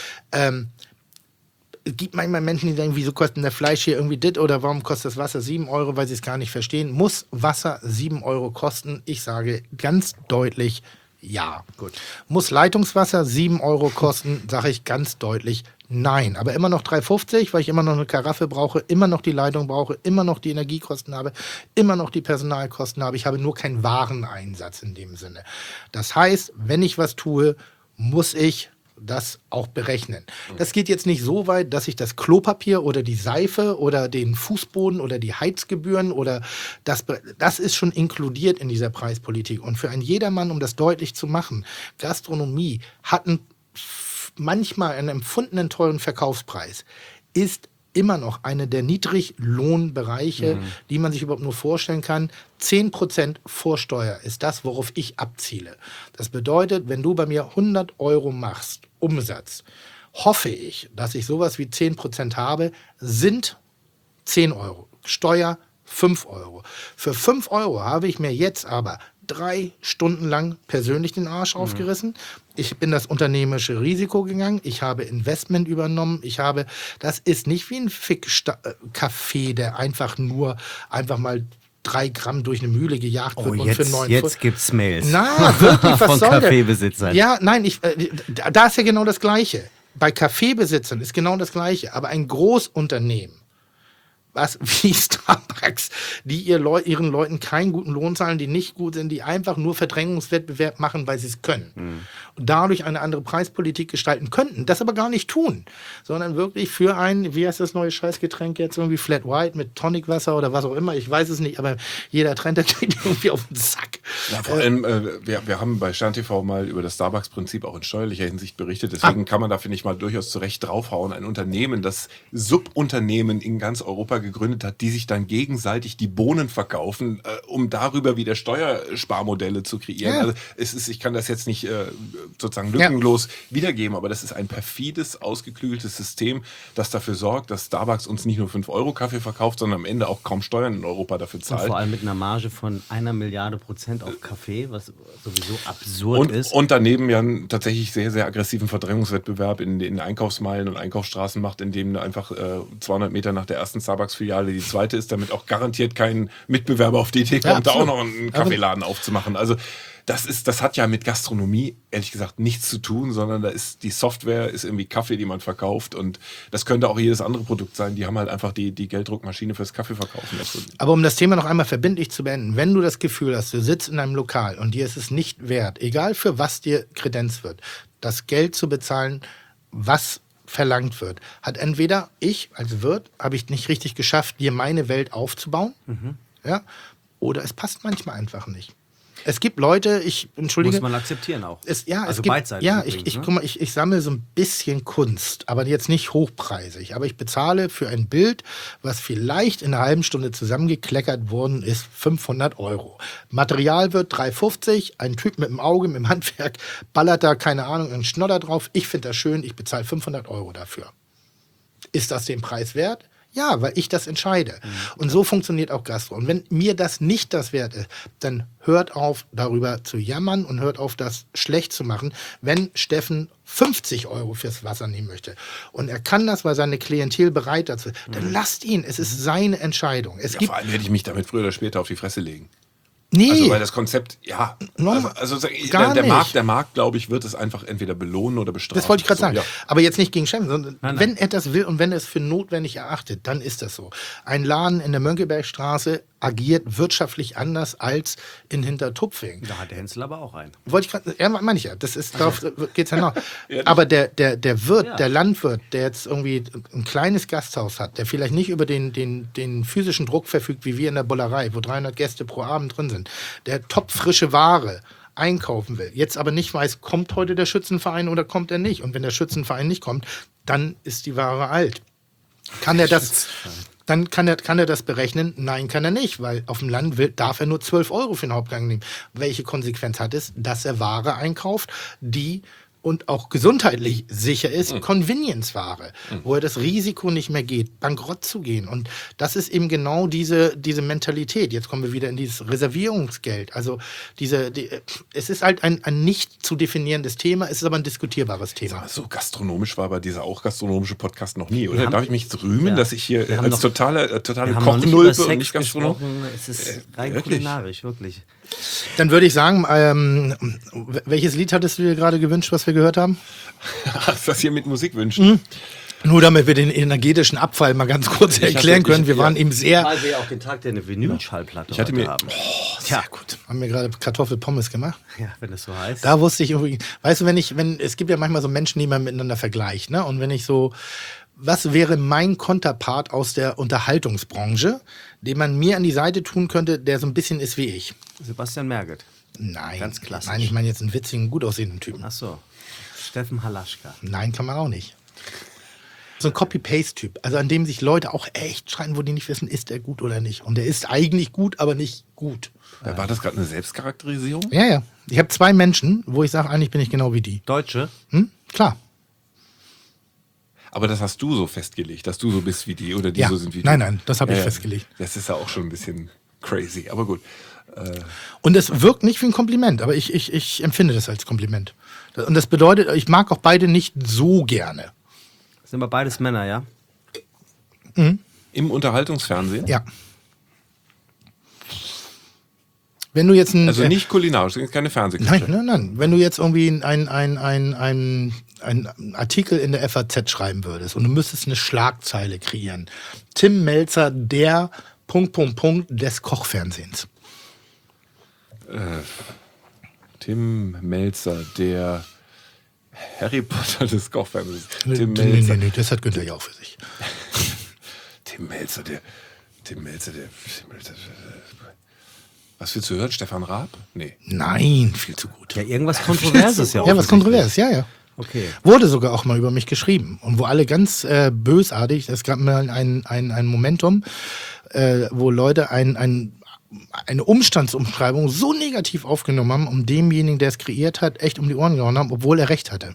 Es gibt manchmal Menschen, die denken, wieso kostet denn der Fleisch hier irgendwie dit oder warum kostet das Wasser 7 €, weil sie es gar nicht verstehen. Muss Wasser 7 € kosten? Ich sage ganz deutlich ja. Gut. Muss Leitungswasser 7 € kosten? Sage ich ganz deutlich nein. Aber immer noch 3,50, weil ich immer noch eine Karaffe brauche, immer noch die Leitung brauche, immer noch die Energiekosten habe, immer noch die Personalkosten habe. Ich habe nur keinen Wareneinsatz in dem Sinne. Das heißt, wenn ich was tue, muss ich das auch berechnen. Das geht jetzt nicht so weit, dass ich das Klopapier oder die Seife oder den Fußboden oder die Heizgebühren oder das ist schon inkludiert in dieser Preispolitik. Und für einen jedermann, um das deutlich zu machen, Gastronomie hat manchmal einen empfundenen teuren Verkaufspreis, ist immer noch eine der Niedriglohnbereiche, die man sich überhaupt nur vorstellen kann. 10% Vorsteuer ist das, worauf ich abziele. Das bedeutet, wenn du bei mir 100 € machst, Umsatz, hoffe ich, dass ich sowas wie 10% habe, sind 10 €. Steuer 5 €. Für 5 € habe ich mir jetzt aber 3 Stunden lang persönlich den Arsch aufgerissen. Ich bin das unternehmerische Risiko gegangen. Ich habe Investment übernommen. Das ist nicht wie ein Fick-Kaffee, der einfach mal 3 Gramm durch eine Mühle gejagt wird und für 9 jetzt gibt's Mails. Na, wirklich, was von soll der? Kaffeebesitzern. Ja, nein, da ist ja genau das Gleiche. Bei Kaffeebesitzern ist genau das Gleiche. Aber ein Großunternehmen, wie Starbucks, die ihren Leuten keinen guten Lohn zahlen, die nicht gut sind, die einfach nur Verdrängungswettbewerb machen, weil sie es können. Und dadurch eine andere Preispolitik gestalten könnten, das aber gar nicht tun, sondern wirklich für ein, wie heißt das neue Scheißgetränk jetzt, irgendwie Flat White mit Tonicwasser oder was auch immer, ich weiß es nicht, aber jeder Trend, der geht irgendwie auf den Sack. Ja, vor allem, wir haben bei Stern TV mal über das Starbucks-Prinzip auch in steuerlicher Hinsicht berichtet, deswegen kann man da, finde ich, mal durchaus zurecht draufhauen. Ein Unternehmen, das Subunternehmen in ganz Europa gegründet hat, die sich dann gegenseitig die Bohnen verkaufen, um darüber wieder Steuersparmodelle zu kreieren. Ja. Also ich kann das jetzt nicht sozusagen lückenlos wiedergeben, aber das ist ein perfides, ausgeklügeltes System, das dafür sorgt, dass Starbucks uns nicht nur 5 € Kaffee verkauft, sondern am Ende auch kaum Steuern in Europa dafür Und zahlt. vor allem mit einer Marge von 1 Milliarde % auf Kaffee, was sowieso absurd ist. Und daneben ja einen tatsächlich sehr, sehr aggressiven Verdrängungswettbewerb in den Einkaufsmeilen und Einkaufsstraßen macht, indem einfach 200 Meter nach der ersten Starbucks-Filiale die zweite ist, damit auch garantiert kein Mitbewerber auf die Idee kommt, da auch noch einen Kaffeeladen aufzumachen. Also Das hat ja mit Gastronomie, ehrlich gesagt, nichts zu tun, sondern da ist die Software, ist irgendwie Kaffee, die man verkauft und das könnte auch jedes andere Produkt sein. Die haben halt einfach die Gelddruckmaschine fürs Kaffee verkaufen. Aber um das Thema noch einmal verbindlich zu beenden, wenn du das Gefühl hast, du sitzt in einem Lokal und dir ist es nicht wert, egal für was dir Kredenz wird, das Geld zu bezahlen, was verlangt wird, hat entweder ich als Wirt, habe ich nicht richtig geschafft, dir meine Welt aufzubauen, ja, oder es passt manchmal einfach nicht. Es gibt Leute, entschuldige. Muss man akzeptieren auch. Also es gibt, beidseitig. Ja, übrigens, guck mal, ich sammle so ein bisschen Kunst, aber jetzt nicht hochpreisig. Aber ich bezahle für ein Bild, was vielleicht in einer halben Stunde zusammengekleckert worden ist, 500 €. Material wird 3,50, ein Typ mit dem Auge, mit dem Handwerk, ballert da, keine Ahnung, einen Schnodder drauf. Ich finde das schön, ich bezahle 500 € dafür. Ist das den Preis wert? Ja, weil ich das entscheide. Und so funktioniert auch Gastro. Und wenn mir das nicht das wert ist, dann hört auf, darüber zu jammern und hört auf, das schlecht zu machen, wenn Steffen 50 € fürs Wasser nehmen möchte. Und er kann das, weil seine Klientel bereit dazu ist. Dann lasst ihn. Es ist seine Entscheidung. Vor allem werde ich mich damit früher oder später auf die Fresse legen. Nee. Also weil das Konzept, ja, Gar nicht. der Markt, glaube ich, wird es einfach entweder belohnen oder bestrafen. Das wollte ich gerade sagen. Ja. Aber jetzt nicht gegen Steffen, sondern Nein. wenn er das will und wenn er es für notwendig erachtet, dann ist das so. Ein Laden in der Mönckebergstraße agiert wirtschaftlich anders als in Hintertupfing. Da hat der Hensel aber auch einen. Wollte ich gerade, ja, meine ich ja. Das ist, darauf geht's ja noch. Aber der Wirt, Ja. der Landwirt, der jetzt irgendwie ein kleines Gasthaus hat, der vielleicht nicht über den physischen Druck verfügt, wie wir in der Bullerei, wo 300 Gäste pro Abend drin sind, der topfrische Ware einkaufen will, jetzt aber nicht weiß, kommt heute der Schützenverein oder kommt er nicht. Und wenn der Schützenverein nicht kommt, dann ist die Ware alt. Kann er das... Dann kann er das berechnen? Nein, kann er nicht, weil auf dem Land darf er nur 12 € für den Hauptgang nehmen. Welche Konsequenz hat es? Dass er Ware einkauft, die und auch gesundheitlich sicher ist, Convenience-Ware, wo er das Risiko nicht mehr geht, bankrott zu gehen. Und das ist eben genau diese Mentalität. Jetzt kommen wir wieder in dieses Reservierungsgeld. Also es ist halt ein nicht zu definierendes Thema, es ist aber ein diskutierbares Thema. So gastronomisch war aber dieser auch gastronomische Podcast noch nie, oder? Darf ich mich jetzt rühmen, dass ich hier Wir haben als noch- totale Wir haben noch nicht über Kochnulpe und Sex nicht Gastronom? gesprochen. Es ist rein Wirklich? kulinarisch, wirklich. Dann würde ich sagen, welches Lied hattest du dir gerade gewünscht, was wir gehört haben? Hast das hier mit Musik wünschen? Nur damit wir den energetischen Abfall mal ganz kurz erklären können. Wir waren ihm sehr... Weil wir auch den Tag der eine Vinylschallplatte Ich hatte mir- haben. Sehr gut. Haben wir gerade Kartoffelpommes gemacht? Ja, wenn es so heißt. Da wusste ich irgendwie, weißt du, es gibt ja manchmal so Menschen, die man miteinander vergleicht, ne? Und wenn ich so, was wäre mein Konterpart aus der Unterhaltungsbranche, den man mir an die Seite tun könnte, der so ein bisschen ist wie ich? Sebastian Merget. Nein. Ganz klassisch. Nein, ich meine jetzt einen witzigen, gut aussehenden Typen. Ach so. Steffen Halaschka. Nein, kann man auch nicht. So ein Copy-Paste-Typ, also an dem sich Leute auch echt schreien, wo die nicht wissen, ist er gut oder nicht. Und der ist eigentlich gut, aber nicht gut. War das gerade eine Selbstcharakterisierung? Ja, ja. Ich habe 2 Menschen, wo ich sage, eigentlich bin ich genau wie die. Deutsche? Klar. Aber das hast du so festgelegt, dass du so bist wie die oder die Ja. so sind wie Nein, du. nein, das habe ich festgelegt. Das ist ja auch schon ein bisschen crazy, aber gut. Und es wirkt nicht wie ein Kompliment, aber ich empfinde das als Kompliment. Und das bedeutet, ich mag auch beide nicht so gerne. Sind wir beides Männer, ja? Im Unterhaltungsfernsehen? Ja. Wenn du jetzt Also nicht kulinarisch, das ist keine Fernsehküche. Nein. Wenn du jetzt irgendwie ein Artikel in der FAZ schreiben würdest und du müsstest eine Schlagzeile kreieren. Tim Melzer, der ... des Kochfernsehens. Tim Melzer, der Harry Potter des Kochfernsehens. Tim Melzer. Nee, das hat Günther ja auch für sich. Tim Melzer, der. Was willst du hören? Stefan Raab? Nee. Nein, viel zu gut. Ja, irgendwas Kontroverses ja auch. Ja, was kontrovers, ja. Okay. Wurde sogar auch mal über mich geschrieben. Und wo alle ganz bösartig, es gab mal ein Momentum, wo Leute eine Umstandsumschreibung so negativ aufgenommen haben, um demjenigen, der es kreiert hat, echt um die Ohren gehauen haben, obwohl er recht hatte.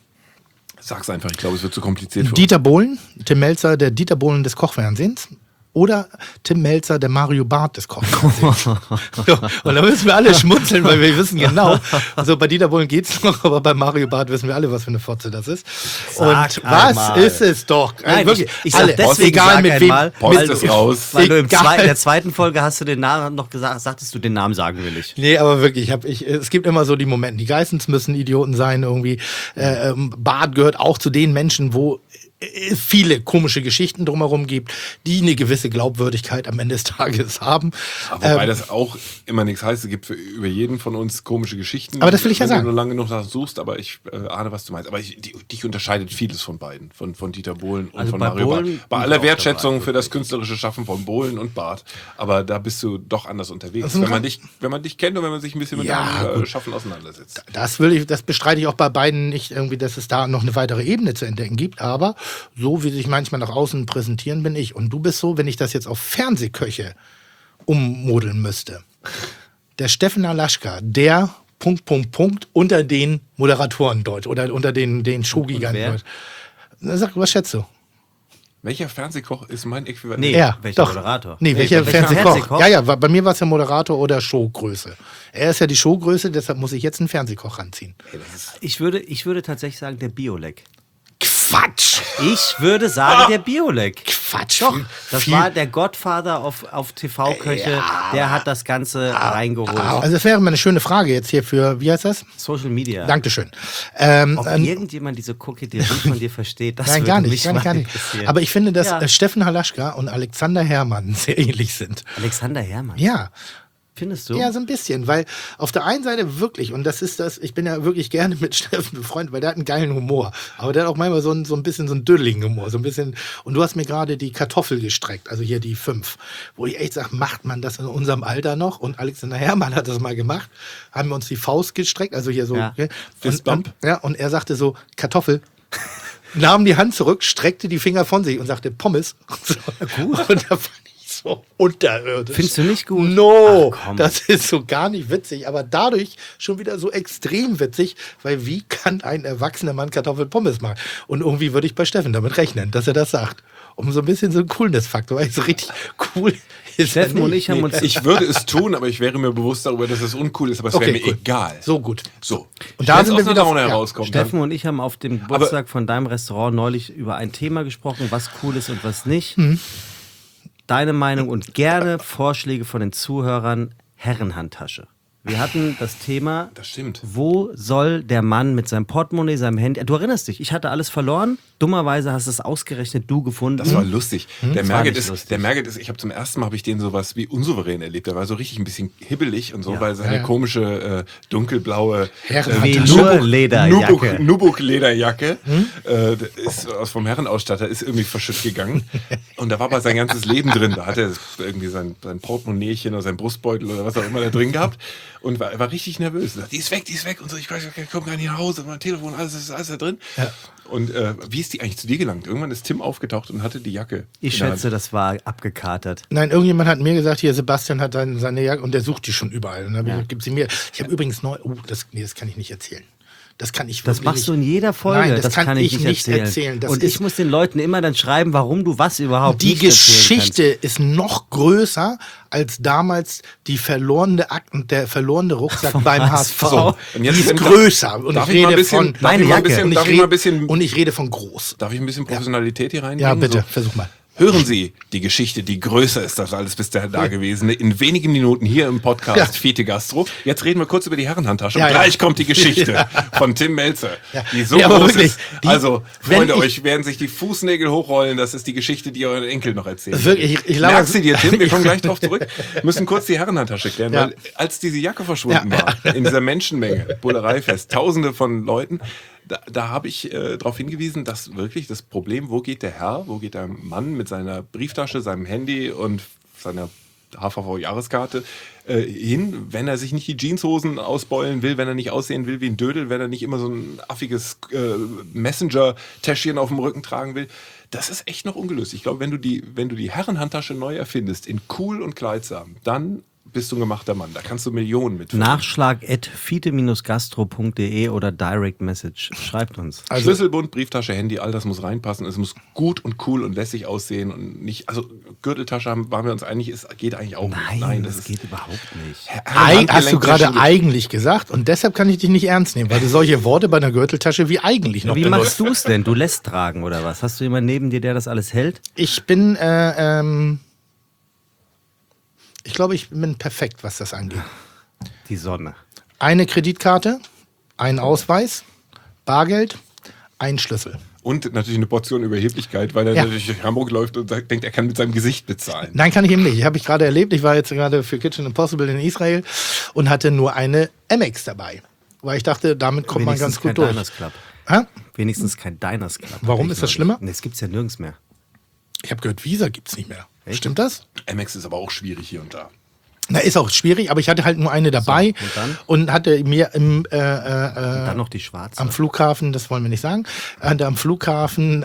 Sag's einfach, ich glaube, es wird zu kompliziert für uns. Dieter Bohlen, Tim Melzer, der Dieter Bohlen des Kochfernsehens. oder Tim Melzer, der Mario Barth des Kochfernsehens. So, und da müssen wir alle schmunzeln, weil wir wissen genau, also bei Dieter Bohlen geht's noch, aber bei Mario Barth wissen wir alle, was für eine Fotze das ist. Sag Und was einmal. ist es doch? Nein, wirklich, ich sag alle, deswegen egal sag mit wem. einmal, Post ist raus. Weil du in Egal. der zweiten Folge hast du den Namen noch gesagt, sagtest du, den Namen sagen will ich. Nee, aber wirklich, es gibt immer so die Momente, die Geissens müssen Idioten sein irgendwie. Barth gehört auch zu den Menschen, wo viele komische Geschichten drumherum gibt, die eine gewisse Glaubwürdigkeit am Ende des Tages haben. Wobei das auch immer nichts heißt. Es gibt über jeden von uns komische Geschichten. Aber das will ich ja wenn sagen. du nur lange genug danach suchst, aber ich ahne, was du meinst. Aber dich unterscheidet vieles von beiden. Von Dieter Bohlen und Also von bei Mario Bohlen Barth. Bei bin ich aller auch Wertschätzung dabei, für das künstlerische Schaffen von Bohlen und Barth. Aber da bist du doch anders unterwegs. Wenn man dich kennt und wenn man sich ein bisschen mit deinem Schaffen auseinandersetzt. Das bestreite ich auch bei beiden nicht irgendwie, dass es da noch eine weitere Ebene zu entdecken gibt, aber so wie sich manchmal nach außen präsentieren, bin ich. Und du bist so, wenn ich das jetzt auf Fernsehköche ummodeln müsste. Der Steffen Halaschka, der ... unter den Moderatoren dort oder unter den Showgiganten wer? dort. Sag, was schätzt du? Welcher Fernsehkoch ist mein Äquivalent? Nee. Ja, welcher doch. Moderator? Nee, welcher welcher Fernsehkoch? Fernsehkoch? Ja, bei mir war es ja Moderator oder Showgröße. Er ist ja die Showgröße, deshalb muss ich jetzt einen Fernsehkoch ranziehen. Ich würde tatsächlich sagen, der Biolek. Quatsch! Ich würde sagen, der Biolek. Quatsch! Doch, das Viel- war der Godfather auf TV-Köche, der hat das Ganze reingeholt. Also das wäre mal eine schöne Frage jetzt hier für, wie heißt das? Social Media. Dankeschön. Ob irgendjemand diese Koketterie von dir versteht, das Nein, würde gar mich nicht, mal gar nicht. interessieren. Aber ich finde, dass Ja. Steffen Halaschka und Alexander Herrmann sehr ähnlich sind. Alexander Herrmann, Ja. findest du? Ja, so ein bisschen, weil auf der einen Seite wirklich, und das ist das, ich bin ja wirklich gerne mit Steffen befreundet, weil der hat einen geilen Humor, aber der hat auch manchmal so ein bisschen so einen düdeligen Humor, so ein bisschen, und du hast mir gerade die Kartoffel gestreckt, also hier die 5, wo ich echt sage, macht man das in unserem Alter noch? Und Alexander Herrmann hat das mal gemacht, haben wir uns die Faust gestreckt, also hier so, Ja. okay? Fistbump. Und er sagte so, Kartoffel, nahm die Hand zurück, streckte die Finger von sich und sagte, Pommes. So. Und da fand ich so unterirdisch. Findest du nicht gut? No, Ach, komm. das ist so gar nicht witzig, aber dadurch schon wieder so extrem witzig, weil wie kann ein erwachsener Mann Kartoffelpommes machen? Und irgendwie würde ich bei Steffen damit rechnen, dass er das sagt. Um so ein bisschen so einen Coolness-Faktor, weil so richtig cool ist Steffen er und nicht. ich haben uns Ich würde es tun, aber ich wäre mir bewusst darüber, dass es uncool ist, aber es wäre mir cool. egal. So gut. So. Und da Wenn's sind aus wir einer wieder- Laune ja. herauskommt. Steffen und ich haben auf dem Geburtstag von deinem Restaurant neulich über ein Thema gesprochen, was cool ist und was nicht. Deine Meinung und gerne Vorschläge von den Zuhörern, Herrenhandtasche. Wir hatten das Thema, Das stimmt. wo soll der Mann mit seinem Portemonnaie, seinem Handy, du erinnerst dich, ich hatte alles verloren, dummerweise hast es ausgerechnet du gefunden. Das war lustig. Der Das war Merget nicht ist, lustig. der Merget ist, ich habe zum ersten Mal den sowas wie unsouverän erlebt. Der war so richtig ein bisschen hibbelig und so, weil seine komische dunkelblaue Velour-Lederjacke. Nubuk-Lederjacke ist vom Herrenausstatter ist irgendwie verschütt gegangen. Und da war aber sein ganzes Leben drin. Da hat er irgendwie sein Portemonnaiechen oder sein Brustbeutel oder was auch immer da drin gehabt und war richtig nervös. Die ist weg und so. Ich komme gar nicht nach Hause. Mein Telefon, alles ist da drin. Ja. Und wie ist die eigentlich zu dir gelangt? Irgendwann ist Tim aufgetaucht und hatte die Jacke. Ich in der schätze, das war abgekatert. Nein, irgendjemand hat mir gesagt, hier, Sebastian hat seine Jacke und der sucht die schon überall. Und dann habe ich, gib sie mir. Ich habe übrigens neu. Das kann ich nicht erzählen. Das kann ich Das wirklich machst nicht. du in jeder Folge. Nein, das kann ich nicht erzählen. Das Und ist- ich muss den Leuten immer dann schreiben, warum du was überhaupt Die nicht erzählen Geschichte ist noch größer als damals die verlorene Akt und der verlorene Rucksack beim HSV. So, und jetzt die ist sind- größer. Und darf ich ich mal rede ein bisschen- von darf Meine ich mal ein Jacke. bisschen- und darf ich ich mal ein rede- bisschen- und ich rede von groß. Darf ich ein bisschen Professionalität hier reinbringen? Ja, bitte, So. versuch mal. Hören Sie die Geschichte, die größer ist als alles bisher Dagewesene, in wenigen Minuten hier im Podcast Ja. Fiete Gastro. Jetzt reden wir kurz über die Herrenhandtasche. Ja, und ja. gleich kommt die Geschichte von Tim Melzer, die so Ja, aber groß wirklich, ist. die- Also, wenn Freunde, ich- euch werden sich die Fußnägel hochrollen. Das ist die Geschichte, die euren Enkel noch erzählen. Wirklich, ich laber- Merkst du dir, Tim? Wir kommen gleich drauf zurück. Müssen kurz die Herrenhandtasche klären, Ja. weil als diese Jacke verschwunden war, in dieser Menschenmenge, Bullereifest, Tausende von Leuten, da habe ich darauf hingewiesen, dass wirklich das Problem, wo geht der Herr, wo geht der Mann mit seiner Brieftasche, seinem Handy und seiner HVV-Jahreskarte hin, wenn er sich nicht die Jeanshosen ausbeulen will, wenn er nicht aussehen will wie ein Dödel, wenn er nicht immer so ein affiges Messenger-Täschchen auf dem Rücken tragen will. Das ist echt noch ungelöst. Ich glaube, wenn du die Herrenhandtasche neu erfindest, in cool und kleidsam, dann bist du ein gemachter Mann. Da kannst du Millionen mit. Nachschlag@fite-gastro.de oder Direct Message. Schreibt uns. Also Schlüsselbund, Brieftasche, Handy, all das muss reinpassen. Es muss gut und cool und lässig aussehen und nicht, also Gürteltasche waren wir uns einig, es geht eigentlich auch nicht. Nein, das geht überhaupt nicht. Hast du gerade eigentlich gesagt und deshalb kann ich dich nicht ernst nehmen, weil du solche Worte bei einer Gürteltasche wie eigentlich noch Wie benutzt. machst du es denn? Du lässt tragen oder was? Hast du jemanden neben dir, der das alles hält? Ich bin, ich glaube, ich bin perfekt, was das angeht. Die Sonne. Eine Kreditkarte, ein Ausweis, Bargeld, ein Schlüssel. Und natürlich eine Portion Überheblichkeit, weil er Ja. natürlich durch Hamburg läuft und denkt, er kann mit seinem Gesicht bezahlen. Nein, kann ich eben nicht. Habe ich gerade erlebt. Ich war jetzt gerade für Kitchen Impossible in Israel und hatte nur eine Amex dabei. Weil ich dachte, damit kommt man ganz gut kein durch. Diners Club. Hä? Wenigstens kein Diners Club. Warum Ich ist das noch schlimmer? nicht. Nee, das gibt's ja nirgends mehr. Ich habe gehört, Visa gibt's nicht mehr. Echt? Stimmt das? Amex ist aber auch schwierig hier und da. Na, ist auch schwierig, aber ich hatte halt nur eine dabei und dann? und hatte mir im, Dann noch die schwarze. am Flughafen, das wollen wir nicht sagen, am Flughafen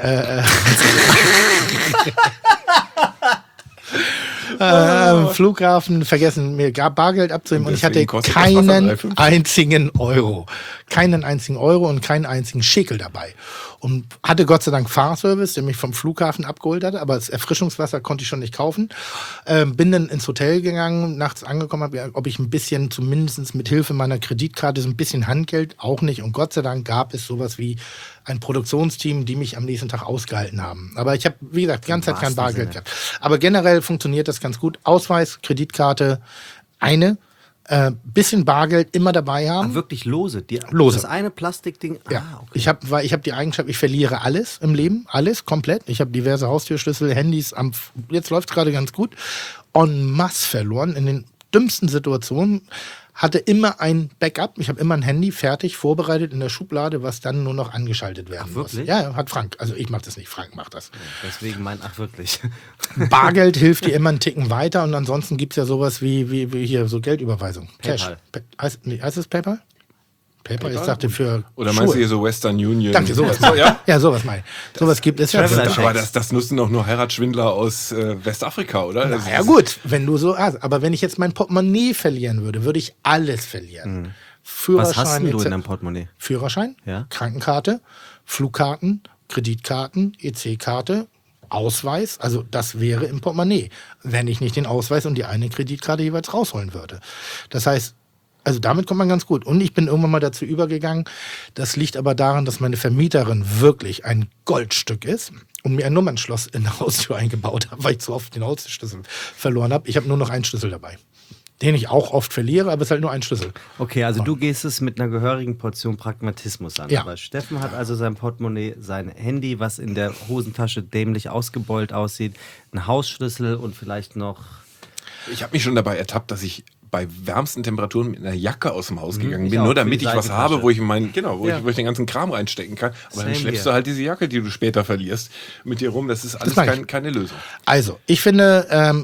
am Flughafen vergessen, mir gab Bargeld abzunehmen und ich hatte Deswegen kostet das Wasser keinen 3,50. einzigen Euro. Keinen einzigen Euro und keinen einzigen Schekel dabei. Und hatte Gott sei Dank Fahrservice, der mich vom Flughafen abgeholt hat, aber das Erfrischungswasser konnte ich schon nicht kaufen. Bin dann ins Hotel gegangen, nachts angekommen habe, ob ich ein bisschen, zumindest mit Hilfe meiner Kreditkarte, so ein bisschen Handgeld, auch nicht. Und Gott sei Dank gab es sowas wie ein Produktionsteam, die mich am nächsten Tag ausgehalten haben. Aber ich habe, wie gesagt, die ganze Zeit kein wahrsten Bargeld Sinne. gehabt. Aber generell funktioniert das ganz gut. Ausweis, Kreditkarte, eine, bisschen Bargeld immer dabei haben. Ach, wirklich lose. Lose. Das eine Plastikding. Ja, okay. ich habe die Eigenschaft, ich verliere alles im Leben, alles komplett. Ich habe diverse Haustürschlüssel, Handys, jetzt läuft es gerade ganz gut, en masse verloren in den dümmsten Situationen. Hatte immer ein Backup, ich habe immer ein Handy fertig, vorbereitet in der Schublade, was dann nur noch angeschaltet werden muss. wirklich? Ja, hat Frank. Also ich mache das nicht, Frank macht das. Deswegen ach wirklich. Bargeld hilft dir immer einen Ticken weiter und ansonsten gibt es ja sowas wie hier so Geldüberweisung. PayPal. Cash. Heißt es PayPal? PayPal, ich dachte für Oder meinst du Schuhe. hier so Western Union? Danke, sowas. So, ja? Ja, sowas meine ich. Sowas gibt es ja. Traveler Aber das nutzen doch nur Heiratsschwindler aus Westafrika, oder? Das Ja ist- gut, wenn du so hast. Aber wenn ich jetzt mein Portemonnaie verlieren würde, würde ich alles verlieren. Führerschein, Was hast denn du etc. in deinem Portemonnaie? Führerschein, Ja. Krankenkarte, Flugkarten, Kreditkarten, EC-Karte, Ausweis. Also das wäre im Portemonnaie, wenn ich nicht den Ausweis und die eine Kreditkarte jeweils rausholen würde. Das heißt, also damit kommt man ganz gut. Und ich bin irgendwann mal dazu übergegangen. Das liegt aber daran, dass meine Vermieterin wirklich ein Goldstück ist und mir ein Nummernschloss in der Haustür eingebaut hat, weil ich zu oft den Haustürschlüssel verloren habe. Ich habe nur noch einen Schlüssel dabei, den ich auch oft verliere, aber es ist halt nur ein Schlüssel. Okay, also du gehst es mit einer gehörigen Portion Pragmatismus an. Ja. Aber Steffen hat also sein Portemonnaie, sein Handy, was in der Hosentasche dämlich ausgebeult aussieht, einen Hausschlüssel und vielleicht noch... Ich habe mich schon dabei ertappt, dass ich bei wärmsten Temperaturen mit einer Jacke aus dem Haus gegangen ich bin, auch, nur für damit die ich was Seitentasche. habe, wo ich wo Ja. ich den ganzen Kram reinstecken kann. Aber dann Same schleppst here. du halt diese Jacke, die du später verlierst, mit dir rum. Das ist alles meine ich. keine Lösung. Also, ich finde,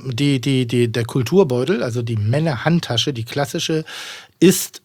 der Kulturbeutel, also die Männerhandtasche, die klassische, ist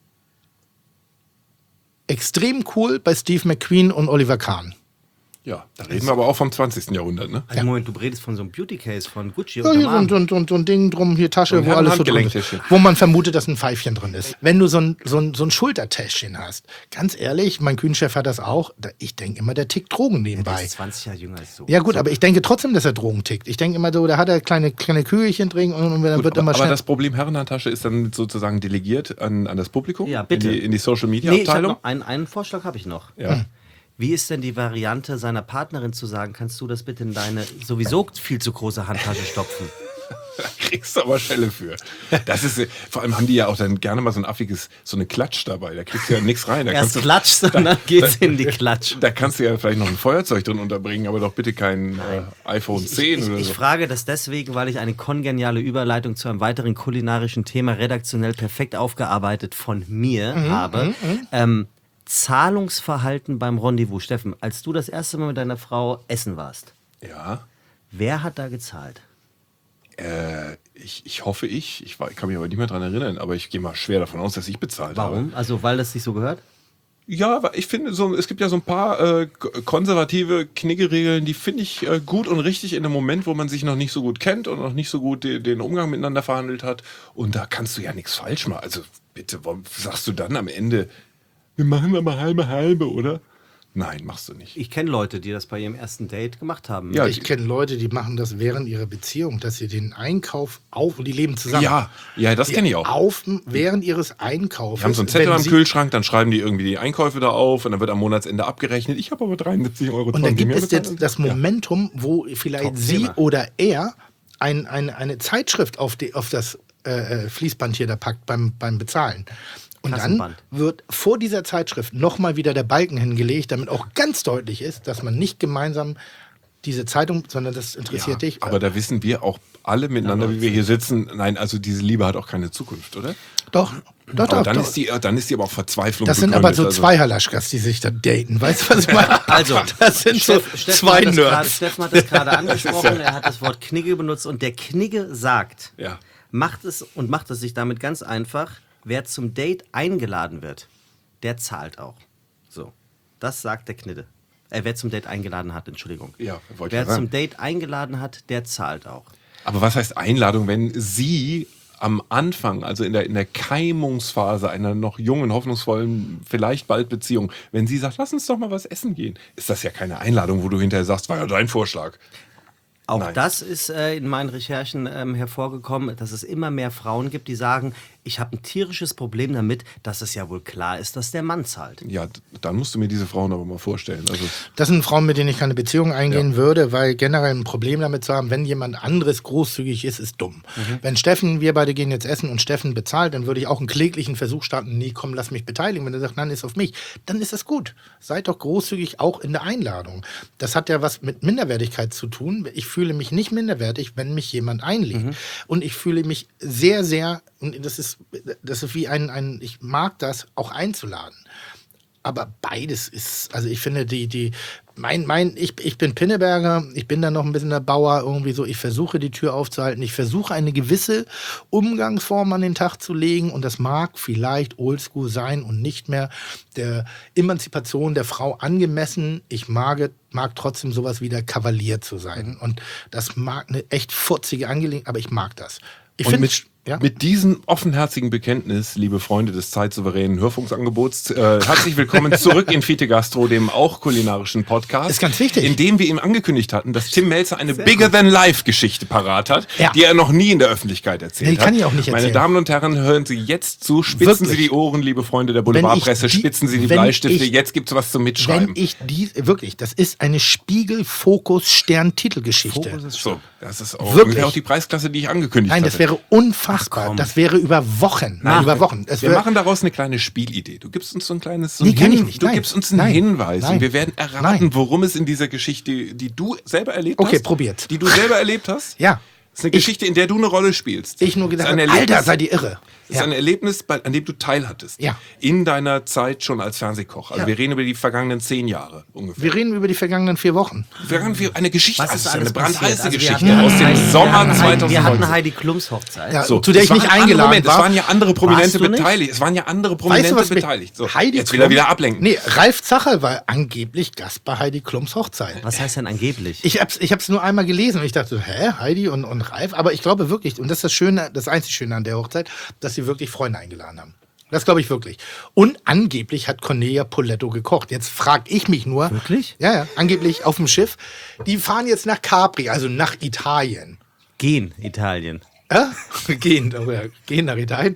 extrem cool bei Steve McQueen und Oliver Kahn. Ja, da reden wir aber auch vom 20. Jahrhundert, ne? Also Moment, du redest von so einem Beauty-Case von Gucci Ja, unterm hier Arm. so ein Ding drum, hier Tasche, Und wo alles so drin ist. Handgelenktäschchen. Wo man vermutet, dass ein Pfeifchen drin ist. Wenn du so ein Schultertäschchen hast, ganz ehrlich, mein Kühnchef hat das auch, ich denke immer, der tickt Drogen Der nebenbei. ist 20 Jahre jünger als du. Ja gut, aber ich denke trotzdem, dass er Drogen tickt. Ich denke immer so, da hat er kleine Kügelchen drin und dann Gut, wird immer aber schnell... das Problem Herrenhandtasche ist dann sozusagen delegiert an das Publikum? Ja, bitte. In die Social Media Nee, ich hab Abteilung? noch einen Vorschlag habe ich noch. Ja. Wie ist denn die Variante seiner Partnerin zu sagen, kannst du das bitte in deine sowieso viel zu große Handtasche stopfen? Da kriegst du aber Schelle für. Das ist, vor allem haben die ja auch dann gerne mal so eine Klatsch dabei. Da kriegst du ja nichts rein. Da Erst kannst du, klatscht und dann geht's in die Klatsch. da kannst du ja vielleicht noch ein Feuerzeug drin unterbringen, aber doch bitte kein iPhone 10 oder Ich so. frage das deswegen, weil ich eine kongeniale Überleitung zu einem weiteren kulinarischen Thema redaktionell perfekt aufgearbeitet von mir habe. Zahlungsverhalten beim Rendezvous. Steffen, als du das erste Mal mit deiner Frau essen warst, Ja, wer hat da gezahlt? ich hoffe ich kann mich aber nicht mehr dran erinnern, aber ich gehe mal schwer davon aus, dass ich bezahlt habe. Warum? Also, weil das nicht so gehört? Ja, aber ich finde, es gibt ja so ein paar konservative Knigge-Regeln, die finde ich gut und richtig in dem Moment, wo man sich noch nicht so gut kennt und noch nicht so gut den Umgang miteinander verhandelt hat. Und da kannst du ja nichts falsch machen. Also bitte, warum sagst du dann am Ende, wir machen aber halbe, oder? Nein, machst du nicht. Ich kenne Leute, die das bei ihrem ersten Date gemacht haben. Ja, Ich kenne Leute, die machen das während ihrer Beziehung, dass sie den Einkauf und die leben zusammen. Ja, das kenne ich auch. Während ihres Einkaufs. Die haben so einen Zettel am Kühlschrank, dann schreiben die irgendwie die Einkäufe da auf und dann wird am Monatsende abgerechnet. Ich habe aber 73 Euro. Und dann gibt es jetzt das Momentum, wo vielleicht sie Top-Thema. oder er eine Zeitschrift auf das Fließband hier da packt beim Bezahlen. Und dann Kassenband. wird vor dieser Zeitschrift nochmal wieder der Balken hingelegt, damit auch ganz deutlich ist, dass man nicht gemeinsam diese Zeitung, sondern das interessiert dich. Aber da wissen wir auch alle miteinander, wie wir hier sitzen, nein, also diese Liebe hat auch keine Zukunft, oder? Doch. Aber dann ist die aber auch Verzweiflung Das sind aber begründet, so also. zwei Halaschkas, die sich dann daten. Weißt du, was ich meine? Also, das sind so zwei Nerds. Steffen hat das gerade angesprochen, er hat das Wort Knigge benutzt und der Knigge sagt, Ja. macht es sich damit ganz einfach, wer zum Date eingeladen wird, der zahlt auch. So, das sagt der Knigge. Wer zum Date eingeladen hat, Entschuldigung. Ja, wollte Wer ich sagen. zum Date eingeladen hat, der zahlt auch. Aber was heißt Einladung, wenn sie am Anfang, also in der Keimungsphase einer noch jungen, hoffnungsvollen, vielleicht bald Beziehung, wenn sie sagt, lass uns doch mal was essen gehen, ist das ja keine Einladung, wo du hinterher sagst, war ja dein Vorschlag. Auch Nein. das ist in meinen Recherchen hervorgekommen, dass es immer mehr Frauen gibt, die sagen, ich habe ein tierisches Problem damit, dass es ja wohl klar ist, dass der Mann zahlt. Ja, dann musst du mir diese Frauen aber mal vorstellen. Also, Das sind Frauen, mit denen ich keine Beziehung eingehen würde, weil generell ein Problem damit zu haben, wenn jemand anderes großzügig ist dumm. Wenn Steffen, wir beide gehen jetzt essen und Steffen bezahlt, dann würde ich auch einen kläglichen Versuch starten, nee, komm, lass mich beteiligen. Wenn er sagt, nein, ist auf mich, dann ist das gut. Seid doch großzügig auch in der Einladung. Das hat ja was mit Minderwertigkeit zu tun. Ich fühle mich nicht minderwertig, wenn mich jemand einlädt. Und ich fühle mich sehr, sehr, und das ist wie ich mag das, auch einzuladen. Aber beides ist, also ich finde, ich bin Pinneberger, ich bin dann noch ein bisschen der Bauer, irgendwie so, ich versuche die Tür aufzuhalten, ich versuche eine gewisse Umgangsform an den Tag zu legen und das mag vielleicht oldschool sein und nicht mehr der Emanzipation der Frau angemessen. Ich mag trotzdem sowas wie der Kavalier zu sein und das mag eine echt furzige Angelegenheit, aber ich mag das. Ich und finde, mit diesem offenherzigen Bekenntnis, liebe Freunde des zeitsouveränen Hörfunksangebots, herzlich willkommen zurück in Fiete Gastro, dem auch kulinarischen Podcast. Ist ganz wichtig. In dem wir ihm angekündigt hatten, dass Tim Melzer eine Bigger-than-Life-Geschichte parat hat, die er noch nie in der Öffentlichkeit erzählt hat. Die kann ich auch nicht Meine erzählen. Damen und Herren, hören Sie jetzt zu, spitzen Wirklich? Sie die Ohren, liebe Freunde der Boulevardpresse, spitzen Sie die Bleistifte, jetzt gibt's was zum Mitschreiben. Wirklich, das ist eine Spiegel-Fokus-Stern-Titelgeschichte. So, das ist auch, Wirklich? ungefähr auch die Preisklasse, die ich angekündigt Nein, hatte. das wäre unfassbar. Das wäre über Wochen. Nein, über Wochen. Wir machen daraus eine kleine Spielidee. Du gibst uns so ein kleines Nee, kann ich nicht. Du Nein. gibst uns einen Nein. Hinweis Nein. und wir werden erraten, Nein. worum es in dieser Geschichte, die du selber erlebt hast. Okay, probiert. Die du selber erlebt hast. Ja. Das ist eine Geschichte, in der du eine Rolle spielst. Ich nur Das ist gedacht, ein Erlebnis- Alter, seid ihr irre. Das ist ein Erlebnis, an dem du teilhattest. Ja. In deiner Zeit schon als Fernsehkoch. Also Ja. wir reden über die vergangenen 10 Jahre ungefähr. Wir reden über die vergangenen 4 Wochen. Eine Geschichte, Was also ist es ist eine alles passiert? brandheiße Also wir Geschichte hatten- aus dem Sommer wir 2019. hatten Heidi Klums Hochzeit. Ja, So, zu der ich es waren nicht andere- eingeladen Moment, war. Es waren ja andere Prominente Warst du nicht? beteiligt. Es waren ja andere Weißt Prominente du, was mich beteiligt. So, Heidi jetzt will er Klum- wieder ablenken. Nee, Ralf Zacherl war angeblich Gast bei Heidi Klums Hochzeit. Was heißt denn angeblich? Ich hab's nur einmal gelesen und ich dachte so, Heidi und Ralf? Aber ich glaube wirklich, und das ist das Schöne, das einzig Schöne an der Hochzeit, dass sie wirklich Freunde eingeladen haben. Das glaube ich wirklich. Und angeblich hat Cornelia Poletto gekocht. Jetzt frage ich mich nur. Wirklich? Ja, angeblich auf dem Schiff. Die fahren jetzt nach Capri, also nach Italien. Gehen, Italien. Ja? Gehen nach Italien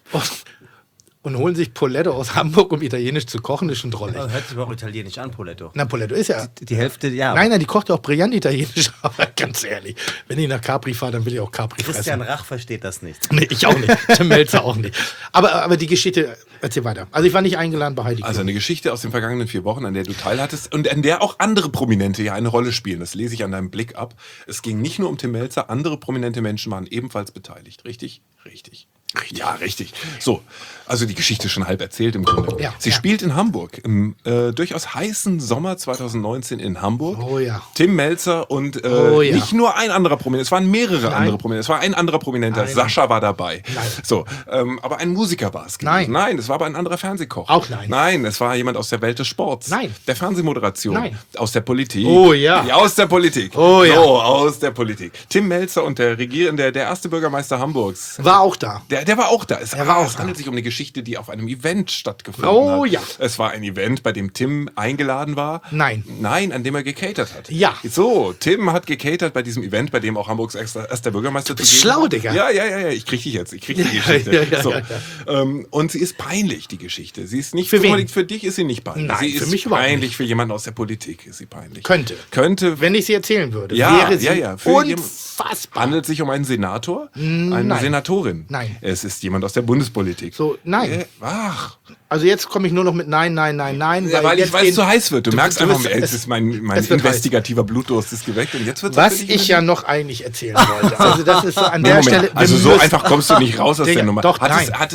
und holen sich Poletto aus Hamburg, um italienisch zu kochen. Das ist schon drollig. Hört sich aber auch italienisch an, Poletto. Na, Poletto ist ja... Die Hälfte, ja. Nein, die kocht ja auch brillant italienisch. Aber ganz ehrlich, wenn ich nach Capri fahre, dann will ich auch Capri Christian fressen. Rach versteht das nicht. Nee, ich auch nicht. Tim Melzer auch nicht. Aber die Geschichte, erzähl weiter. Also ich war nicht eingeladen bei Heidi Klum. Also eine Geschichte aus den vergangenen 4 Wochen, an der du teilhattest und an der auch andere Prominente ja eine Rolle spielen. Das lese ich an deinem Blick ab. Es ging nicht nur um Tim Melzer, andere prominente Menschen waren ebenfalls beteiligt. Richtig? Richtig. Richtig. Ja, richtig. So, also die Geschichte ist schon halb erzählt im Grunde. Ja, Sie ja. spielt in Hamburg, im durchaus heißen Sommer 2019 in Hamburg. Oh ja. Tim Melzer und Oh ja. nicht nur ein anderer Prominent, es waren mehrere Nein. andere Prominente. Es war ein anderer Prominenter, Nein. Sascha war dabei. Nein. So, aber ein Musiker war es. Nein. Nein, es war aber ein anderer Fernsehkoch. Auch nein. Nein, es war jemand aus der Welt des Sports. Nein. Der Fernsehmoderation. Nein. Aus der Politik. Oh ja. Ja, aus der Politik. Oh ja. So, aus der Politik. Tim Melzer und der erste Bürgermeister Hamburgs. War auch da. Der war auch da. Es war auch handelt sich um eine Geschichte, die auf einem Event stattgefunden Oh hat. ja. Es war ein Event, bei dem Tim eingeladen war. Nein. Nein, an dem er gecatert hat. Ja. So, Tim hat gecatert bei diesem Event, bei dem auch Hamburgs erster Bürgermeister bist zugegen schlau, war. Digga. Ja. Ich krieg dich jetzt. Ich krieg die Geschichte. Ja. So. Und sie ist peinlich, die Geschichte. Sie ist nicht Für wen? unbedingt für dich, ist sie nicht peinlich. Nein, sie für ist mich überhaupt peinlich nicht. für jemanden aus der Politik. Ist sie peinlich. Könnte. Wenn ich sie erzählen würde, Ja, wäre sie ja. Für unfassbar. Handelt sich um einen Senator? Eine Nein. Senatorin? Nein. Es ist jemand aus der Bundespolitik. So, nein. Ach. Also jetzt komme ich nur noch mit Nein. Ja, weil jetzt es zu heiß wird. Du merkst einfach, wirst- es ist mein es wird investigativer Blutdurst ist geweckt und jetzt wird Was ich ja noch eigentlich erzählen wollte. Also das ist so an der Moment, Stelle. wir also so müssen- einfach kommst du nicht raus aus Digga, der Nummer. doch, hat nein.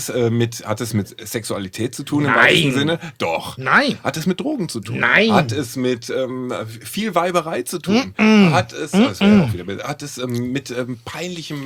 es mit Sexualität zu tun im Nein. weitesten Sinne? Doch. Nein. Hat es mit Drogen zu tun? Nein. Hat es mit viel Weiberei zu tun? Hat es, das wäre ja auch wieder, hat es mit peinlichem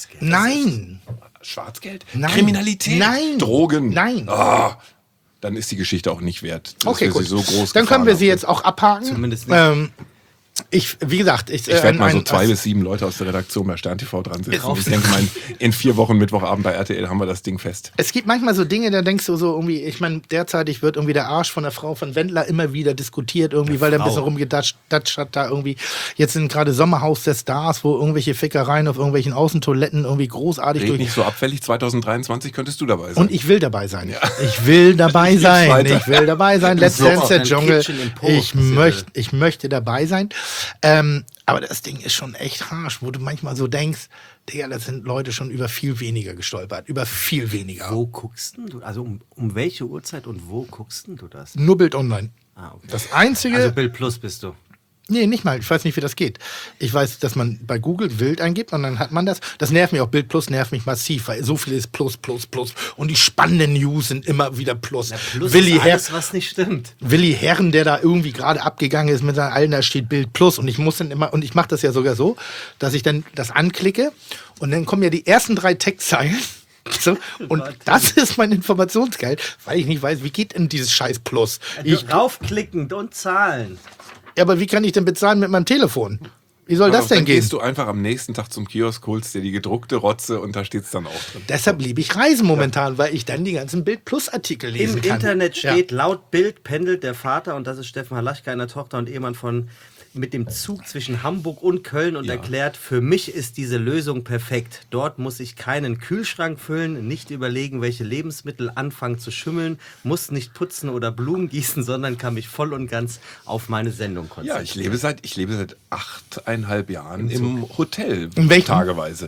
Nein. Schwarzgeld? Nein. Kriminalität? Nein. Drogen? Nein. Ah, dann ist die Geschichte auch nicht wert. dass Okay, wir gut. sie so groß Dann können wir gefahren sie haben. jetzt auch abhaken. Zumindest nicht. Wie gesagt, Ich werde mal so 2 bis 7 Leute aus der Redaktion bei Stern TV dran sitzen. Und ich denke mal, in 4 Wochen Mittwochabend bei RTL haben wir das Ding fest. Es gibt manchmal so Dinge, da denkst du so irgendwie, ich meine, derzeitig wird irgendwie der Arsch von der Frau von Wendler immer wieder diskutiert, irgendwie, weil der ein bisschen rumgedatscht hat da irgendwie. Jetzt sind gerade Sommerhaus der Stars, wo irgendwelche Fickereien auf irgendwelchen Außentoiletten irgendwie großartig Red durch. nicht so abfällig, 2023 könntest du dabei sein. Und ich will dabei sein. Ich will dabei sein. weiter. Ich will dabei sein. Let's Sommer. Dance der Dein Dschungel. Kitchen im Po. Ich möchte dabei sein. Aber das Ding ist schon echt harsch, wo du manchmal so denkst, Digga, das sind Leute schon über viel weniger gestolpert. Über viel weniger. Wo guckst denn du? Also um welche Uhrzeit und wo guckst denn du das? Nur Bild online. Ah, okay. Das Einzige. Also Bild Plus bist du. Nee, nicht mal. Ich weiß nicht, wie das geht. Ich weiß, dass man bei Google Wild eingibt und dann hat man das. Das nervt mich auch. Bild Plus nervt mich massiv, weil so viel ist Plus. Und die spannenden News sind immer wieder Plus. Plus Willi ist Herr, alles, was nicht stimmt. Willi Herren, der da irgendwie gerade abgegangen ist mit seinen Alten, da steht Bild Plus. Und ich muss dann immer, und ich mache das ja sogar so, dass ich dann das anklicke und dann kommen ja die ersten 3 Textzeilen. So, und das ist mein Informationsgehalt, weil ich nicht weiß, wie geht denn dieses scheiß Plus? Raufklicken und zahlen. Ja, aber wie kann ich denn bezahlen mit meinem Telefon? Wie soll das denn dann gehen? gehst du einfach am nächsten Tag zum Kiosk, holst dir die gedruckte Rotze und da steht's dann auch drin. Deshalb liebe ich Reisen momentan, weil ich dann die ganzen Bild-Plus-Artikel lesen Im kann. Internet steht, Ja. laut Bild pendelt der Vater, und das ist Steffen Halaschka, einer Tochter und Ehemann mit dem Zug zwischen Hamburg und Köln und erklärt, für mich ist diese Lösung perfekt. Dort muss ich keinen Kühlschrank füllen, nicht überlegen, welche Lebensmittel anfangen zu schimmeln, muss nicht putzen oder Blumen gießen, sondern kann mich voll und ganz auf meine Sendung konzentrieren. Ja, ich lebe seit 8,5 Jahren im Hotel. In welchem? Tageweise.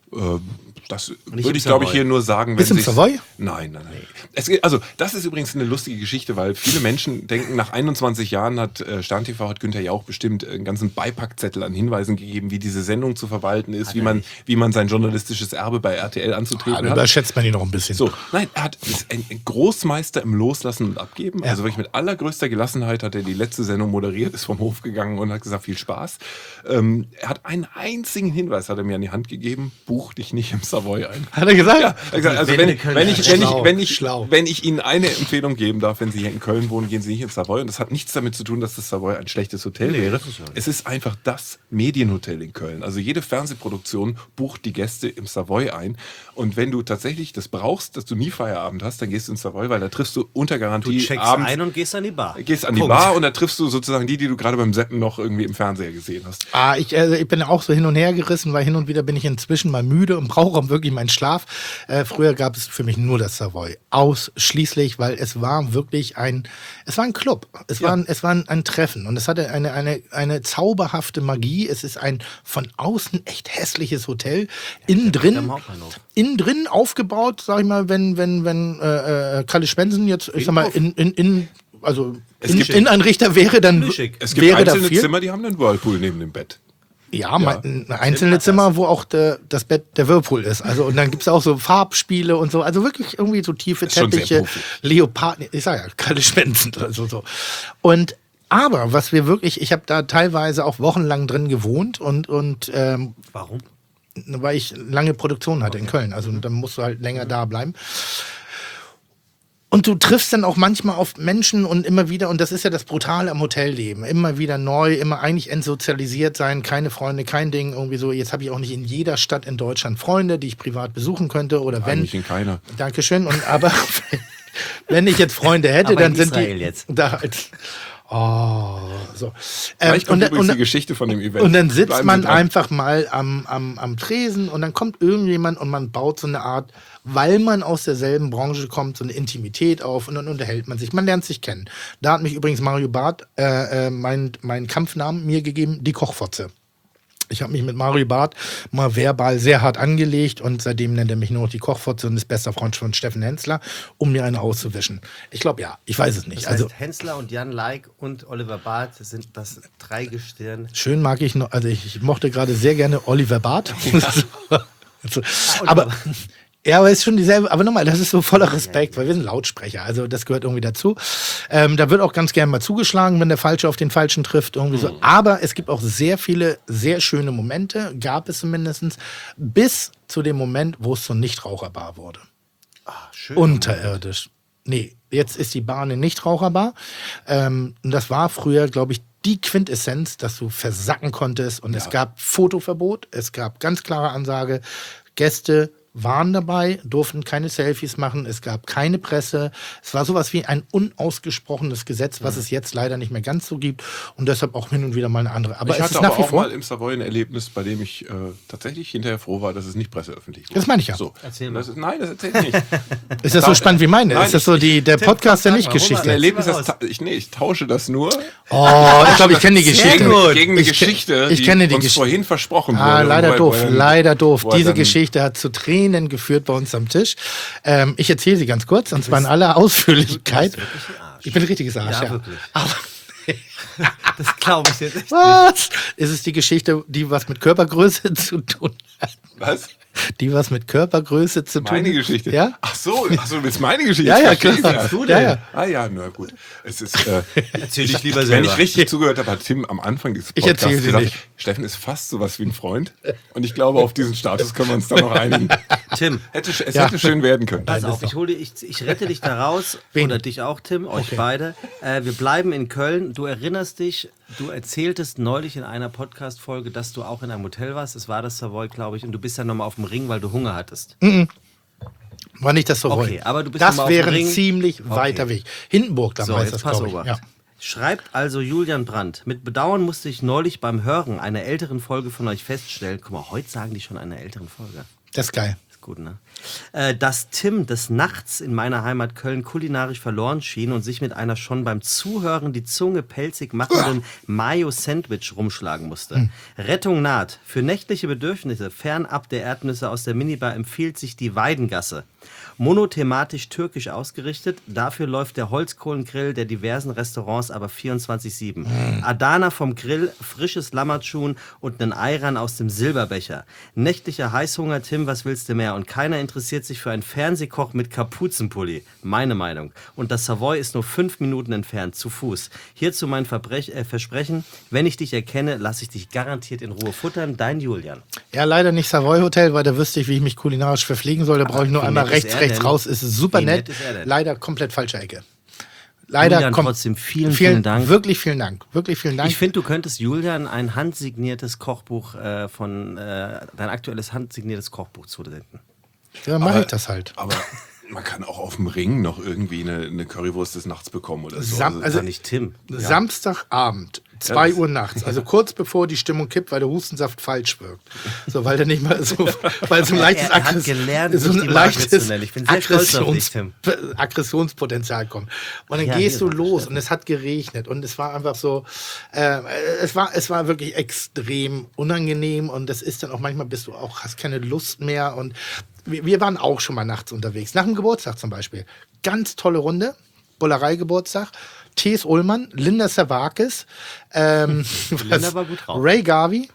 Das Nicht würde im ich, glaube ich, Savoy. hier nur sagen, wenn Bist du im sich's- Savoy? Nein. Also, das ist übrigens eine lustige Geschichte, weil viele Menschen denken, nach 21 Jahren hat Stern TV, hat Günther Jauch bestimmt einen ganzen Beipackzettel an Hinweisen gegeben, wie diese Sendung zu verwalten ist, wie man sein journalistisches Erbe bei RTL anzutreten Da hat. überschätzt man ihn noch ein bisschen. So, nein, ist ein Großmeister im Loslassen und Abgeben. Also wirklich mit allergrößter Gelassenheit hat er die letzte Sendung moderiert, ist vom Hof gegangen und hat gesagt, viel Spaß. Er hat einen einzigen Hinweis, hat er mir an die Hand gegeben, buch dich nicht im Savoy ein. Hat er gesagt? Ja, er hat gesagt, also Wände können schlau. wenn ich Ihnen eine Empfehlung geben darf, wenn Sie hier in Köln wohnen, gehen Sie nicht ins Savoy. Und das hat nichts damit zu tun, dass das Savoy ein schlechtes Hotel wäre. Es ist einfach das Medienhotel in Köln. Also jede Fernsehproduktion bucht die Gäste im Savoy ein. Und wenn du tatsächlich das brauchst, dass du nie Feierabend hast, dann gehst du ins Savoy, weil da triffst du unter Garantie Du checkst abends, ein und gehst an die Bar. gehst an die Punkt. Bar und da triffst du sozusagen die du gerade beim Seppen noch irgendwie im Fernseher gesehen hast. Ich bin auch so hin und her gerissen, weil hin und wieder bin ich inzwischen mal müde und brauche wirklich meinen Schlaf. Früher gab es für mich nur das Savoy. Ausschließlich, weil es war wirklich ein Club. Es war ein Treffen und es hatte eine zauberhafte Magie. Es ist ein von außen echt hässliches Hotel. Innen drin aufgebaut, sag ich mal, wenn Kalle Spensen jetzt, ich sag mal, Es gibt- Inneneinrichter wäre, dann Plüschig. Es gibt wäre einzelne dafür. Zimmer, die haben einen Whirlpool neben dem Bett. Ja, ein einzelne Zimmer, wo auch das Bett der Whirlpool ist. Also, und dann gibt es auch so Farbspiele und so. Also wirklich irgendwie so tiefe ist schon sehr Teppiche, profig. Leoparden, ich sag ja, keine Schwänzen oder so. Und aber was wir wirklich, ich habe da teilweise auch wochenlang drin gewohnt und Warum? weil ich lange Produktion hatte in Köln. Also dann musst du halt länger da bleiben. Und du triffst dann auch manchmal auf Menschen und immer wieder, und das ist ja das Brutale am Hotelleben, immer wieder neu, immer eigentlich entsozialisiert sein, keine Freunde, kein Ding, irgendwie so. Jetzt habe ich auch nicht in jeder Stadt in Deutschland Freunde, die ich privat besuchen könnte oder wenn. Eigentlich in keiner. Dankeschön. Und aber wenn ich jetzt Freunde hätte, Aber dann in sind Israel die jetzt. da halt. Oh, so. Vielleicht kommt übrigens die Geschichte von dem Event. Und dann sitzt Bleiben man Sie dran. einfach mal am Tresen und dann kommt irgendjemand und man baut so eine Art, weil man aus derselben Branche kommt, so eine Intimität auf und dann unterhält man sich. Man lernt sich kennen. Da hat mich übrigens Mario Barth meinen Kampfnamen mir gegeben, die Kochfotze. Ich habe mich mit Mario Barth mal verbal sehr hart angelegt und seitdem nennt er mich nur noch die Kochfotze und ist bester Freund von Steffen Hensler, um mir eine auszuwischen. Ich glaube ja, ich weiß es nicht. Das Also heißt, Hensler und Jan Like und Oliver Barth sind das Dreigestirn. schön mag ich noch, also ich mochte gerade sehr gerne Oliver Barth. Aber ja, aber ist schon dieselbe, aber nochmal, das ist so voller Respekt, weil wir sind Lautsprecher, also das gehört irgendwie dazu. Da wird auch ganz gerne mal zugeschlagen, wenn der Falsche auf den Falschen trifft, irgendwie so. Aber es gibt auch sehr viele, sehr schöne Momente, gab es zumindest, bis zu dem Moment, wo es zur Nichtraucherbar wurde. Schön. Unterirdisch. Nee, jetzt ist die Bar eine Nichtraucherbar. Und das war früher, glaube ich, die Quintessenz, dass du versacken konntest. Und es gab Fotoverbot, es gab ganz klare Ansage, Gäste waren dabei, durften keine Selfies machen, es gab keine Presse. Es war sowas wie ein unausgesprochenes Gesetz, was es jetzt leider nicht mehr ganz so gibt und deshalb auch hin und wieder mal eine andere. Aber Ich es hatte ist nach aber wie auch vor. mal im Savoy ein Erlebnis, bei dem ich tatsächlich hinterher froh war, dass es nicht presseöffentlich wurde. Das meine ich ja. So. Erzähl mal. Nein, das erzähl ich nicht. Ist das so spannend wie meine? Nein, ist das so der Podcast der sag mal, Nicht-Geschichte? Ein Erlebnis, Erzähl mal ich tausche das nur Oh, ich glaube, ich kenne die Sehr Geschichte. gut. gegen eine Ich Geschichte, ich kenne die uns Geschichte. vorhin versprochen wurde. Ah, leider Wobei- doof, wo er dann- leider doof. wo er Diese dann- Geschichte hat zu Tränen geführt bei uns am Tisch. Ich erzähle sie ganz kurz, und zwar in aller Ausführlichkeit. wirklich ein Arsch. Ich bin ein richtiges Arsch, Ja, ja. wirklich. Aber Das glaube ich jetzt echt nicht. was? Ist es die Geschichte, die was mit Körpergröße zu tun hat? Was? Die was mit Körpergröße zu tun hat? Meine Geschichte? Ja? Ach so, du willst meine Geschichte? Ja, ja, Ich verstehe klar. das. Du Ja, denn? ja. Ah ja, na gut. Es ist, Erzähl dich lieber wenn selber. ich richtig zugehört habe, hat Tim am Anfang dieses Ich Podcasts erzähle sie gesagt, nicht. Steffen ist fast sowas wie ein Freund. Und ich glaube, auf diesen Status können wir uns dann noch einigen. Tim, Es Ja. hätte schön werden können. pass auf, ich rette dich da raus. Wen? Oder dich auch, Tim, euch beide. Wir bleiben in Köln. Du erinnerst dich, du erzähltest neulich in einer Podcast-Folge, dass du auch in einem Hotel warst. Es war das Savoy, glaube ich. Und du bist dann nochmal auf dem Ring, weil du Hunger hattest. War nicht das so Okay, wollen. aber du bist das noch mal auf dem wäre ein Ring. ziemlich Okay. weiter Weg. Hindenburg, dann So, heißt jetzt das, pass glaube ich. auf. Ja. Schreibt also Julian Brandt. Mit Bedauern musste ich neulich beim Hören einer älteren Folge von euch feststellen, guck mal, heute sagen die schon einer älteren Folge. Das ist geil. Ist gut, ne? Dass Tim des Nachts in meiner Heimat Köln kulinarisch verloren schien und sich mit einer schon beim Zuhören die Zunge pelzig machenden Mayo-Sandwich rumschlagen musste. Rettung naht. Für nächtliche Bedürfnisse fernab der Erdnüsse aus der Minibar empfiehlt sich die Weidengasse. Monothematisch türkisch ausgerichtet, dafür läuft der Holzkohlengrill der diversen Restaurants aber 24/7. Adana vom Grill, frisches Lammertschun und einen Ayran aus dem Silberbecher. Nächtlicher Heißhunger, Tim, was willst du mehr? Und keiner interessiert sich für einen Fernsehkoch mit Kapuzenpulli. Meine Meinung. Und das Savoy ist nur 5 Minuten entfernt, zu Fuß. Hierzu mein Versprechen, wenn ich dich erkenne, lasse ich dich garantiert in Ruhe futtern. Dein Julian. Ja, leider nicht Savoy Hotel, weil da wüsste ich, wie ich mich kulinarisch verpflegen soll. Da brauche ich nur wie einmal nett ist rechts er denn? raus. Ist super Wie nett. nett ist er denn? Leider komplett falsche Ecke. Leider Julian, trotzdem vielen Dank. Wirklich vielen Dank. Wirklich vielen Dank. Ich finde, du könntest Julian ein handsigniertes Kochbuch dein aktuelles handsigniertes Kochbuch zusenden. ja, mache ich das halt. Aber man kann auch auf dem Ring noch irgendwie eine Currywurst des Nachts bekommen oder so. Also Kann nicht Tim. Samstagabend, 2 Uhr nachts, also kurz bevor die Stimmung kippt, weil der Hustensaft falsch wirkt. So, weil der nicht mal so, weil so ein leichtes, Er hat gelernt, so nicht ein die Marke leichtes zu nennen. Ich bin sehr stolz auf dich, Tim. Aggressionspotenzial kommt. Und dann Ja, gehst hier du ist los und es hat geregnet und es war einfach so, es war wirklich extrem unangenehm und das ist dann auch manchmal hast keine Lust mehr und wir waren auch schon mal nachts unterwegs. Nach dem Geburtstag zum Beispiel. Ganz tolle Runde. Bullerei-Geburtstag. T.S. Ullmann, Linda Savakis, Linda war gut drauf. Ray Garvey,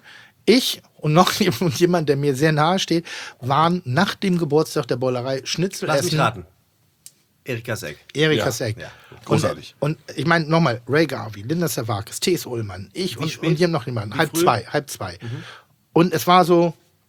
Ich und noch jemand, der mir sehr nahe steht, waren nach dem Geburtstag der Bollerei Schnitzel Lass essen. mich raten. Erika Seck. Erika Ja. Seck. Ja. Großartig. Und ich meine nochmal, Ray Garvey, Linda Savakis, T.S. Ullmann, ich und hier noch jemand. Halb früh? zwei. Und es war so,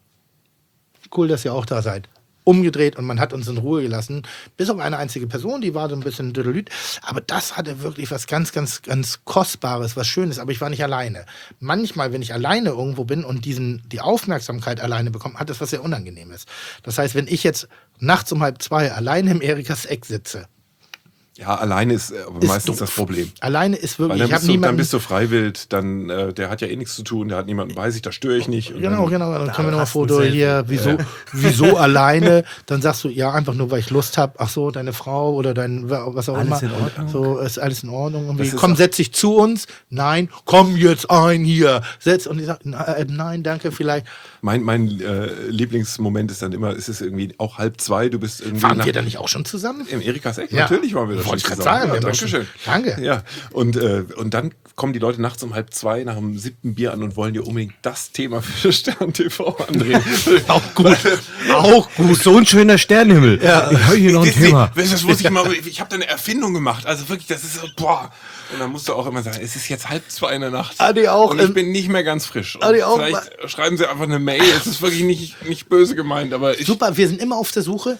cool, dass ihr auch da seid. Umgedreht und man hat uns in Ruhe gelassen. Bis auf eine einzige Person, die war so ein bisschen düdelüt. Aber das hatte wirklich was ganz, ganz, ganz Kostbares, was Schönes. Aber ich war nicht alleine. Manchmal, wenn ich alleine irgendwo bin und die Aufmerksamkeit alleine bekomme, hat das was sehr Unangenehmes. Das heißt, wenn ich jetzt nachts um 1:30 alleine im Erikas Eck sitze, Ja, alleine ist aber Ist meistens doof. das Problem. alleine ist Weil wirklich, dann ich habe bist, du, dann niemanden... bist du freiwillig, dann, der hat ja eh nichts zu tun, der hat niemanden bei sich, da störe ich nicht. Und Genau, dann, dann können wir nochmal hast du ein Foto Selfie. hier, wieso alleine? Dann sagst du, ja, einfach nur, weil ich Lust habe. Ach so, deine Frau oder dein, was auch Alles immer. in Ordnung? So, ist alles in Ordnung. Irgendwie. Das ist Komm, auch- setz dich zu uns. Nein, komm jetzt ein hier. Setz. Und ich sag, nein, danke, vielleicht. Mein Lieblingsmoment ist dann immer, ist es irgendwie auch 1:30, du bist irgendwie Fahren wir da nicht auch schon zusammen? im Erikas Eck? Ja. Natürlich waren wir da schon Wollte ich grad zusammen. sagen, wir haben Danke schon- schön. Danke. Ja, und dann kommen die Leute nachts um 1:30 nach dem 7. Bier an und wollen dir unbedingt das Thema für Stern TV andrehen. Auch gut. Auch gut. So ein schöner Sternenhimmel. Ja. Ich höre hier noch ein Thema. Das muss ich mal, ich habe da eine Erfindung gemacht. Also wirklich, das ist so, boah. Und dann musst du auch immer sagen, es ist jetzt 1:30 in der Nacht. Adi auch, und ich bin nicht mehr ganz frisch. Und Adi auch, vielleicht schreiben sie einfach eine Mail. Es ist wirklich nicht böse gemeint, aber ich. Super, wir sind immer auf der Suche.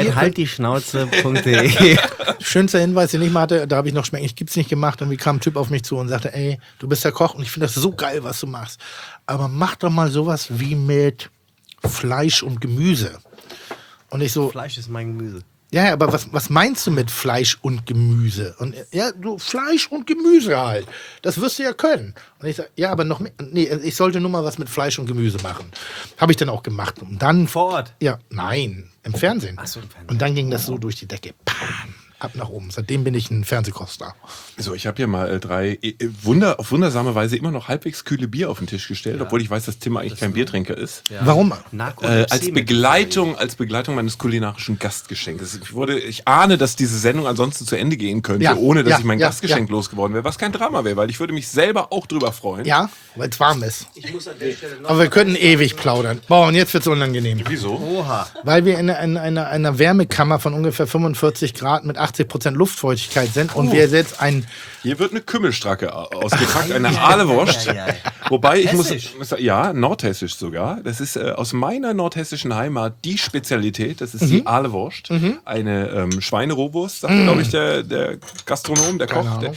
info@haltdieschnauze.de. Schönster Hinweis, den ich mal hatte, da habe ich noch schmecken, ich gibt's nicht gemacht. Und wie kam ein Typ auf mich zu und sagte, ey, du bist der Koch und ich finde das so geil, was du machst. Aber mach doch mal sowas wie mit Fleisch und Gemüse. Und ich so, Fleisch ist mein Gemüse. ja, aber was meinst du mit Fleisch und Gemüse? Und ja, du Fleisch und Gemüse halt. Das wirst du ja können. Und ich sage, ja, aber noch mehr. Nee, ich sollte nur mal was mit Fleisch und Gemüse machen. Habe ich dann auch gemacht. Und dann Vor Ort? Ja, nein, im Fernsehen. Ach so, im Fernsehen. Und dann ging das so durch die Decke. Pam, ab nach oben. Seitdem bin ich ein Fernsehkochstar. So, ich habe hier mal 3 auf wundersame Weise immer noch halbwegs kühle Bier auf den Tisch gestellt, obwohl ich weiß, dass Tim eigentlich kein Biertrinker ist. Ja. Warum? Narkolepsie Als Begleitung meines kulinarischen Gastgeschenkes. Ich ahne, dass diese Sendung ansonsten zu Ende gehen könnte, Ja, ohne dass ja, ich mein ja, Gastgeschenk losgeworden wäre, was kein Drama wäre, weil ich würde mich selber auch drüber freuen. Ja, weil es warm ist. Ich muss an der Stelle noch. Aber wir könnten ewig plaudern. Boah, und jetzt wird es unangenehm. Wieso? Oha. Weil wir in einer Wärmekammer von ungefähr 45 Grad mit 80% Luftfeuchtigkeit sind und wir jetzt ein... Hier wird eine Kümmelstracke ausgepackt, eine Ahlewurst. Ja. Wobei ich muss Hessisch? sagen, ja, nordhessisch sogar. Das ist aus meiner nordhessischen Heimat die Spezialität. Das ist die Ahlewurst. Eine Schweinerohwurst, sagt glaube ich der Gastronom, der Keine Koch, Ahnung.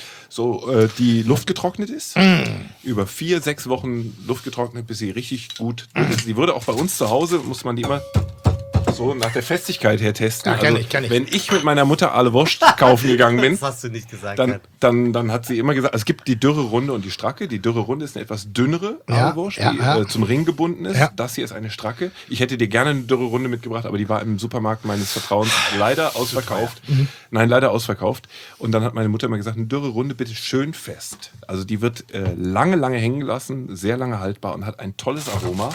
die luftgetrocknet ist. Über 4-6 Wochen luftgetrocknet, bis sie richtig gut durch ist. Die wurde auch bei uns zu Hause, muss man die immer so nach der Festigkeit her testen. Ja, kenn ich. Wenn ich mit meiner Mutter Ahlewurst kaufen gegangen bin, Das hast du nicht gesagt. dann hat sie immer gesagt, es gibt die dürre Runde und die stracke. Die dürre Runde ist eine etwas dünnere Ja, Ahlewurst, ja, die ja. zum Ring gebunden ist. Ja. Das hier ist eine stracke. Ich hätte dir gerne eine dürre Runde mitgebracht, aber die war im Supermarkt meines Vertrauens leider ausverkauft. Nein, leider ausverkauft. Und dann hat meine Mutter immer gesagt, eine dürre Runde bitte schön fest. Also die wird lange hängen gelassen, sehr lange haltbar und hat ein tolles Aroma.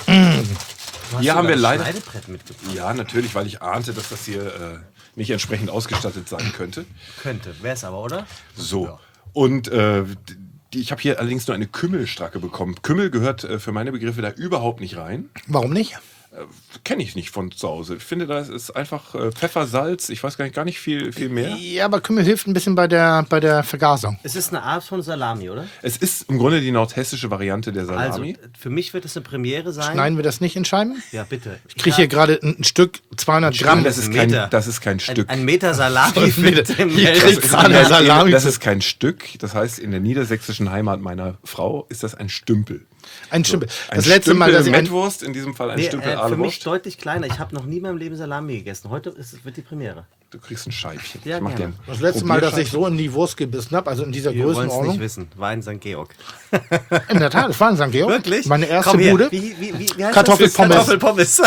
Hier haben wir leider... Schneidebrett mitgebracht. Ja, natürlich, weil ich ahnte, dass das hier nicht entsprechend ausgestattet sein könnte. Könnte. Wär's aber, oder? So. Ja. Und ich habe hier allerdings nur eine Kümmelstracke bekommen. Kümmel gehört für meine Begriffe da überhaupt nicht rein. Warum nicht? Kenne ich nicht von zu Hause. Ich finde, das ist einfach Pfeffer, Salz, ich weiß gar nicht viel mehr. Ja, aber Kümmel hilft ein bisschen bei der Vergasung. Es ist eine Art von Salami, oder? Es ist im Grunde die nordhessische Variante der Salami. Also, für mich wird es eine Premiere sein. Schneiden wir das nicht in Scheiben? Ja, bitte. Ich kriege hier gerade ein Stück 200 Gramm. das, ist Meter. das ist kein Stück. Ein Meter Salami Ein Meter. mit dem Ich krieg Hälfte. gerade Salami. Das ist kein Stück. Das heißt, in der niedersächsischen Heimat meiner Frau ist das ein Stümpel. Ein Stümpel. Ein Das letzte Mal, dass ich ein, Mettwurst, in diesem Fall ein Nee, Stümpel für mich Ahlewurst. deutlich kleiner. Ich habe noch nie in meinem Leben Salami gegessen. Heute wird die Premiere. Du kriegst ein Scheibchen. Ja, Ich mach gerne. dir ein das letzte Mal, dass ich Probierscheibchen. so in die Wurst gebissen habe, also in dieser Wir wollen es nicht Größenordnung. wissen. War in St. Georg. In der Tat, das war in St. Georg. Wirklich? Meine erste Komm her. Bude. Wie heißt Kartoffelpommes. das? Kartoffelpommes.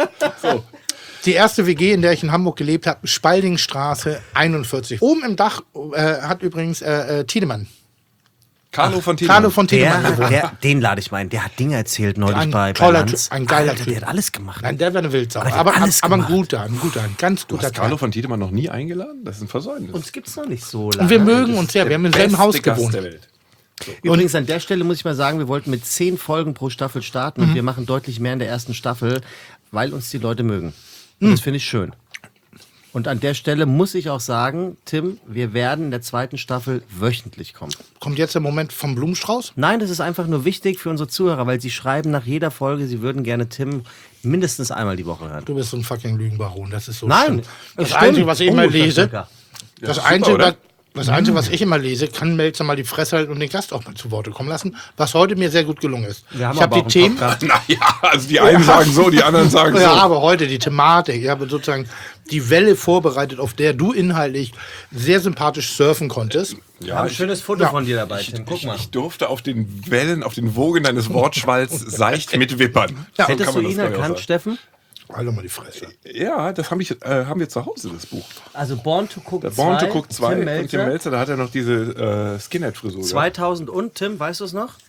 Die erste WG, in der ich in Hamburg gelebt habe, Spaldingstraße 41. Oben im Dach hat übrigens Tiedemann. Carlo von Tiedemann. Carlo von Tiedemann gewohnt. Den lade ich mal ein. Der hat Dinge erzählt neulich Ein bei toller Lanz. Typ, ein geiler Alter, Typ. Der hat alles gemacht. Nein, der wäre eine Wildsau. Aber der Aber hat alles ein gemacht. guter, ein ganz Du guter hast Carlo Kerl. von Tiedemann noch nie eingeladen? Das ist ein Versäumnis. Uns gibt's noch nicht so lange. Und wir mögen uns ja, wir haben im selben Beste Haus Gast gewohnt. der Welt. Übrigens an der Stelle muss ich mal sagen, wir wollten mit 10 Folgen pro Staffel starten und wir machen deutlich mehr in der ersten Staffel, weil uns die Leute mögen. Und das finde ich schön. Und an der Stelle muss ich auch sagen, Tim, wir werden in der zweiten Staffel wöchentlich kommen. Kommt jetzt der Moment vom Blumenstrauß? Nein, das ist einfach nur wichtig für unsere Zuhörer, weil sie schreiben nach jeder Folge, sie würden gerne Tim mindestens einmal die Woche hören. Du bist so ein fucking Lügenbaron, das ist so Nein, schlimm. Das stimmt. Einzige, was ich immer lese, Lecker. das super, Einzige, oder? das Einzige, was ich immer lese, kann Melzer mal die Fresse halten und den Gast auch mal zu Worte kommen lassen, was heute mir sehr gut gelungen ist. Wir haben Ich habe aber die auch einen Themen, Podcast. Naja, also die einen sagen so, die anderen sagen ja, so. aber heute die Thematik, ich habe sozusagen die Welle vorbereitet, auf der du inhaltlich sehr sympathisch surfen konntest. Wir haben ein schönes Foto von dir dabei, Tim. Guck mal. Ich durfte auf den Wellen, auf den Wogen deines Wortschwalls seicht mitwippern. Ja, So Hättest kann du man ihn das, glaub ich, auch erkannt, sagen. Steffen? Halt doch mal die Fresse. Ja, das haben wir zu Hause, das Buch. Also Born to Cook 2, Born to Cook 2 Tim von Tim Melzer, da hat er noch diese Skinhead-Frisur. 2000 und, Tim, weißt du es noch?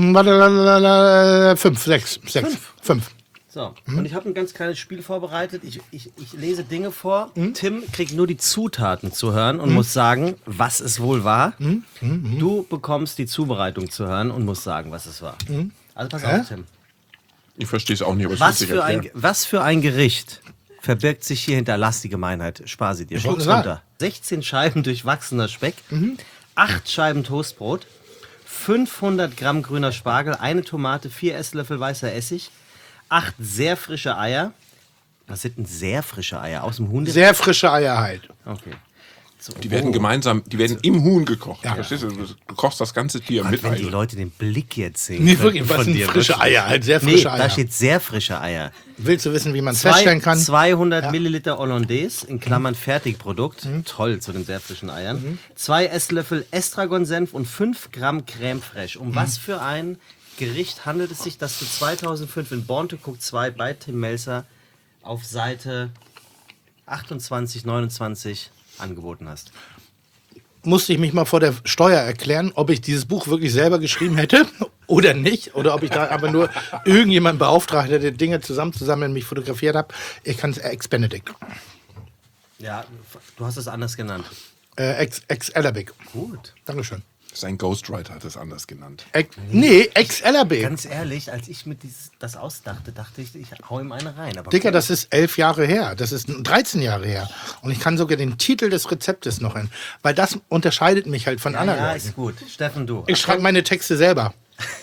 5, 6, 6, 5. So, und ich habe ein ganz kleines Spiel vorbereitet. Ich lese Dinge vor. Tim kriegt nur die Zutaten zu hören und muss sagen, was es wohl war. Du bekommst die Zubereitung zu hören und musst sagen, was es war. Also pass auf, Tim. Ich verstehe es auch nicht, aber Was für ein Gericht verbirgt sich hier hinter, lass die Gemeinheit, spar sie dir. wollte Schluck's sagen. runter. 16 Scheiben durchwachsener Speck, 8 Scheiben Toastbrot, 500 Gramm grüner Spargel, eine Tomate, 4 Esslöffel weißer Essig, 8 sehr frische Eier. Was sind denn sehr frische Eier? Aus dem Huhn? Sehr frische Eier halt. Okay. So, Die werden die werden im Huhn gekocht. Verstehst du? Du kochst das ganze Tier mit wenn die Ei. Leute den Blick jetzt sehen. Nee, könnten wirklich, was von sind dir, frische wirklich. Eier halt, sehr Nee, frische da Eier. steht sehr frische Eier. Willst du wissen, wie man es feststellen kann? 200 Milliliter Hollandaise, in Klammern Fertigprodukt. Toll zu den sehr frischen Eiern. 2 Esslöffel Estragonsenf und 5 Gramm Crème Fraiche. Um was für ein Gericht handelt es sich, das du 2005 in Born to Cook 2 bei Tim Melzer auf Seite 28, 29 angeboten hast? Musste ich mich mal vor der Steuer erklären, ob ich dieses Buch wirklich selber geschrieben hätte oder nicht. Oder ob ich da aber nur irgendjemand beauftragt hätte, Dinge zusammenzusammeln, mich fotografiert habe. Ich kann es Ex-Benedict. Ja, du hast es anders genannt. Ex-Ellerbeck. Gut. Dankeschön. Sein Ghostwriter hat es anders genannt. Nee, Ex-Ellerbeck. Ganz ehrlich, als ich das ausdachte, dachte ich, ich hau ihm eine rein. Aber Dicker, das ist 11 Jahre her. Das ist 13 Jahre her. Und ich kann sogar den Titel des Rezeptes noch hin. Weil das unterscheidet mich halt von anderen ja, Leuten. ist gut. Steffen, du. Ich schreibe meine Texte selber.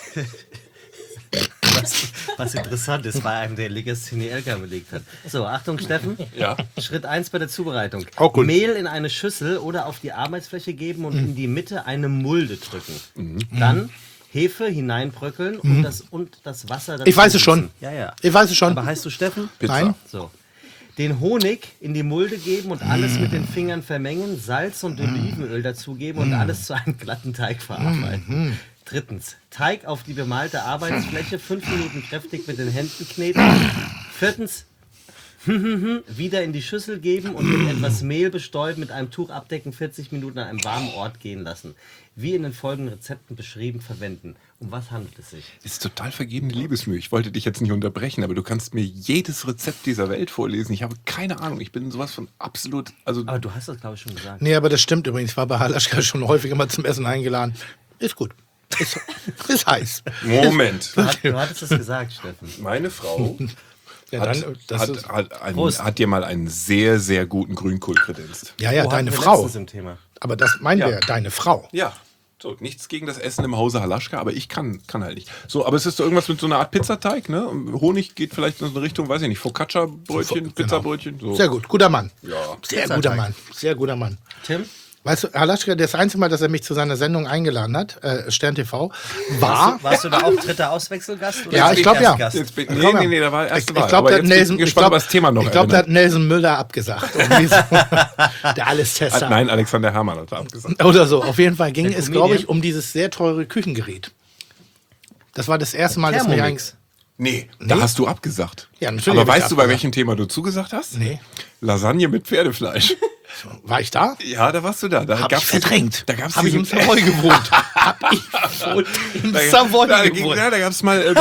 Was interessant ist bei einem, der Legasthenie Elka belegt hat. So, Achtung, Steffen. Ja. Schritt 1 bei der Zubereitung. Auch gut. Mehl in eine Schüssel oder auf die Arbeitsfläche geben und in die Mitte eine Mulde drücken. Dann Hefe hineinbröckeln und das Wasser dazu Ich weiß es schon. gießen. Ja, ja. Ich weiß es schon. Aber heißt du Steffen? Pizza. Nein. So. Den Honig in die Mulde geben und alles mit den Fingern vermengen, Salz und Olivenöl dazugeben und alles zu einem glatten Teig verarbeiten. Drittens, Teig auf die bemalte Arbeitsfläche, 5 Minuten kräftig mit den Händen kneten. Viertens, wieder in die Schüssel geben und mit etwas Mehl bestäuben, mit einem Tuch abdecken, 40 Minuten an einem warmen Ort gehen lassen. Wie in den folgenden Rezepten beschrieben, verwenden. Um was handelt es sich? Ist total vergebene Liebesmühe. Ich wollte dich jetzt nicht unterbrechen, aber du kannst mir jedes Rezept dieser Welt vorlesen. Ich habe keine Ahnung. Ich bin sowas von absolut. Also Aber du hast das, glaube ich, schon gesagt. Nee, aber das stimmt übrigens. Ich war bei Halaschka schon häufiger mal zum Essen eingeladen. Ist gut. Ist heiß. Moment. Du hattest es gesagt, Steffen. Meine Frau Ja, hat dir mal einen sehr, sehr guten Grünkohl kredenzt. ja, ja, Wo deine hatten wir Frau. letztens im Thema? Aber das meinen Ja. wir, deine Frau. Ja. So, nichts gegen das Essen im Hause Halaschka, aber ich kann halt nicht. So, aber es ist so irgendwas mit so einer Art Pizzateig, ne? Honig geht vielleicht in so eine Richtung, weiß ich nicht, Focaccia-Brötchen, Genau. Pizzabrötchen. So. Sehr gut, guter Mann. Ja. Sehr guter Mann. Sehr guter Mann. Tim? Weißt du, Halaschka, das einzige Mal, dass er mich zu seiner Sendung eingeladen hat, Stern TV, war. Warst du da auch dritter Auswechselgast? Oder Ja, ich glaube ja. Erstgast? Jetzt bin, Komm her. nee, da war erste Wahl. Ich glaube, Aber da hat jetzt bin Nelson, ich gespannt, was das Thema noch ich glaub, da erinnert. hat Nelson Müller abgesagt. Irgendwie so. Der Allestester. Nein, Alexander Herrmann hat da abgesagt. Oder so. Auf jeden Fall ging Der es, Comedian. glaube ich, um dieses sehr teure Küchengerät. Das war das erste Mal, dass mir Thermomix. Nee, da hast du abgesagt. Ja, natürlich Aber hab ich weißt du, bei abgesagt. welchem Thema du zugesagt hast? Nee. Lasagne mit Pferdefleisch. War ich da? Ja, da warst du da. Da Hab ich verdrängt. Da gab's Hab ich im diesen- Savoy gewohnt. Hab ich wohl im Savoy gewohnt. Ja, da gab es mal.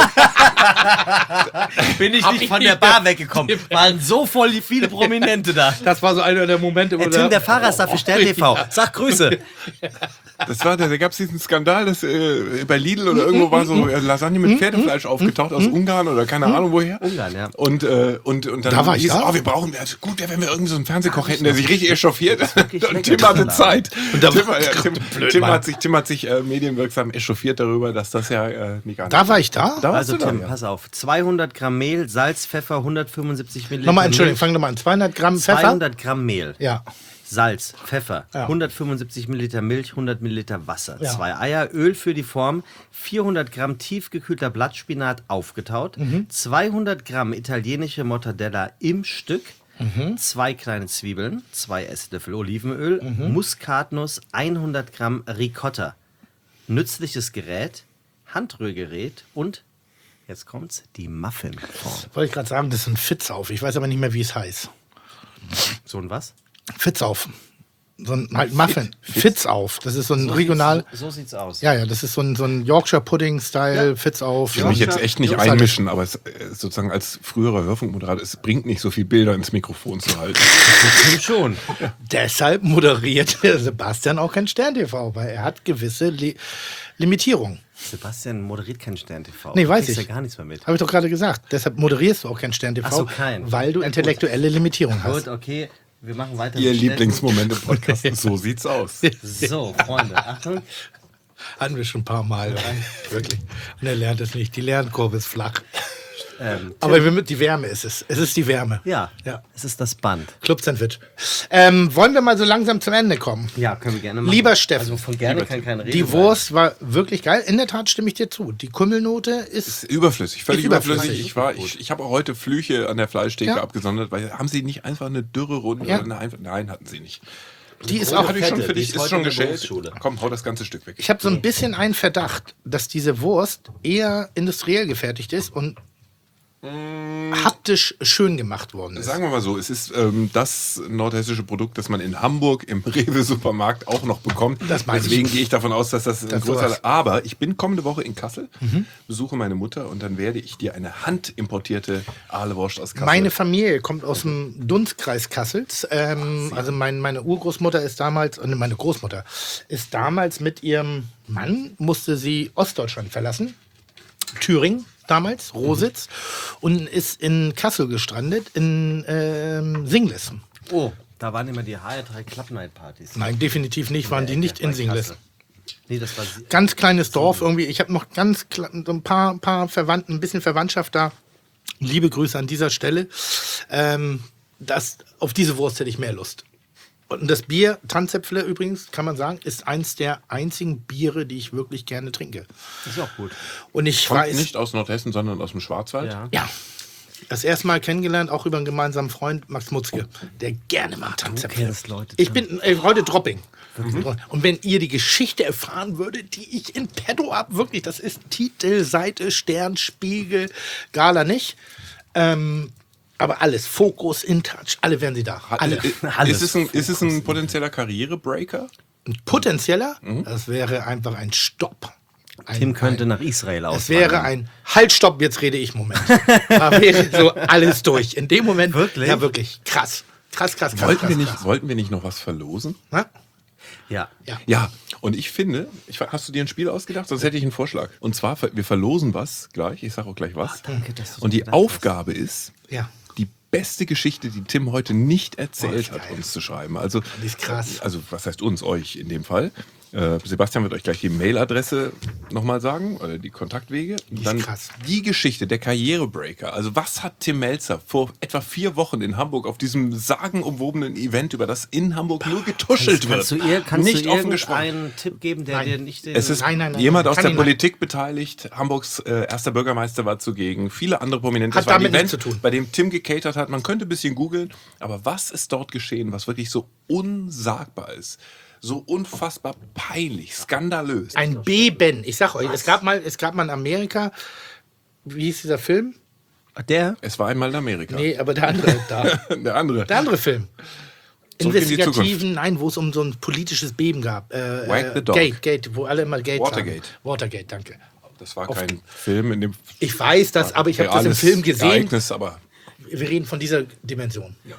Bin ich nicht von der Bar weggekommen. Waren so voll viele Prominente da. Das war so einer der Momente, wo Tim, der Fahrer ist da für Stern TV. Sag Grüße. Da gab es diesen Skandal, dass bei Lidl oder irgendwo war so Lasagne mit Pferdefleisch aufgetaucht aus Ungarn oder keine Ahnung woher. Ungarn, ja. Und dann Da war ich hieß, da. wir brauchen, gut wäre, wenn wir irgendwie so einen Fernsehkoch hätten, der sich richtig echauffiert. wirklich Und lecker, Tim hatte der Zeit. Und da Tim hat sich medienwirksam echauffiert darüber, dass das ja nicht gar nicht. Da war ich da? Da warst Also du da, Tim, ja. pass auf. 200 Gramm Mehl, Salz, Pfeffer, 175 Milliliter Nochmal, Entschuldigung, Milch, fang nochmal an. 200 Gramm Pfeffer? 200 Gramm Mehl. Ja. Salz, Pfeffer, Ja. 175 Milliliter Milch, 100 Milliliter Wasser, Ja. 2 Eier, Öl für die Form, 400 Gramm tiefgekühlter Blattspinat aufgetaut, 200 Gramm italienische Mortadella im Stück, 2 kleine Zwiebeln, 2 Esslöffel Olivenöl, Muskatnuss, 100 Gramm Ricotta. Nützliches Gerät, Handrührgerät und, jetzt kommt's, die Muffinform. Wollte ich gerade sagen, das ist ein Fitzauf. Ich weiß aber nicht mehr, wie es heißt. So ein was? Fitzauf. So ein halt Muffin. Fitzauf. Das ist so ein regional. So sieht's aus. Ja, das ist so ein Yorkshire Pudding-Style Fitzauf. Ich will mich jetzt echt nicht Jungs, halt- einmischen, aber sozusagen als früherer Hörfunkmoderator, es bringt nicht so viel Bilder ins Mikrofon zu halten. Stimmt schon. Deshalb moderiert der Sebastian auch kein Stern-TV, weil er hat gewisse Limitierungen. Sebastian moderiert kein Stern-TV. Nee, Du weiß kriegst ich. ja gar nichts mehr mit. Habe ich doch gerade gesagt. Deshalb moderierst du auch kein Stern-TV, Ach so, kein. weil du intellektuelle Limitierungen hast. Gut, okay. Wir machen weiter. Ihr mit Städten. Lieblingsmoment im Podcast, so sieht's aus. So, Freunde, Achtung. Hatten wir schon ein paar Mal. Wirklich. Und er lernt es nicht. Die Lernkurve ist flach. Aber die Wärme ist es. Es ist die Wärme. Ja, Ja. es ist das Band. Club Sandwich. Wollen wir mal so langsam zum Ende kommen? Ja, können wir gerne machen. Lieber Steffen, Also von gerne kann keine Rede die sein. Wurst war wirklich geil. In der Tat stimme ich dir zu. Die Kümmelnote ist. Überflüssig, völlig Ist überflüssig. überflüssig. Ich habe auch heute Flüche an der Fleischtheke Ja. abgesondert, weil haben sie nicht einfach eine dürre Runde? Ja. Oder nein, hatten sie nicht. Die ist Oh, auch. Hatte ich schon fette, für die dich, ist ist heute schon in der geschält. Berufsschule. Komm, hau das ganze Stück weg. Ich habe so ein bisschen einen Verdacht, dass diese Wurst eher industriell gefertigt ist und haptisch schön gemacht worden ist. Sagen wir mal so, es ist das nordhessische Produkt, das man in Hamburg im Rewe-Supermarkt auch noch bekommt. Das meine ich. Deswegen gehe ich davon aus, dass das ein Dass großer... sowas- Aber ich bin kommende Woche in Kassel, besuche meine Mutter und dann werde ich dir eine handimportierte Ahlewurst aus Kassel... Meine Familie kommt aus dem Dunstkreis Kassels. Also meine Urgroßmutter ist damals, meine Großmutter ist damals mit ihrem Mann, musste sie Ostdeutschland verlassen. Thüringen damals, Rositz. Und ist in Kassel gestrandet, in Singles. Oh, da waren immer die HR3 Club Night Partys. Nein, definitiv nicht, waren die nicht in Singles. Nee, das war Ganz kleines Dorf irgendwie. Ich habe noch so ein paar Verwandten, ein bisschen Verwandtschaft da. Liebe Grüße an dieser Stelle. Auf diese Wurst hätte ich mehr Lust. Und das Bier, Tanzäpfle übrigens, kann man sagen, ist eins der einzigen Biere, die ich wirklich gerne trinke. ist auch gut. Und ich Kommt weiß, nicht aus Nordhessen, sondern aus dem Schwarzwald. Ja. ja, das erste Mal kennengelernt, auch über einen gemeinsamen Freund, Max Mutzke, der gerne mal Tanzäpfle. kennst Leute, Ich bin heute Dropping. Und wenn ihr die Geschichte erfahren würdet, die ich in petto habe, wirklich, das ist Titel, Seite, Stern, Spiegel, Gala nicht. Aber alles, Fokus, InTouch, alle wären sie da. Alle. Ist es ein potenzieller Karrierebreaker? Ein potenzieller, das wäre einfach ein Stopp. Tim könnte nach Israel Es auswandern. wäre ein Halt, Stopp, jetzt rede ich, Moment. Da wäre so alles durch. In dem Moment. Wirklich? Ja, wirklich. Krass. Krass. Wollten wir nicht noch was verlosen? Na? Ja. Ja. Ja, und ich finde, hast du dir ein Spiel ausgedacht? Sonst hätte ich einen Vorschlag. Und zwar, wir verlosen was gleich. Ich sage auch gleich was. Danke, dass du Und die gedacht hast. Aufgabe ist, Ja. die beste Geschichte, die Tim heute nicht erzählt Oh, ist hat, geil. uns zu schreiben. Also, Die ist krass. Also, was heißt uns, euch in dem Fall? Sebastian wird euch gleich die Mailadresse nochmal sagen, oder die Kontaktwege. Und ist dann krass. die Geschichte, der Karrierebreaker. Also was hat Tim Melzer vor etwa 4 Wochen in Hamburg auf diesem sagenumwobenen Event, über das in Hamburg nur getuschelt Kannst du wird, nicht offen gesprochen? irgendeinen Tipp geben, der dir nicht den... Es ist Nein, jemand aus kann der ich Politik beteiligt. Hamburgs erster Bürgermeister war zugegen. Viele andere Prominente. Hat Das war ein damit Event, nichts zu tun. bei dem Tim gecatert hat. Man könnte ein bisschen googeln. Aber was ist dort geschehen, was wirklich so unsagbar ist? So unfassbar peinlich, skandalös. Ein Beben. Ich sag euch, es gab mal in Amerika, wie hieß dieser Film? Der? Es war einmal in Amerika. Nee, aber der andere da. Der andere. Der andere Film. Zurück in die Investigativen, nein, wo es um so ein politisches Beben gab. Wag the Dog. Gate, wo alle immer Gate Watergate. sagen. Watergate, danke. Das war kein Film, in dem Ich weiß das, aber ich habe das im reales Film gesehen. Ereignis, aber Wir reden von dieser Dimension. Ja.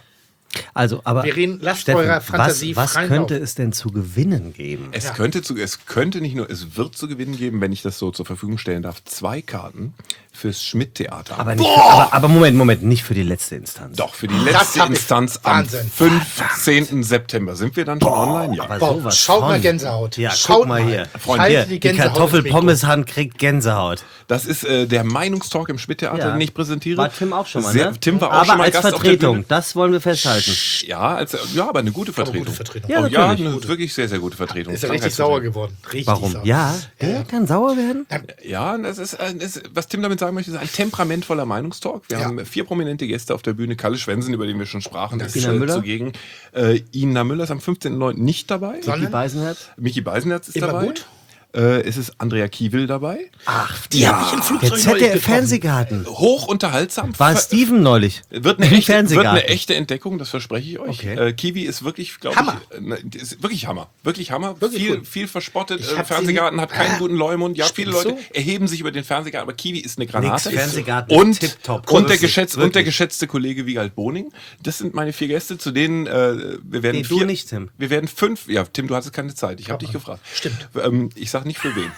Also, aber Wir reden, lasst Steffen, eurer Fantasie was freien könnte Lauf. es denn zu gewinnen geben? Es könnte nicht nur, es wird zu gewinnen geben, wenn ich das so zur Verfügung stellen darf, 2 Karten fürs Schmidt-Theater. Aber, nicht aber Moment, nicht für die letzte Instanz. Doch, für die letzte hab ich- Instanz am Wahnsinn. 15. September. Sind wir dann schon online? Ja. Aber Boah, sowas schaut mal von. Gänsehaut. Ja, Schaut guck mal hier. Freunde, Halte Hier, die die Gänsehaut Kartoffelpommeshand kriegt Gänsehaut. Das ist der Meinungstalk im Schmidt-Theater, Ja. den ich präsentiere. War Tim auch schon mal, Sehr, ne? Tim war auch aber schon mal als Gast auf der Vertretung, Bühne. das wollen wir festhalten. Ja, aber eine gute Vertretung. gute Vertretung. Ja, Oh, ja, natürlich. eine wirklich sehr, sehr gute Vertretung. Ist er richtig sauer geworden. Richtig Warum? sauer. Ja, der kann sauer werden? Ja, was Tim damit sagen möchte, ist ein temperamentvoller Meinungstalk. Wir haben 4 prominente Gäste auf der Bühne. Kalle Schwensen, über den wir schon sprachen, ist Ina Müller? zugegen. Ina Müller ist am 15.09. nicht dabei. Die Sondern Beisenherz? Michi Beisenherz ist Immer dabei. gut? Es ist Andrea Kiewel dabei. die habe ich im Flugzeug Der neulich ZDF getroffen. Fernsehgarten. Hoch unterhaltsam. War Steven neulich. Wird eine, Im echte, wird Fernsehgarten. eine echte Entdeckung, das verspreche ich euch. Okay. Kiwi ist wirklich, glaube Hammer. ich, ist wirklich Hammer. Wirklich Hammer. Wirklich viel, gut. viel verspottet. Ich hab Fernsehgarten sie- hat keinen guten Leumund. Ja, viele Stimmt's Leute so? erheben sich über den Fernsehgarten, aber Kiwi ist eine Granate. Nix, Fernsehgarten und, ist tipptopp. und, der Wirklich. und der geschätzte Kollege Wiegald Boning. Das sind meine 4 Gäste, zu denen wir werden Nee, du nicht, Tim. Wir werden 5. Ja, Tim, du hattest keine Zeit. Ich habe dich gefragt. Stimmt. Ich sag nicht für wen.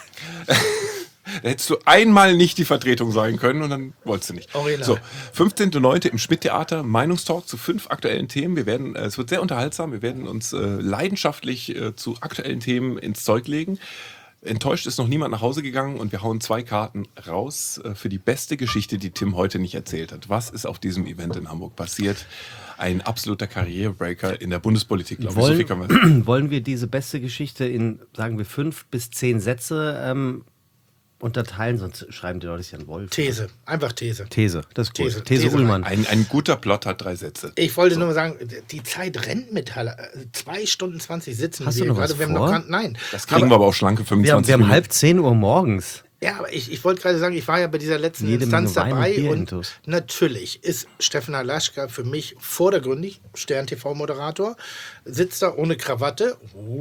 Da hättest du einmal nicht die Vertretung sein können und dann wolltest du nicht. Original. So, 15.09. im Schmidt-Theater, Meinungstalk zu 5 aktuellen Themen. Es wird sehr unterhaltsam, wir werden uns leidenschaftlich zu aktuellen Themen ins Zeug legen. Enttäuscht ist noch niemand nach Hause gegangen und wir hauen 2 Karten raus für die beste Geschichte, die Tim heute nicht erzählt hat. Was ist auf diesem Event in Hamburg passiert? Ein absoluter Karrierebreaker in der Bundespolitik, glaube ich. So viel kann man Wollen wir diese beste Geschichte in, sagen wir, 5 bis 10 Sätze unterteilen? Sonst schreiben die Leute ja einen Wolf. These. Einfach These. These, das ist gut. These. These These Ullmann. Ein guter Plot hat 3 Sätze. Ich wollte nur mal sagen, die Zeit rennt mit Halle. 2 Stunden 20 sitzen Hast wir du noch gerade. was Wir haben vor? noch gar, nein. Das kriegen wir aber auch schlanke Wir 25 haben Minuten. halb 10 Uhr morgens. Ja, aber ich wollte gerade sagen, ich war ja bei dieser letzten Jede Instanz Menge Wein und dabei Bier und intus. natürlich ist Steffen Halaschka für mich vordergründig Stern-TV-Moderator, sitzt da ohne Krawatte,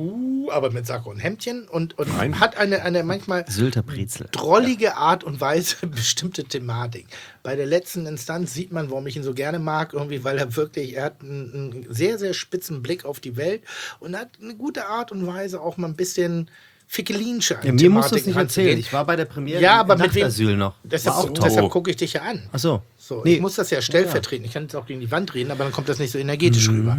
aber mit Sakko und Hemdchen und hat eine manchmal Sylter Brezel. drollige Art und Weise bestimmte Thematik. Bei der letzten Instanz sieht man, warum ich ihn so gerne mag, irgendwie, weil er hat einen sehr, sehr spitzen Blick auf die Welt und hat eine gute Art und Weise auch mal ein bisschen Fickelinsche an Ja, mir musst du es Thematiken nicht ranzugehen. erzählen. Ich war bei der Premiere Ja, aber im mit wem? Nachtasyl noch. Deshalb gucke ich dich ja an. Ach so. So, Nee. Ich muss das ja stellvertreten. Ich kann jetzt auch gegen die Wand reden, aber dann kommt das nicht so energetisch rüber.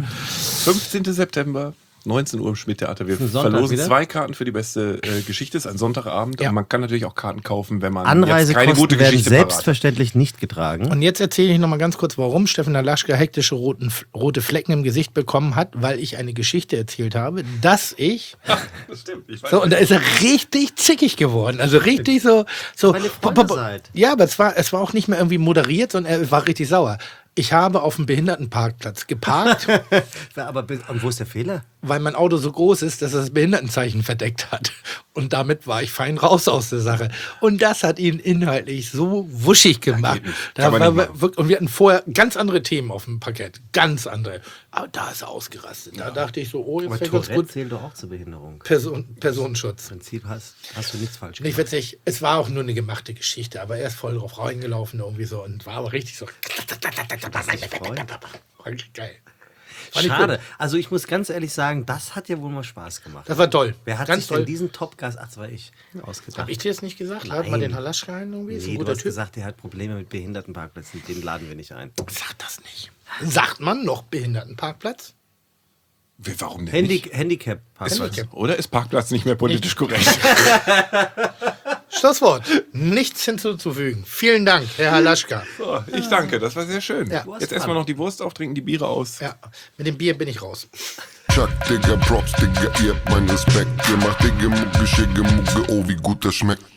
15. September, 19 Uhr im Schmidt-Theater. Wir Ist ein Sonntag verlosen wieder? 2 Karten für die beste Geschichte. Es ist ein Sonntagabend. Ja. Und man kann natürlich auch Karten kaufen, wenn man jetzt keine Anreisekosten gute werden Geschichte parat hat. selbstverständlich nicht getragen. Und jetzt erzähle ich noch mal ganz kurz, warum Steffen Halaschka hektische rote Flecken im Gesicht bekommen hat, weil ich eine Geschichte erzählt habe, dass ich... Das stimmt. Ich weiß So, und da ist er richtig zickig geworden. Also richtig so... Weil ihr Freunde seid. Ja, aber es war auch nicht mehr irgendwie moderiert, sondern er war richtig sauer. Ich habe auf dem Behindertenparkplatz geparkt, Und wo ist der Fehler? weil mein Auto so groß ist, dass er das Behindertenzeichen verdeckt hat. Und damit war ich fein raus aus der Sache. Und das hat ihn inhaltlich so wuschig gemacht. Kann man nicht machen. Und wir hatten vorher ganz andere Themen auf dem Parkett. Ganz andere. Aber da ist er ausgerastet. Da dachte ich so, oh, jetzt Aber wäre ganz Tourette gut. zählt doch auch zur Behinderung. Personenschutz. Im Prinzip hast du nichts falsch Nicht gemacht. witzig, es war auch nur eine gemachte Geschichte, aber er ist voll drauf reingelaufen irgendwie so und war aber richtig so. War richtig geil. Fand ich Schade. gut. Also ich muss ganz ehrlich sagen, das hat ja wohl mal Spaß gemacht. Das war toll. Wer hat Ganz sich denn toll. diesen Top-Gast, ach, das war ich, ausgedacht? Hab ich dir das nicht gesagt? Nein. Hört mal den Halaschka ein irgendwie? Ist ein Nee, du guter hast Typ. gesagt, der hat Probleme mit Behindertenparkplätzen, den laden wir nicht ein. Sag das nicht. Sagt man noch Behindertenparkplatz? Warum denn nicht? Handicap-Parkplatz. Handicap. Oder ist Parkplatz nicht mehr politisch korrekt? Schlusswort. Nichts hinzuzufügen. Vielen Dank, Herr Halaschka. So, ich danke, das war sehr schön. Ja. Jetzt erstmal noch die Wurst auftrinken, die Biere aus. Ja, mit dem Bier bin ich raus. Chuck, Digga, Props, Digga, ihr habt meinen Respekt. Ihr macht Digga, Mucke, Schicke, Mucke, oh, wie gut das schmeckt.